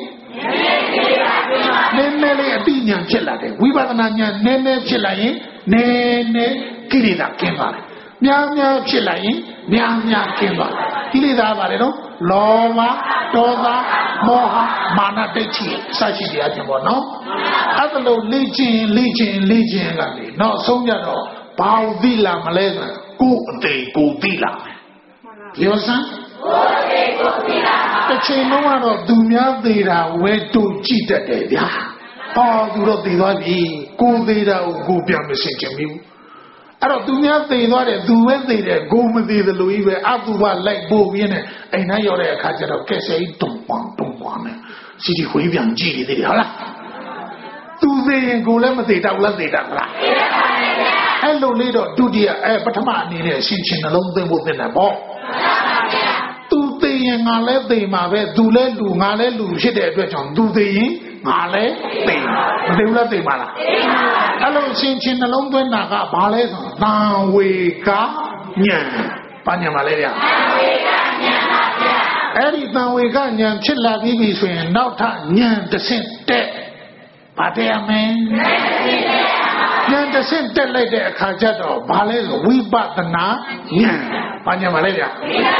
S1: နည်းနည်းလေးအတိဉာဏ်ဖြစ်လာတယ်ဝိပဿနာဉာဏ်နည်းနည်းဖြစ်လာရင်နည်းနည်းကိလေသာကင်းသွားတယ်များများဖြစ်လာရင်များများကင်းသွားတယ်ကိလေသာပါတယ်နော်လောဘဒေါသမောဟမာနဒိဋ္ဌိစရှိတရားပြင်ပေါ့နော်အဲ့ဒါလို့လေ့ကျင့်လေ့ကျင့်လေ့ကျင့်ကနေနောက်ဆုံးကြတော့ဘာဝသိလာမလဲဆိုကိုယ်အသေးကိုယ်သိလာမယ်ပြောစမ်းကိုယ်အသေးကိုယ်သိလာတစ်ချိန်လုံးကတော့သူများသေးတာဝဲတို့ကြည့်တတ်တယ်ဗျာဟောသူတော့သိသွားပြီကိုယ်သေးတာကိုကိုယ်ပြန်မစင်ချင်ဘူးအဲ့တော့သူများသိသွားတယ်သူပဲသိတယ်ကိုမသိသလိုကြီးပဲအတူပါလိုက်ပို့ပြီးနေအိမ်ထဲရောက်တဲ့အခါကျတော့ကဲစိတ်တုံပန်းတုံပန်းနဲ့စီဒီခွေးပြန်ကြည့်နေတယ်ဟုတ်လားသူသိရင်ကိုလည်းမသိတော့လားသိတာမလားသိပါပါဗျာအဲ့လိုလေးတော့ဒုတိယအဲပထမအနေနဲ့ရှင်းချင်းနှလုံးသွင်းဖို့သင့်တယ်ပေါ့မှန်ပါဗျာသူသိရင်ငါလည်းသိမှာပဲသူလည်းလူငါလည်းလူဖြစ်တဲ့အတွက်ကြောင့်သူသိရင်ငါလည်းသိမှာမသိဘူးလားသိမှာလားသိပါပါအဲ့လိုရှင်းချင်းနှလုံးသွင်းတာကဘာလဲဆိုတော့သံဝေကဉာဏ်ဘာဉာဏ်ပါလဲဗျာသံဝေကဉာဏ်ပါဗျာအဲ့ဒီသံဝေကဉာဏ်ဖြစ်လာပြီးပြီဆိုရင်နောက်ထပ်ဉာဏ်တစ်ဆင့်တက်ဘာတဲ့ရမင်းဉာဏ်တစ်ဆင့်တက်လိုက်တဲ့အခါကျတော့ဘာလဲဆိုဝိပဿနာဉာဏ်ဘာဉာဏ်ပါလဲဗျာ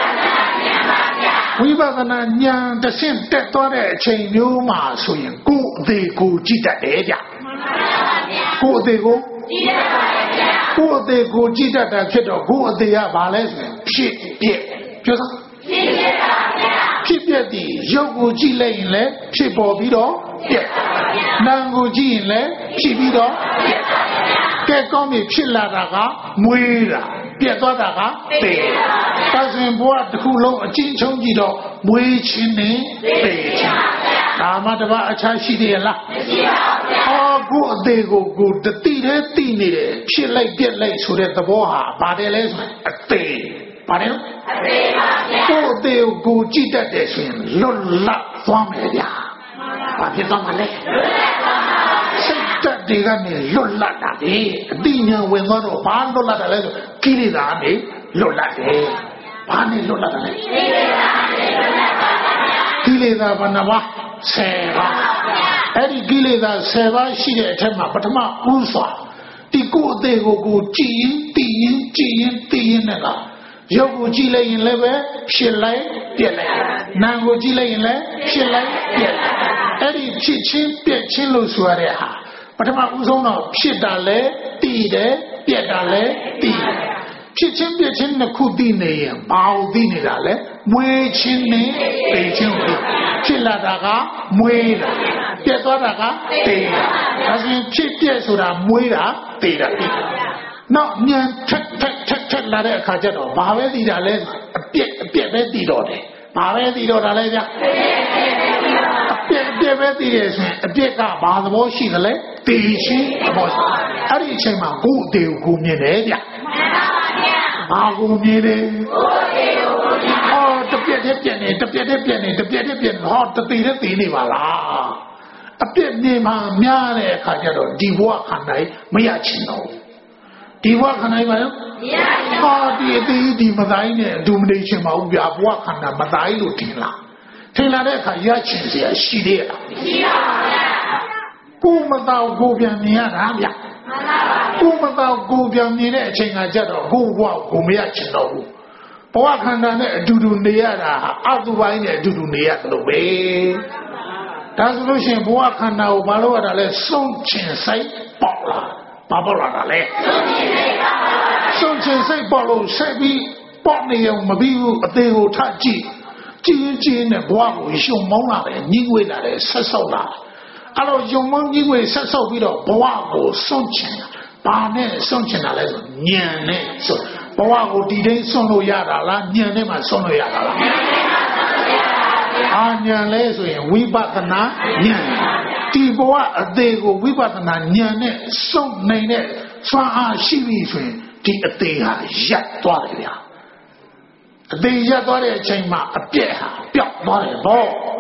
S1: ဝိပဿနာဉာဏ်တစ်ဆင့်တက်သွားတဲ့အချိန်မျိုးမှာဆိုရင်ကိုယ်အသေးကိုကြည့်တတ်တယ်ဗျာကိုယ်အသေးကိုကြည့်တတ်ပါတယ်ဗျာကိုယ်အသေးကိုကြည့်တတ်တာဖြစ်တော့ကိုယ်အသေးကဘာလဲဆိုရင်ဖြစ်ပြက်ပြောစမ်းဖြစ်ပြက်ပါဗျာဖြစ်ပြက်ဒီရုပ်ကိုကြည့်လိုက်ရင်လည်းဖြစ်ပေါ်ပြီးတော့ပြက်နာမ်ကိုကြည့်ရင်လည်းဖြစ်ပြီးတော့ပြက်ကဲကောင်းပြီဖြစ်လာတာကမွေးတာပြက်သွားတာကသေတာစဉ်ဘဝတစ်ခုလုံးအချင်းချင်းကြည့်တော့မွေးခြင်းနဲ့သေခြင်းဒါမှတပါအခြားရှိသေးရဲ့လားမရှိပါဘူးဟောကိုအသေးကိုကိုတတိတဲ့တိနေတယ်ဖြစ်လိုက်ပြက်လိုက်ဆိုတဲ့သဘောဟာဘာတယ်လဲဆိုအသေးပါတယ်အသေးပါဗျာကိုအသေးကိုကိုကြည့်တတ်တယ်ဆိုရင်လွတ်လပ်သွားမယ်ဗျာဘာဖြစ်သွားမလဲစိတ်ဓာတ်တွေကနေလွတ်လပ်တာလေအတိညာဝင်သွားတော့ဘာလွတ်လပ်တာလဲဆိုကိလေသာနဲ့လွတ်လပ်တယ်ဘာနဲ့လွတ်လပ်တာလဲကိလေသာနဲ့လွတ်လပ်ပါဗျာကိလေသာဘာနာပါဆယ်ပါးအဲ့ဒီကိလေသာဆယ်ပါးရှိတဲ့အထက်မှာပထမဦးစွာဒီကိုယ်အသေးကိုကိုကြည်ရင်တည်ရင်ကြည်ရင်တည်ရင်နဲ့လားရုပ်ကိုကြည့်လိုက်ရင်လည်းပဲဖြစ်လိုက်ပြက်လိုက်နာမ်ကိုကြည့်လိုက်ရင်လည်းဖြစ်လိုက်ပြက်လိုက်အဲ့ဒီဖြစ်ချင်းပြက်ချင်းလို့ဆိုရတဲ့ဟာပထမဦးဆုံးတော့ဖြစ်တာလဲတည်တယ်ပြက်တာလဲတည်တယ်ဖြစ်ချင်းပြက်ချင်းနှစ်ခုတည်နေရင်ဘာလို့တည်နေတာလဲမွေးချင်းနဲ့ပေချင်းကိုဖြစ်လာတာကမွေးတာပြက်သွားတာကတည်တာဒါဆိုရင်ဖြစ်ပြက်ဆိုတာမွေးတာတည်တာနောက်ဉာဏ်ထက်ထက်ထက်ထက်လာတဲ့အခါကျတော့ဘာပဲသိတာလဲအပြက်အပြက်ပဲသိတော့တယ်ဘာပဲသိတော့တာလဲဗျအပြက်အပြက်ပဲသိတယ်ဆိုရင်အပြက်ကဘာသဘောရှိသလဲသိချင်းသဘောရှိအဲ့ဒီအချိန်မှာကိုယ်အသေးကိုမြင်တယ်ဗျဘာကိုမြင်တယ်ကိုယ်အသေးကိုမြင်ဟောတပြက်တည်းပြက်နေတပြက်တည်းပြက်နေတပြက်တည်းပြက်ဟောတသေးတည်းသိနေပါလားအပြက်နေမှာများတဲ့အခါကျတော့ဒီဘဝခန္ဓာမရချင်တော့ဒီဘဝခန္ဓာမှာရောဟာဒီအသေးဒီမတိုင်းနဲ့ဒုမနေချင်ပါဘူးဗျာဘဝခန္ဓာမတိုင်းလို့ထင်လားထင်လာတဲ့အခါရချင်เสียရှိသေးလားမရှိပါဘူးဗျာကိုမတော်ကိုပြန်မြင်ရတာဗျာမှန်ပါပါကိုမတော်ကိုပြန်မြင်တဲ့အချိန်ကကြတော့ကိုဘဝကိုမရချင်တော့ဘူးဘဝခန္ဓာနဲ့အတူတူနေရတာဟာအတုပိုင်းနဲ့အတူတူနေရတယ်လို့ပဲဒါဆိုလို့ရှိရင်ဘဝခန္ဓာကိုမလုပ်ရတာလဲစွန့်ချင်စိတ်ပေါ့လားဘာပေါ်လာတာလဲစွန့်ချင်စိတ်ပေါ်လို့ဆက်ပြီးပေါ့နေအောင်မပြီးဘူးအသေးကိုထကြည့်ကြည်ကြည်နဲ့ဘဝကိုရှုံမောင်းလာတယ်ညှိငွေလာတယ်ဆက်ဆောက်လာအဲ့တော့ယုံမောင်းညှိငွေဆက်ဆောက်ပြီးတော့ဘဝကိုစွန့်ချင်ဘာနဲ့စွန့်ချင်တာလဲဆိုဉာဏ်နဲ့စွန့်ဘဝကိုဒီတိုင်းစွန့်လို့ရတာလားဉာဏ်နဲ့မှစွန့်လို့ရတာလားအာဉာဏ်လဲဆိုရင်ဝိပဿနာဉာဏ်ဒီဘဝအသေးကိုဝိပဿနာဉာဏ်နဲ့စွန့်နိုင်တဲ့စွမ်းအားရှိပြီဆိုရင်ဒီအသေးဟာရပ်သွားတယ်ဗျာအသေးရပ်သွားတဲ့အချိန်မှာအပြက်ဟာပျောက်သွားတယ်ဗော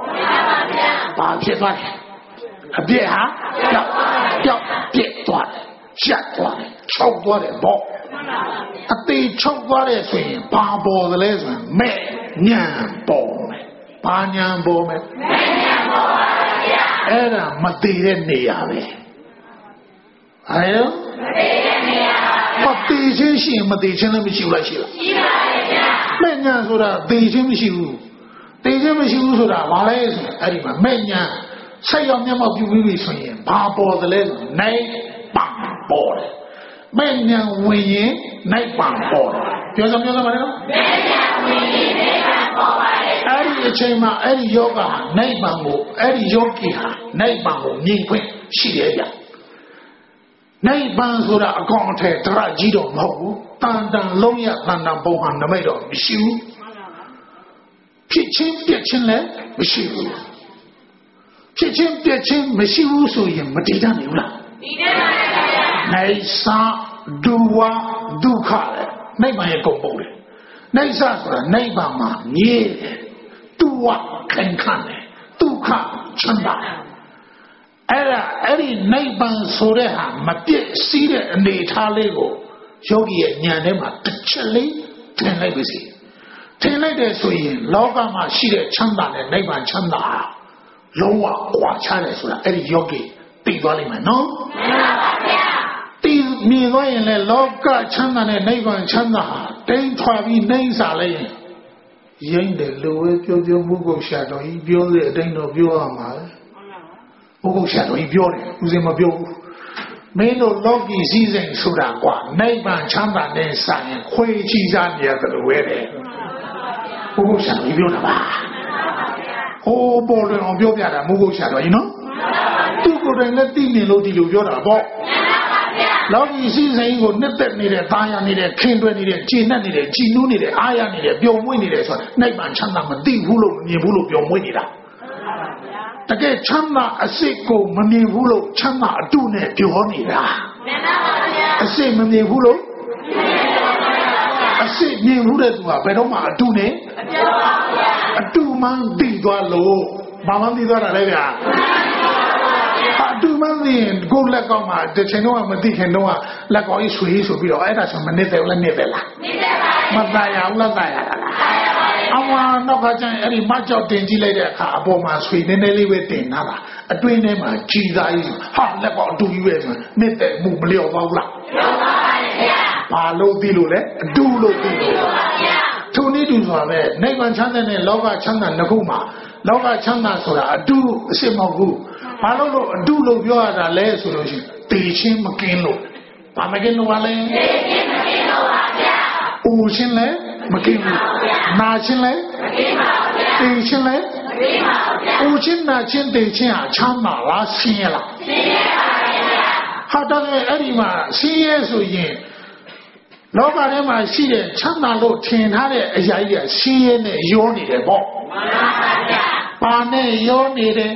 S1: ဘာဖြစ်သွားလဲအပြည့်ဟာပြောက်ပြောက်ပြည့်သွားတယ်ရှက်သွားတယ်ချုပ်သွားတယ်ပေါ့အသေးချုပ်သွားတယ်ဆိုရင်ဘာပေါ်သလဲဆိုရင်မဲ့ညံပေါ်မယ်ဘာညံပေါ်မယ်မဲ့ညံပေါ်ပါဗျာအဲ့ဒါမသေးတဲ့နေရာပဲအဲလိုမသေးတဲ့နေရာမသေးချင်းရှိရင်မသေးချင်းလည်းမရှိဘူးလားရှိလားရှိပါတယ်ဗျာမဲ့ညံဆိုတာသေချင်းမရှိဘူးသေချင်းမရှိဘူးဆိုတာဘာလဲဆိုရင်အဲ့ဒီမှာမဲ့ညံဆက်ရောက်မျက်မှောက်ပြုပြီးပြီဆိုရင်ဘာပေါ်သလဲဆိုနိုင်ပံပေါ်တယ်မဲ့ညံဝင်ရင်နိုင်ပံပေါ်တယ်ပြောစမ်းပြောစမ်းပါလေနော်မဲ့ညံဝင်ရင်နိုင်ပံပေါ်ပါတယ်အဲ့ဒီအချိန်မှာအဲ့ဒီယောဂဟာနိုင်ပံကိုအဲ့ဒီယောဂီဟာနိုင်ပံကိုမြင်ခွင့်ရှိတယ်ဗျနိုင်ပံဆိုတာအကောင်အထည်တရကြီးတော့မဟုတ်ဘူးတန်တန်လုံးရတန်တန်ပုံဟာနမိတ်တော့မရှိဘူးဖြစ်ချင်းပြက်ချင်းလည်းမရှိဘူးဖြစ်ချင်းပြက်ချင်းမရှိဘူးဆိုရင်မတည်တတ်နိုင်ဘူးလားတည်တတ်ပါရဲ့ဗျာနိုင်စာဒုဝဒုက္ခလေနိုင်ပါရဲ့ကုန်ပုံလေနိုင်စာဆိုတာနိုင်ပါမှာမြဲတယ်ဒုဝခံခံတယ်ဒုက္ခချမ်းသာအဲ့ဒါအဲ့ဒီနိုင်ပံဆိုတဲ့ဟာမပြည့်စည်တဲ့အနေထားလေးကိုယောဂီရဲ့ဉာဏ်ထဲမှာတစ်ချက်လေးထင်လိုက်ပါစေထင်လိုက်တယ်ဆိုရင်လောကမှာရှိတဲ့ချမ်းသာနဲ့နိဗ္ဗာန်ချမ်းသာလုံးဝကွာခြားတယ်ဆိုတာအဲ့ဒီယောဂီသိသွားလိမ့်မယ်နော်မှန်ပါဗျာသိမြင်သွားရင်လည်းလောကချမ်းသာနဲ့နိဗ္ဗာန်ချမ်းသာဟာတိမ်ထွာပြီးနှိမ့်စာလိုက်ရင်ရင်းတယ်လူဝဲပြောပြောမှုကိုရှာတော်ကြီးပြောတဲ့အတိုင်းတော့ပြောရမှာလေမှုကိုရှာတော်ကြီးပြောတယ်ဦးစင်မပြောဘူးမင်းတို့လောကီစည်းစိမ်ဆိုတာကွာနိဗ္ဗာန်ချမ်းသာတဲ့ဆိုင်ခွေချီစားနေရတယ်လို့ဝဲတယ်ဘုရားရှင်ပြောတာပါဟိုးပေါ်တယ်အောင်ပြောပြတာမဟုတ်ရှာတော့ကြီးနော်သူကိုယ်တိုင်လည်းသိနေလို့ဒီလိုပြောတာပေါ့လောကီစည်းစိမ်ကိုနှစ်သက်နေတဲ့သားရနေတဲ့ခင်တွယ်နေတဲ့ကြည်နှက်နေတဲ့ကြည်နူးနေတဲ့အားရနေတဲ့ပျော်မွေ့နေတဲ့ဆိုတာနိဗ္ဗာန်ချမ်းသာမသိဘူးလို့မမြင်ဘူးလို့ပျော်မွေ့နေတာတကယ်ချမ်းသာအစစ်ကိုမမြင်ဘူးလို့ချမ်းသာအတုနဲ့ပြောနေတာအစစ်မမြင်ဘူးလို့အစစ်မြင်ဘူးတဲ့သူကဘယ်တော့မှအတုနဲ့အတုမှန်းသိသွားလို့ဘာမှမသိသွားတာလဲဗျာအတုမှန်းသိရင်ကိုယ်လက်ကောက်မှာတစ်ချိန်တော့မသိခင်တော့လက်ကောက်ကြီးဆွေးဆိုပြီးတော့အဲ့ဒါဆိုမနစ်တယ်လည်းနစ်တယ်လားနစ်တယ်ပါမသားရဘူးလားသားရတာလားအမနောက်ကကျန်အဲ့ဒီမကြောက်တင်ကြည့်လိုက်တဲ့အခါအပေါ်မှာဆွေနည်းနည်းလေးပဲတင်လာတာအတွင်းထဲမှာကြည်သားကြီးဟာလက်ကောက်အတူကြီးပဲဆိုနစ်တယ်မှုမလျော့ပါဘူးလားလျော့ပါပါတယ်ဗျာဘာလို့သိလို့လဲအတူလို့သိလို့ပါဗျာထုံနည်းတူဆိုတာပဲနိဗ္ဗာန်ချမ်းသာတဲ့လောကချမ်းသာနှစ်ခုမှာလောကချမ်းသာဆိုတာအတူအစစ်မဟုတ်ဘူးဘာလို့လို့အတူလို့ပြောရတာလဲဆိုလို့ရှိရင်တေချင်းမကင်းလို့ဘာမကင်းလို့ပါလဲတေချင်းမကင်းလို့ပါဗျာဦးချင်းလဲမကင်းဘူးနာချင်းလဲမကင်းပါဘူးဗျာတေချင်းလဲမကင်းပါဘူးဗျာဦးချင်းနာချင်းတေချင်းဟာချမ်းသာလားဆင်းရဲလားဆင်းရဲပါဗျာဟာတော့အဲ့ဒီမှာဆင်းရဲဆိုရင်လောကထဲမှာရှိတဲ့ချမ်းသာလို့ထင်ထားတဲ့အရာကြီးကဆင်းရဲနဲ့ရောနေတယ်ပေါ့မှန်ပါဗျာပါနဲ့ရောနေတယ်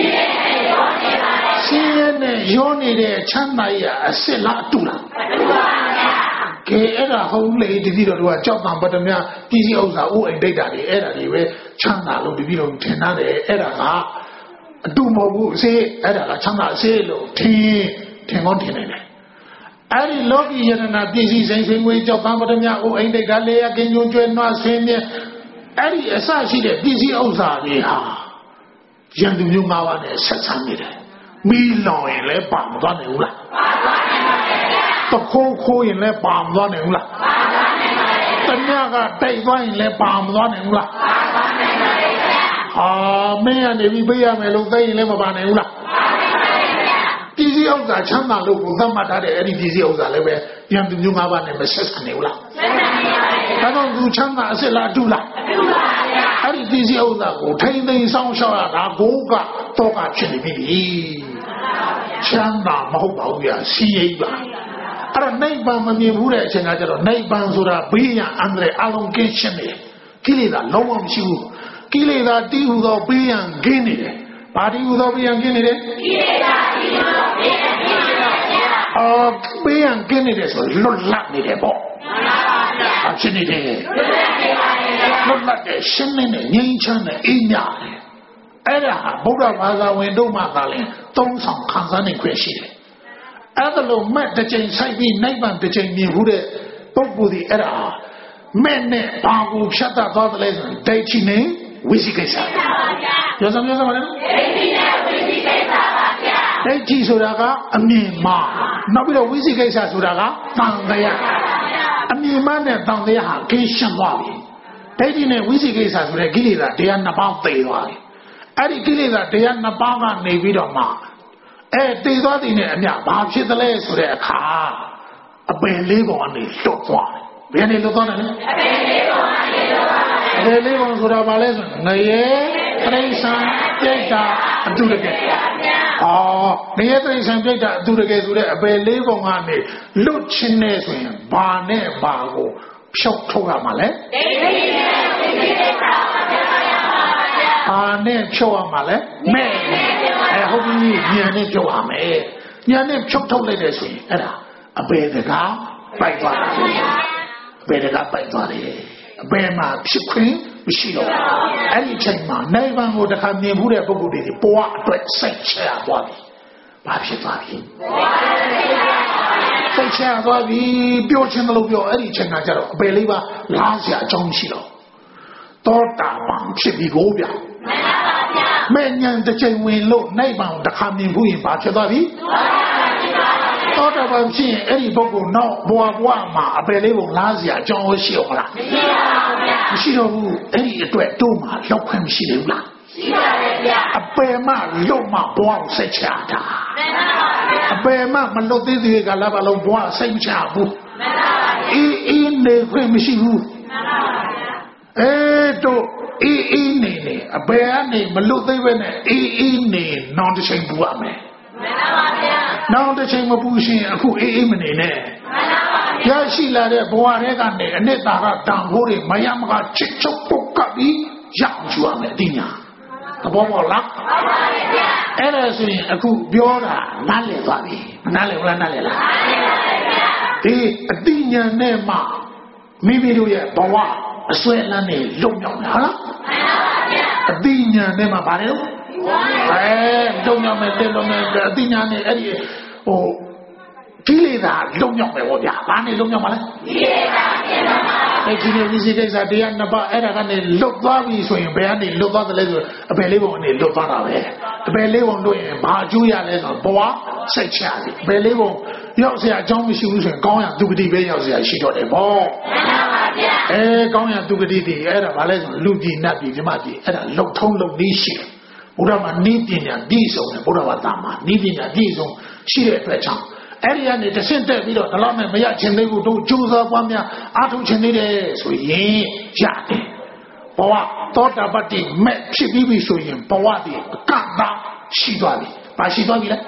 S1: ဆင်းရဲနဲ့ရောနေတဲ့ချမ်းသာကြီးကအစစ်လားအတူလားအတူပါဗျာကဲအဲ့ဒါဟုတ်လေတတိတော်တို့ကကြောက်တံပတ္တမြပြည်စည်းဥစ္စာဥအိမ်ဒိတ်တာတွေအဲ့ဒါတွေပဲချမ်းသာလို့တတိတော်ထင်ထားတယ်အဲ့ဒါကအတူမဟုတ်ဘူးအစစ်အဲ့ဒါကချမ်းသာအစစ်လို့ထင်ထင်ကောင်းထင်နေတယ်အဲ့ဒီလောကီယတနာပြည်စည်းစိမ်ဆွေးငွေကြောက်တံပတ္တမြဥအိမ်ဒိတ်တာလေရကင်းကျုံကျွဲနွားဆွေးမြဲအဲ့ဒီအစရှိတဲ့ပြည်စည်းဥစ္စာတွေဟာရန်သူမျိုး၅ပါးနဲ့ဆက်ဆံနေတယ်မီးလောင်ရင်လည်းပါမသွားနိုင်ဘူးလားပါသွားနိုင်ပါရဲ့ဗျာတခိုးခိုးရင်လည်းပါမသွားနိုင်ဘူးလားပါသွားနိုင်ပါရဲ့တညကတိုက်သွားရင်လည်းပါမသွားနိုင်ဘူးလားပါသွားနိုင်ပါရဲ့ဗျာအာမင်းကနေပြီးပေးရမယ်လို့သိရင်လည်းမပါနိုင်ဘူးလားပါနိုင်ပါရဲ့ဗျာပြည်စည်းဥစ္စာချမ်းသာလို့ကိုသတ်မှတ်ထားတဲ့အဲ့ဒီပြည်စည်းဥစ္စာလည်းပဲရန်သူမျိုး၅ပါးနဲ့မဆက်ဆံနိုင်ဘူးလားဆက်ဆံနိုင်ပါရဲ့ဒါတော့သူချမ်းသာအစ်စ်လားအတူလားအတူပါဗျာအဲ့ဒီပြည်စည်းဥစ္စာကိုထိမ့်သိမ်းဆောင်ရှောက်ရတာကိုကတော့ကဖြစ်နေပြီချမ်းသာမဟုတ်ပါဘူးဗျာစီးရိပ်ပါအဲ့တော့နိဗ္ဗာန်မမြင်ဘူးတဲ့အချိန်ကကျတော့နိဗ္ဗာန်ဆိုတာဘေးရန်အန္တရာယ်အလုံးကင်းရှင်းနေကိလေသာလုံးဝမရှိဘူးကိလေသာတီးဟူသောဘေးရန်ကင်းနေတယ်ဘာတီးဟူသောဘေးရန်ကင်းနေတယ်ကိလေသာတီးဟူသောဘေးရန်ကင်းနေတယ်အော်ဘေးရန်ကင်းနေတယ်ဆိုလွတ်လပ်နေတယ်ပေါ့အဖြစ်နေတယ်လွတ်လပ်တယ်ရှင်းနေတယ်ငြိမ်းချမ်းတယ်အေးမြတယ်အဲ့ဒါဗုဒ္ဓဘာသာဝင်တို့မှသာလဲသုံးဆောင်ခံစားနိုင်ခွင့်ရှိတယ်အဲ့ဒါလို့မဲ့တစ်ချိန်ဆိုင်ပြီးနိဗ္ဗာန်တစ်ချိန်မြင်မှုတဲ့ပုဂ္ဂိုလ်ဒီအဲ့ဒါမဲ့နဲ့ဘာကိုဖြတ်တတ်သွားတယ်လဲဆိုရင်ဒိဋ္ဌိနဲ့ဝိသိကိစ္စပါဗျာပြောစမ်းပြောစမ်းပါလေဒိဋ္ဌိနဲ့ဝိသိကိစ္စပါဗျာဒိဋ္ဌိဆိုတာကအမြင်မှာနောက်ပြီးတော့ဝိသိကိစ္စဆိုတာကတန်တရားအမြင်မှနဲ့တန်တရားဟာကိရှင်းသွားပြီဒိဋ္ဌိနဲ့ဝိသိကိစ္စဆိုတဲ့ကိလေသာတရားနှစ်ပါးသိသွားတယ်အဲ့ဒီကိလေသာတရားနှစ်ပါးကနေပြီးတော့မှအဲသိသွားတဲ့နဲ့အမြဘာဖြစ်သလဲဆိုတဲ့အခါအပင်လေးပုံကနေလွတ်သွားတယ်ဘယ်နေလွတ်သွားတယ်လဲအပင်လေးပုံကနေလွတ်သွားတယ်အပင်လေးပုံဆိုတာဘာလဲဆိုငရေပြိဿံပြိတ္တာအတုတကယ်ဟောငရေပြိဿံပြိတ္တာအတုတကယ်ဆိုတဲ့အပင်လေးပုံကနေလွတ်ချင်းနေဆိုရင်ဘာနဲ့ဘာကိုဖြုတ်ထုတ်ရမှာလဲဒိဋ္ဌိနဲ့ဝိသိကိစ္စပါဗျာအာနဲ့ဖြုတ်ရမှာလဲမဲ့အဲဟုတ်ပြီဉာဏ်နဲ့ဖြုတ်ရမယ်ဉာဏ်နဲ့ဖြုတ်ထုတ်လိုက်တယ်ဆိုရင်အဲ့ဒါအပေတကားပိုက်သွားတယ်အပေတကားပိုက်သွားတယ်အပေမှာဖြစ်ခွင့်မရှိတော့အဲ့ဒီချိန်မှာနိဗ္ဗာန်ကိုတခါမြင်မှုတဲ့ပုဂ္ဂိုလ်တွေပေါ်အတွက်စိတ်ချရသွားပြီဘာဖြစ်သွားပြီစိတ်ချရသွားပြီပြောချင်းလို့ပြောအဲ့ဒီချိန်ကကျတော့အပေလေးပါလားစရာအကြောင်းမရှိတော့တောတာပန်ဖြစ်ပြီးကိုဗျာမဲ့ဉာဏ်တစ်ချိန်ဝင်လို့နိဗ္ဗာန်တခါမြင်ဖို့ရင်ဘာဖြစ်သွားပြီတောတာပန်ဖြစ်ရင်အဲ့ဒီပုဂ္ဂိုလ်နောက်ဘဝဘဝမှာအပယ်လေးပုံလားစရာအကြောင်းရှိအောင်လားမရှိပါဘူးဗျာမရှိတော့ဘူးအဲ့ဒီအတွက်တို့မှာလောက်ခွင့်မရှိဘူးလားရှိပါတယ်ဗျာအပယ်မှလုံမှဘဝကိုစိတ်ချတာမှန်ပါပါဗျာအပယ်မှမလွတ်သေးသေးကလည်းဘာလို့ဘဝစိတ်ချဘူးမှန်ပါပါအေးအေးနေခွင့်မရှိဘူးမှန်ပါပါဗျာအဲတို့အေးအေးနေနေအပယ်ကနေမလွတ်သေးပဲနဲ့အေးအေးနေနောင်တစ်ချိန်ပူရမယ်မှန်ပါပါဗျာနောင်တစ်ချိန်မပူရှင်အခုအေးအေးမနေနဲ့မှန်ပါပါဗျာရရှိလာတဲ့ဘဝတွေကနေအနှစ်သာရတန်ဖိုးတွေမယမကချစ်ချုပ်ပုတ်ကပ်ပြီးရအောင်ယူရမယ်အတိညာသဘောပေါက်လားမှန်ပါပါဗျာအဲ့ဒါဆိုရင်အခုပြောတာနားလည်သွားပြီမနားလည်ဘူးလားနားလည်လားနားလည်ပါဗျာဒီအတိညာနဲ့မှမိမိတို့ရဲ့ဘဝအစွဲလန်းနေလုံမြောက်လာဟုတ်လားမှန်ပါဗျာအတိညာနဲ့မှဗါတယ်လို့အဲလုံမြောက်မယ်တဲ့လုံမြောက်အတိညာနဲ့အဲ့ဒီဟိုကိလေသာလုံမြောက်မယ်ဗောဗျာဘာနဲ့လုံမြောက်မှာလဲကိလေသာပြင်တော့မှာအဲ့ဒီလိုဝိသိကိစ္စတရားနှစ်ပါးအဲ့ဒါကနေလွတ်သွားပြီဆိုရင်ဘယ်ကနေလွတ်သွားတယ်လဲဆိုအပယ်လေးပုံအနေလွတ်သွားတာပဲအပယ်လေးပုံတို့ရင်ဘာအကျိုးရလဲဆိုတော့ဘဝစိတ်ချတယ်အပယ်လေးပုံရောက်เสียအကြောင်းမရှိဘူးဆိုရင်ကောင်းရဒုက္ခတိပဲရောက်เสียရှိတော့တယ်ဗောမှန်ပါဗျာအဲကောင်းရဒုက္ခတိတွေအဲ့ဒါဘာလဲဆိုလူပြည်နတ်ပြည်ဓမ္မပြည်အဲ့ဒါလုံထုံးလုံနည်းရှိတယ်ဘုရားမှာနိပညာပြည့်စုံတယ်ဘုရားဘာသာမှာနိပညာပြည့်စုံရှိတဲ့အတွက်ကြောင့်အဲ့ဒီကနေတဆင့်တက်ပြီးတော့ဒီလောက်နဲ့မရချင်သေးဘူးတို့ကြိုးစားပွားများအားထုတ်ချင်နေတယ်ဆိုရင်ရတယ်ဘဝသောတာပတ္တိမဲ့ဖြစ်ပြီးပြီဆိုရင်ဘဝတည်းအကန့်အသတ်ရှိသွားပြီဘာရှိသွားပြီလဲ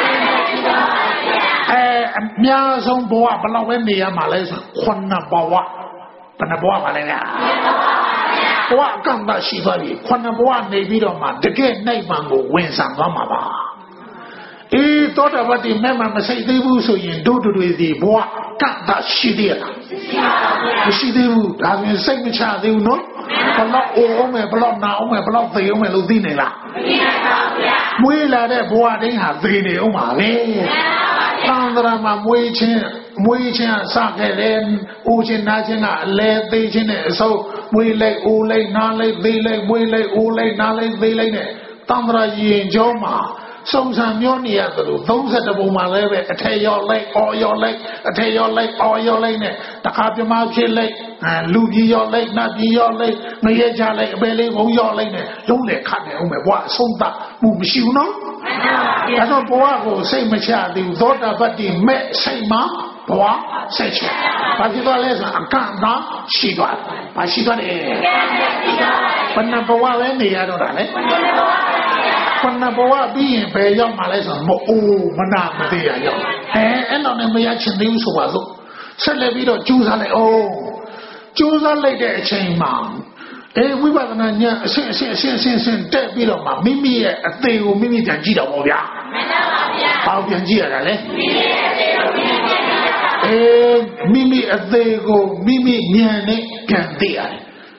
S1: အဲအများဆုံးဘဝဘယ်လောက်ပဲနေရမှာလဲဆိုခုနှစ်ဘဝဘယ်နှဘဝပါလဲလားဘဝအကန့်အသတ်ရှိသွားပြီခုနှစ်ဘဝနေပြီးတော့မှတကယ်နိဗ္ဗာန်ကိုဝင်ဆောင်သွားမှာပါအေးသောတာပတ္တိမဲ့မှမစိတ်သေးဘူးဆိုရင်တို့တို့တွေဒီဘဝကန့်တာရှိသေးလားမရှိသေးဘူးဒါဆိုရင်စိတ်မချသေးဘူးနော်ဘလောက်အိုးအောင်မယ်ဘလောက်နာအောင်မယ်ဘလောက်သေအောင်မယ်လို့သိနေလားမသိနိုင်ပါဘူးဗျာမွေးလာတဲ့ဘဝတိုင်းဟာသေနေအောင်ပါပဲသံဃာမှာမွေးခြင်းမွေးခြင်းအစခဲ့တယ်အိုးခြင်းနာခြင်းကအလဲသေးခြင်းနဲ့အစိုးမွေးလိုက်အိုးလိုက်နားလိုက်သေးလိုက်မွေးလိုက်အိုးလိုက်နားလိုက်သေးလိုက်နဲ့သံဃာရင်ကျောင်းမှာစုံစံမျောနေရတယ်လို့သုံးဆယ်ပုံမှာလည်းပဲအထက်ရောက်လိုက်အော်ရောက်လိုက်အထက်ရောက်လိုက်အော်ရောက်လိုက်နဲ့တခါပြမဖြစ်လိုက်လူကြီးရောက်လိုက်နတ်ကြီးရောက်လိုက်ငရဲချလိုက်အပယ်လေးဘုံရောက်လိုက်နဲ့လုံးလေခတ်နေအောင်ပဲဘဝအဆုံးသတ်မှုမရှိဘူးနော်အဲ့တော့ဘဝကိုစိတ်မချသေးဘူးသောတာပတ္တိမဲ့စိတ်မှာဘဝစိတ်ချဘာဖြစ်သွားလဲဆိုအကန့်အသတ်ရှိသွားတယ်ဘာရှိသွားတယ်ဘယ်နှဘဝပဲနေရတော့တာလဲခုနဘဝပြီးရင်ဘယ်ရောက်မှလဲဆိုတော့မအိုးမနာမသေးရရောက်အဲအဲ့တော့လည်းမရချင်သေးဘူးဆိုပါစို့ဆက်လက်ပြီးတော့ကြိုးစားလိုက်အောင်ကြိုးစားလိုက်တဲ့အချိန်မှာအဲဝိပဿနာဉာဏ်အရှင်းအရှင်းအရှင်းအရှင်းအရှင်းတက်ပြီးတော့မှမိမိရဲ့အသေးကိုမိမိပြန်ကြည့်တော့ဗောဗျာမှန်ပါဗျာဘာပြန်ကြည့်ရတာလဲမိမိရဲ့အသေးကိုမိမိပြန်ကြည့်ရတာအဲမိမိအသေးကိုမိမိဉာဏ်နဲ့ပြန်သိရတယ်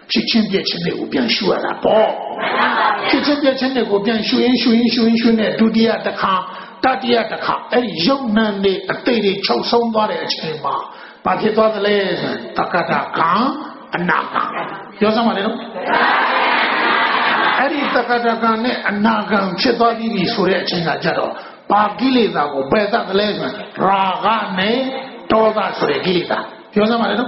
S1: ဖြစ်ချင်းပြချင်းတွေကိုပြန်ရှုရတာပေါ့ဖြစ်ချင်းပြချင်းတွေကိုပြန်ရှုရင်ရှုရင်ရှုရင်ရှုနေဒုတိယတစ်ခါတတိယတစ်ခါအဲ့ဒီယုံနံနေအသေးတွေချုပ်ဆုံးသွားတဲ့အချိန်မှာဘာဖြစ်သွားသလဲဆိုတက္ကတာကအနာကပြောစမ်းပါလေနော်အဲ့ဒီတက္ကတာကနဲ့အနာကဖြစ်သွားပြီဆိုတဲ့အချိန်ကကြတော့ပါကိလေသာကိုပယ်တတ်တယ်လဲဆိုရာဂနဲ့ဒေါသဆိုတဲ့ကိလေသာပြောစမ်းပါလေနော်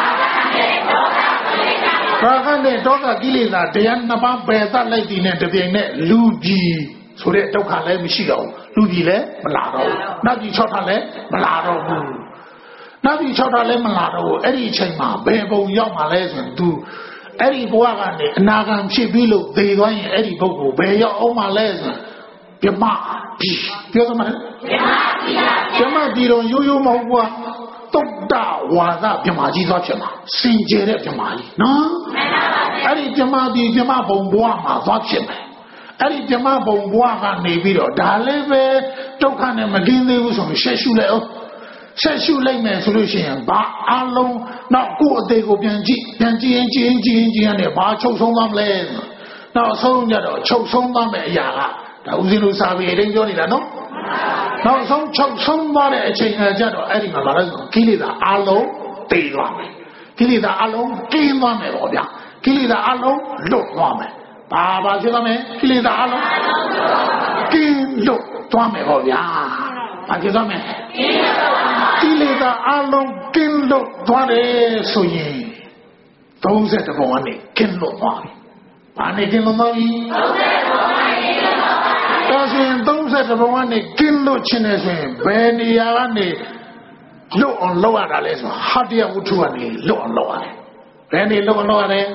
S1: ရာဂနဲ့ဒေါသကိလေသာတရားနှစ်ပါးပယ်တတ်လိုက်ပြီနဲ့တပြိုင်နက်လူကြီးဆိုတဲ့ဒုက္ခလည်းမရှိတော့ဘူးလူကြီးလည်းမလာတော့ဘူးနတ်ကြီး၆ထပ်လည်းမလာတော့ဘူးနတ်ကြီး၆ထပ်လည်းမလာတော့ဘူးအဲ့ဒီအချိန်မှာဘယ်ပုံရောက်မှလဲဆိုရင် तू အဲ့ဒီဘဝကနေအနာဂံဖြစ်ပြီးလို့သေသွားရင်အဲ့ဒီပုဂ္ဂိုလ်ဘယ်ရောက်အောင်မှလဲဆိုပြမပြီးပြောသမားလေပြမပြီးတော့ရိုးရိုးမဟုတ်ဘူးတုတ်တဝါဒပြမကြီးသွားဖြစ်မှာစင်ကြယ်တဲ့ပြမကြီးနော်အဲ့ဒီပြမပြီးပြမဘုံဘဝမှာသွားဖြစ်မယ်အဲ့ဒီပြမဘုံဘဝကနေပြီးတော့ဒါလည်းပဲဒုက္ခနဲ့မကင်းသေးဘူးဆိုရင်ရှက်ရှုလိုက်အောင်ဆက်ရှုလိုက်မယ်ဆိုလို့ရှိရင်ဘာအလုံးနောက်ကိုယ့်အသေးကိုပြန်ကြည့်ပြန်ကြည့်ရင်ကြည့်ရင်ကြည့်ရင်ကြည့်ရင်ဘာချုပ်ဆုံးသွားမလဲနောက်အဆုံးကြတော့ချုပ်ဆုံးသွားမယ်အရာကဒါဦးဇင်းတို့စာပေအရင်ပြောနေတာနော်နောက်ဆုံးချုပ်ဆုံးသွားတဲ့အချိန်ကကြတော့အဲ့ဒီမှာဘာလဲဆိုကိလေသာအလုံးတည်သွားမယ်ကိလေသာအလုံးကင်းသွားမယ်ပေါ့ဗျာကိလေသာအလုံးလွတ်သွားမယ်ဘာဘာဖြစ်သွားမယ်ကိလေသာအလုံးကင်းလွတ်သွားမယ်ပေါ့ဗျာဘာဖြစ်သွားမယ်ကိလေသာအလုံးကင်းလွတ်သွားတယ်ဆိုရင်သုံးဆယ်ဘုံကနေကင်းလွတ်သွားပြီဘာနဲ့ကင်းလွတ်သွားပြီသုံးဆယ်သုံးဆယ်ဘုံကနေကင်းလွတ်ခြင်းနဲ့ဆိုရင်ဘယ်နေရာကနေလွတ်အောင်လုပ်ရတာလဲဆိုဟာတယဝတ္ထုကနေလွတ်အောင်လုပ်ရတယ်ဘယ်နေလွတ်အောင်လုပ်ရလဲ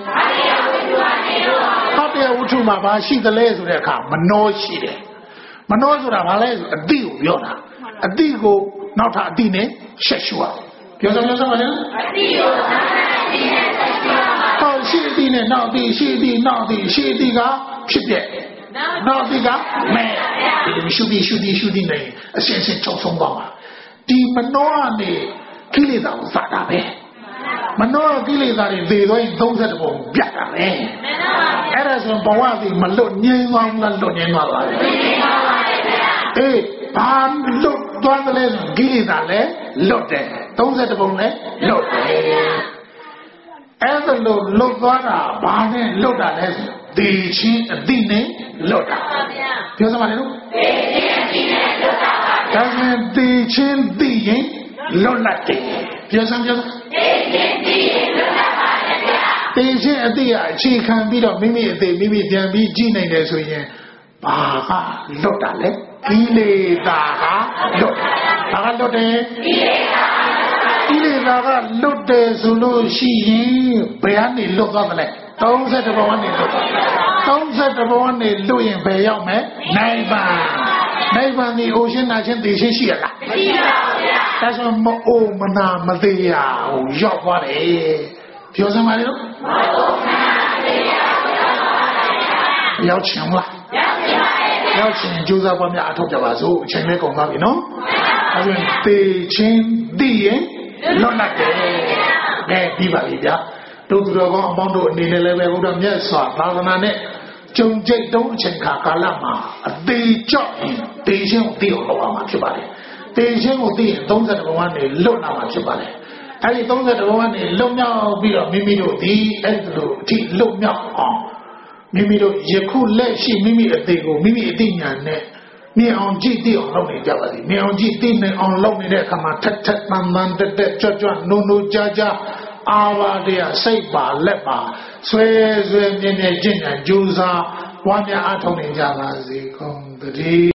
S1: ဟာတယဝတ္ထုမှာဘာရှိသလဲဆိုတဲ့အခါမနှောရှိတယ်မနှောဆိုတာဘာလဲဆိုအတိကိုပြောတာအတိကိုနောက်ထပ်အတိနဲ့ရှက်ရှုရပြောစမ်းပြောစမ်းပါလေအတိကိုနောက်ထပ်အတိနဲ့ရှက်ရှုရပါဟောရှိအတိနဲ့နောက်အတိရှိအတိနောက်အတိရှိအတိကဖြစ်တဲ့နောက်အတိကမဲဒီရှုတိရှုတိရှုတိနဲ့အရှင်းရှင်းချုပ်ဆုံးသွားမှာဒီမနှောကနေကိလေသာကိုစားတာပဲမနှောကိလေသာတွေသေသွားရင်သုံးဆယ်ဘုံပြတ်တာပဲအဲ့ဒါဆိုဘဝစီမလွတ်ငြိမ်းသွားဘူးလားလွတ်ငြိမ်းသွားပါလေအေးဘာလွတ်သွားတယ်လဲကိလေသာလည်းလွတ်တယ်သုံးဆယ်ဘုံလည်းလွတ်တယ်အဲ့ဒါလို့လွတ်သွားတာဘာနဲ့လွတ်တာလဲသေချင်းအတိနဲ့လွတ်တာပြောစမ်းပါလေနော်သေချင်းအတိနဲ့လွတ်တာပါဒါဆိုသေချင်းသိရင်လွတ်လပ်တယ်ပြောစမ်းပြောစမ်းသေချင်းသိရင်လွတ်လပ်ပါတယ်ဗျာသေချင်းအတိကအခြေခံပြီးတော့မိမိအသေးမိမိပြန်ပြီးကြည့်နိုင်တယ်ဆိုရင်ဘာကလွတ်တာလဲကိလေသာကလွတ်ဘာကလွတ်တယ်ကိလေသာကိလေသာကလွတ်တယ်ဆိုလို့ရှိရင်ဘယ်ကနေလွတ်သွားသလဲသုံးဆယ်ဘုံကနေလွတ်သုံးဆယ်ဘုံကနေလွတ်ရင်ဘယ်ရောက်မလဲနိဗ္ဗာန်နိဗ္ဗာန်ဒီအိုရှင်နာချင်းသိရှိရှိရလားမရှိပါဘူးဗျာဒါဆိုမအိုမနာမသေးရဟိုရောက်သွားတယ်ပြောစမ်းပါလေနော်မအိုမနာမသေးရရောက်ချင်လားရောက်ချင်ပါရဲ့ရောက်ချင်ကြိုးစားပွားများအထောက်ကြပါစို့အချိန်လေးကုန်သွားပြီနော်အဲဒါသေချင်းသိရင်လွတ်လပ်တယ်ကဲပြီးပါပြီဗျာတို့သူတော်ကောင်းအပေါင်းတို့အနေနဲ့လည်းပဲဘုရားမြတ်စွာသာသနာနဲ့ကြုံကြိတ်တုံးအချိန်ခါကာလမှာအသေးကြော့ရင်သေချင်းကိုသိအောင်လုပ်အောင်မှာဖြစ်ပါတယ်သေချင်းကိုသိရင်သုံးဆယ်ဘုံကနေလွတ်လာမှာဖြစ်ပါတယ်အဲဒီသုံးဆယ်ဘုံကနေလွတ်မြောက်ပြီးတော့မိမိတို့ဒီအဲ့လိုအထိလွတ်မြောက်အောင်မိမိတို့ယခုလက်ရှိမိမိအသေးကိုမိမိအသိဉာဏ်နဲ့မြင်အောင်ကြည့်သိအောင်လုပ်နေကြပါလိမ့်မြင်အောင်ကြည့်သိနေအောင်လုပ်နေတဲ့အခါမှာထက်ထက်တန်တန်တက်တက်ကြွကြွနုံနုံကြားကြားအာဝါတရားစိတ်ပါလက်ပါဆွဲဆွဲမြဲမြဲကျင့်ကြံကြိုးစားဝါများအထောက်နေကြပါစေကုန်သတည်း